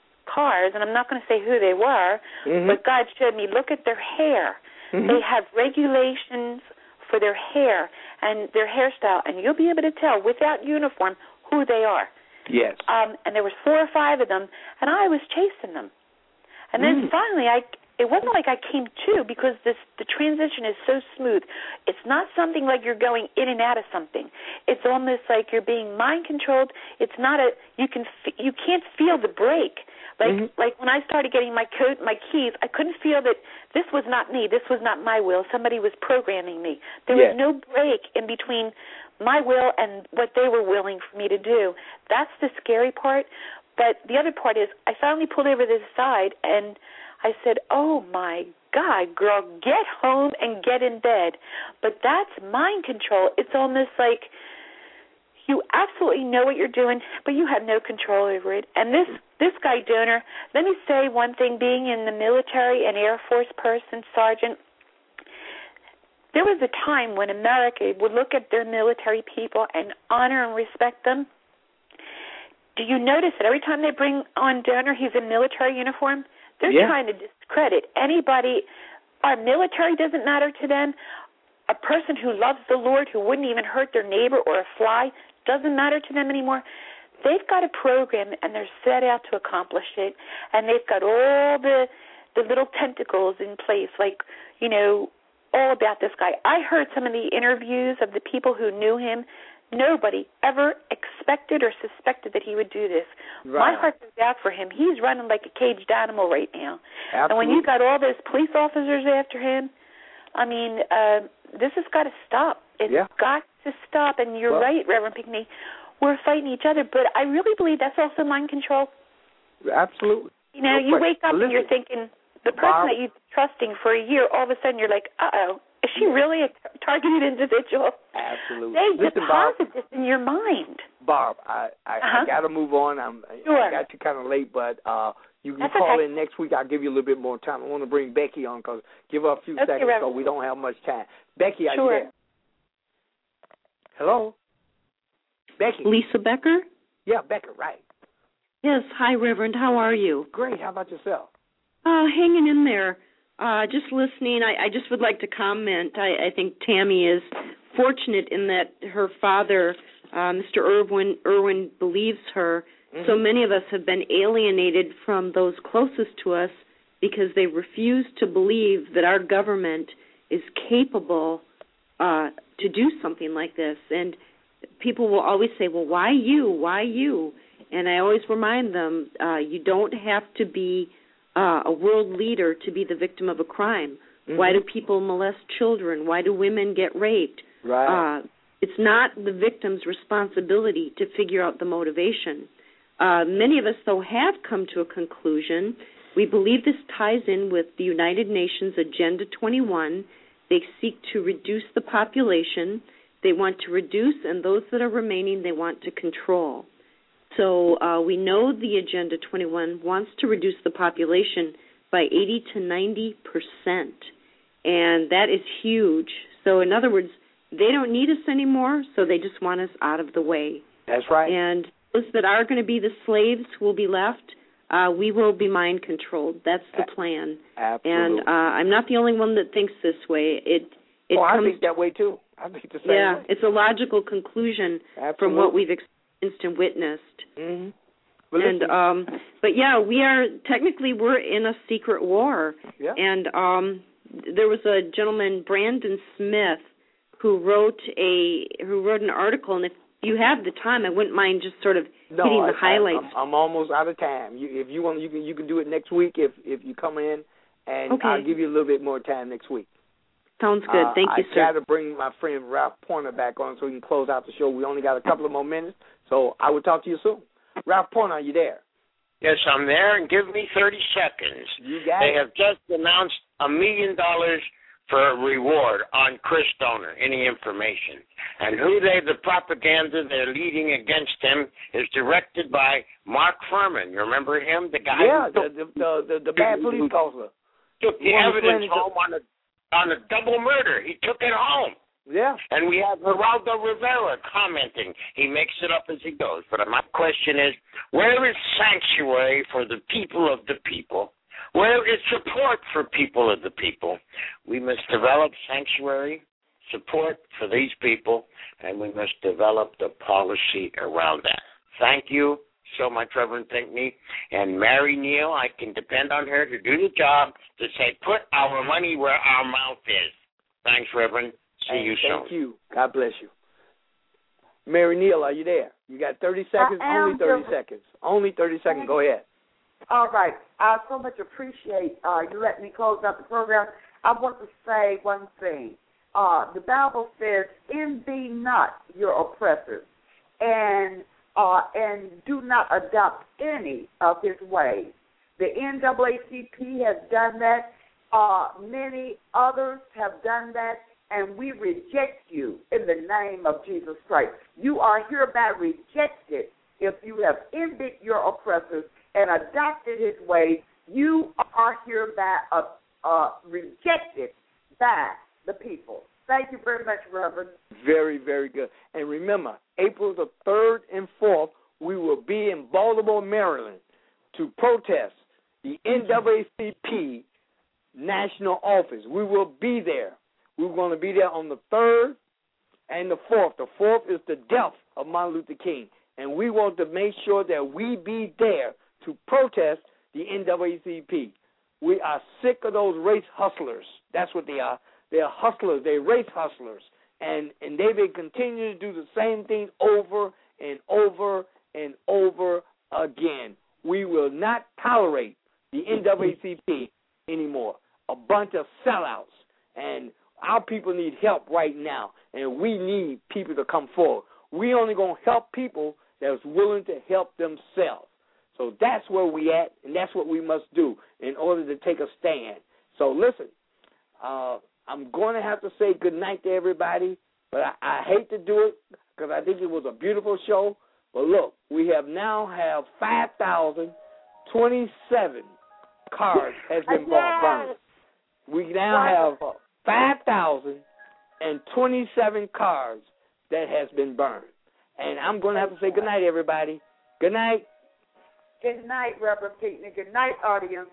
S19: cars, and I'm not going to say who they were,
S17: mm-hmm.
S19: but God showed me, look at their hair.
S17: Mm-hmm.
S19: They have regulations for their hair and their hairstyle, and you'll be able to tell without uniform who they are.
S17: Yes.
S19: Um, and there was four or five of them, and I was chasing them. And then
S17: mm.
S19: finally, I it wasn't like I came to, because this the transition is so smooth. It's not something like you're going in and out of something. It's almost like you're being mind controlled. It's not a you can you can't feel the break. Like mm-hmm. like when I started getting my coat, my keys, I couldn't feel that this was not me. This was not my will. Somebody was programming me. There
S17: yes.
S19: was no break in between my will and what they were willing for me to do. That's the scary part. But the other part is I finally pulled over to the side and I said, oh, my God, girl, get home and get in bed. But that's mind control. It's almost like you absolutely know what you're doing, but you have no control over it. And this, this guy, Donor, let me say one thing, being in the military, an Air Force person, sergeant, there was a time when America would look at their military people and honor and respect them. Do you notice that every time they bring on Donor, he's in military uniform? They're
S17: yeah.
S19: trying to discredit anybody. Our military doesn't matter to them. A person who loves the Lord, who wouldn't even hurt their neighbor or a fly, doesn't matter to them anymore. They've got a program, and they're set out to accomplish it. And they've got all the the little tentacles in place, like, you know, all about this guy. I heard some of the interviews of the people who knew him. Nobody ever expected or suspected that he would do this.
S17: Right.
S19: My heart goes out for him. He's running like a caged animal right now.
S17: Absolutely.
S19: And when you got all those police officers after him, I mean, uh, this has got to stop. It's
S17: yeah.
S19: got to stop. And you're
S17: well,
S19: right, Reverend Pinckney. We're fighting each other. But I really believe that's also mind control.
S17: Absolutely.
S19: You know,
S17: no
S19: you wake up
S17: Listen,
S19: and you're thinking, the person
S17: Bob,
S19: that you've been trusting for a year, all of a sudden you're like, uh-oh. Is she really a targeted individual?
S17: Absolutely.
S19: They
S17: Listen, Barb,
S19: deposit this in your mind.
S17: Barb, I I,
S19: Uh-huh.
S17: I got to move on. I'm
S19: Sure.
S17: I got you kind of late, but uh, you you
S19: That's
S17: call
S19: okay.
S17: in next week. I'll give you a little bit more time. I want to bring Becky on because give her a few
S19: Okay,
S17: seconds
S19: Reverend.
S17: so we don't have much time. Becky, are
S19: Sure.
S17: you there? Hello, Becky.
S18: Lisa Becker?
S17: Yeah, Becker. Right.
S18: Yes. Hi, Reverend. How are you?
S17: Great. How about yourself?
S18: Uh, hanging in there. Uh, just listening. I, I just would like to comment. I, I think Tammy is fortunate in that her father, uh, Mister Irwin, Irwin, believes her. Mm-hmm. So many of us have been alienated from those closest to us because they refuse to believe that our government is capable uh, to do something like this. And people will always say, well, why you? Why you? And I always remind them, uh, you don't have to be uh, a world leader to be the victim of a crime. Mm-hmm. Why do people molest children? Why do women get raped?
S17: Right.
S18: Uh, it's not the victim's responsibility to figure out the motivation. Uh, many of us, though, have come to a conclusion. We believe this ties in with the United Nations Agenda twenty-one. They seek to reduce the population. They want to reduce, and those that are remaining, they want to control. So uh, we know the Agenda twenty-one wants to reduce the population by eighty to ninety percent, and that is huge. So in other words, they don't need us anymore, so they just want us out of the way.
S17: That's right.
S18: And those that are going to be the slaves who will be left, uh, we will be mind-controlled. That's the plan.
S17: Absolutely.
S18: And uh, I'm not the only one that thinks this way. It it
S17: oh,
S18: comes,
S17: I think that way, too. I think the same
S18: yeah,
S17: way.
S18: it's a logical conclusion
S17: Absolutely.
S18: from what we've experienced and witnessed.
S17: Mm-hmm. Well,
S18: and um, but yeah, we are technically we're in a secret war.
S17: Yeah.
S18: And um, there was a gentleman, Brandon Smith, who wrote a who wrote an article. And if you have the time, I wouldn't mind just sort of
S17: no,
S18: hitting the
S17: I,
S18: highlights.
S17: I'm, I'm almost out of time. You, if you want, you can you can do it next week if if you come in, and
S18: okay.
S17: I'll give you a little bit more time next week.
S18: Sounds good.
S17: Uh,
S18: Thank you,
S17: I
S18: sir.
S17: I got to bring my friend Ralph Pointer back on so we can close out the show. We only got a couple of more minutes, so I will talk to you soon. Ralph Pointer, are you there?
S6: Yes, I'm there, and give me thirty seconds.
S17: You got
S6: they
S17: it.
S6: have just announced a million dollars for a reward on Chris Stoner, any information. And who they, the propaganda they're leading against him is directed by Mark Furman. You remember him? The guy
S17: Yeah,
S6: who took,
S17: the, the, the, the bad police officer.
S6: took the evidence home on a, on a double murder. He took it home.
S17: Yeah.
S6: And we have Geraldo Rivera commenting. He makes it up as he goes. But my question is, where is sanctuary for the people of the people? Where is support for people of the people? We must develop sanctuary, support for these people, and we must develop the policy around that. Thank you so much, Reverend Pinckney. And Mary Neal, I can depend on her to do the job to say, put our money where our mouth is. Thanks, Reverend. See
S17: hey,
S6: you soon.
S17: Thank you. God bless you. Mary Neal, are you there? You got thirty seconds?
S8: I am
S17: Only thirty
S8: here.
S17: seconds. Only thirty seconds. Go ahead.
S8: All right. I so much appreciate uh, you letting me close out the program. I want to say one thing. Uh, the Bible says, envy not your oppressors, and uh, and do not adopt any of his ways. The N double A C P has done that. Uh, many others have done that, and we reject you in the name of Jesus Christ. You are hereby rejected if you have envied your oppressors and adopted his ways. You are hereby uh, uh, rejected by the people. Thank you very much, Reverend.
S17: Very, very good. And remember, April the third and fourth, we will be in Baltimore, Maryland, to protest the N double A C P national office. We will be there. We're going to be there on the third and the fourth. The fourth is the death of Martin Luther King, and we want to make sure that we be there to protest the N double A C P. We are sick of those race hustlers. That's what they are. They're hustlers. They're race hustlers. And and they will continue to do the same thing over and over and over again. We will not tolerate the N double A C P anymore. A bunch of sellouts. And our people need help right now. And we need people to come forward. We only going to help people that's willing to help themselves. So that's where we at, and that's what we must do in order to take a stand. So listen, uh, I'm I'm going to have to say good night to everybody, but I, I hate to do it because I think it was a beautiful show. But look, we have now have five thousand twenty-seven cars has been burned. We now have five thousand twenty-seven cars that has been burned. And I'm going to have to say good night, everybody. Good night.
S8: Good night, Reverend Pinckney. Good night, audience.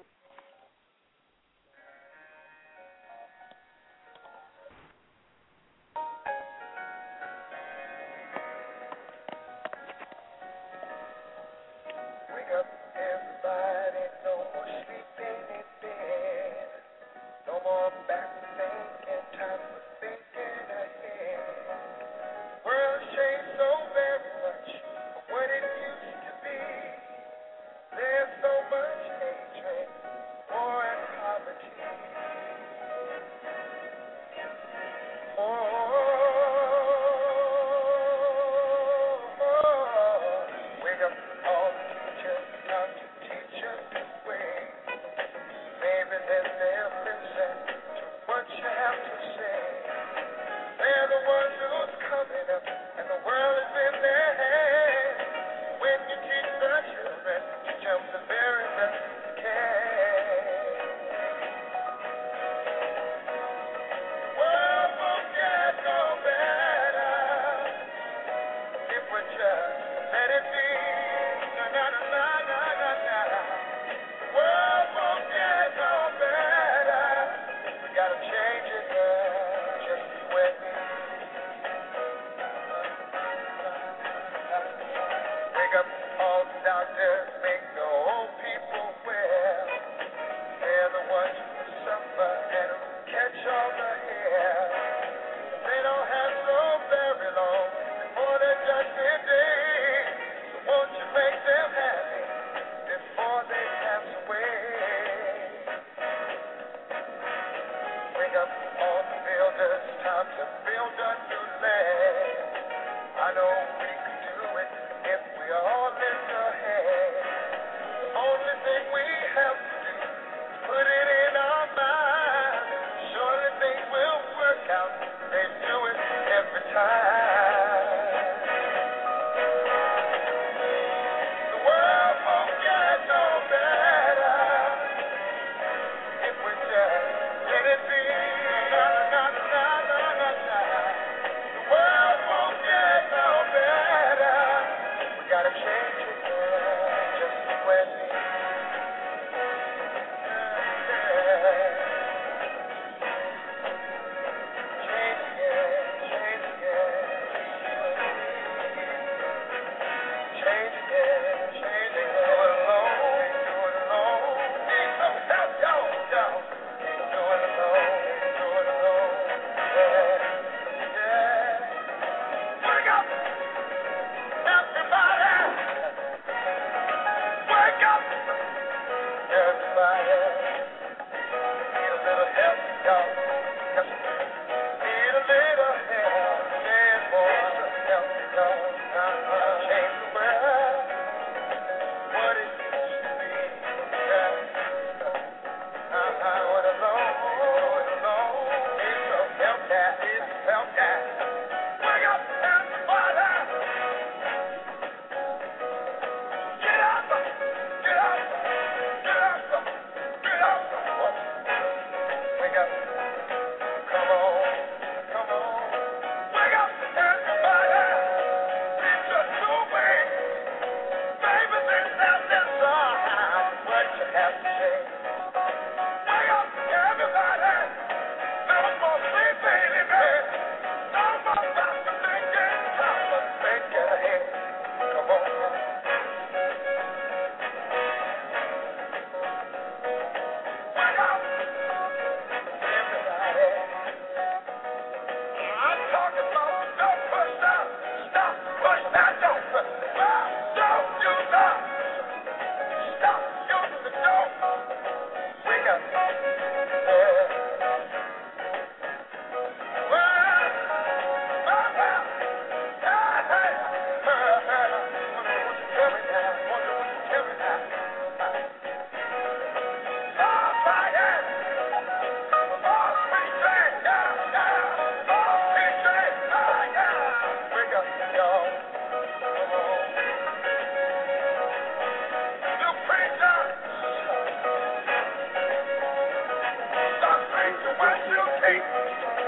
S3: what you'll take.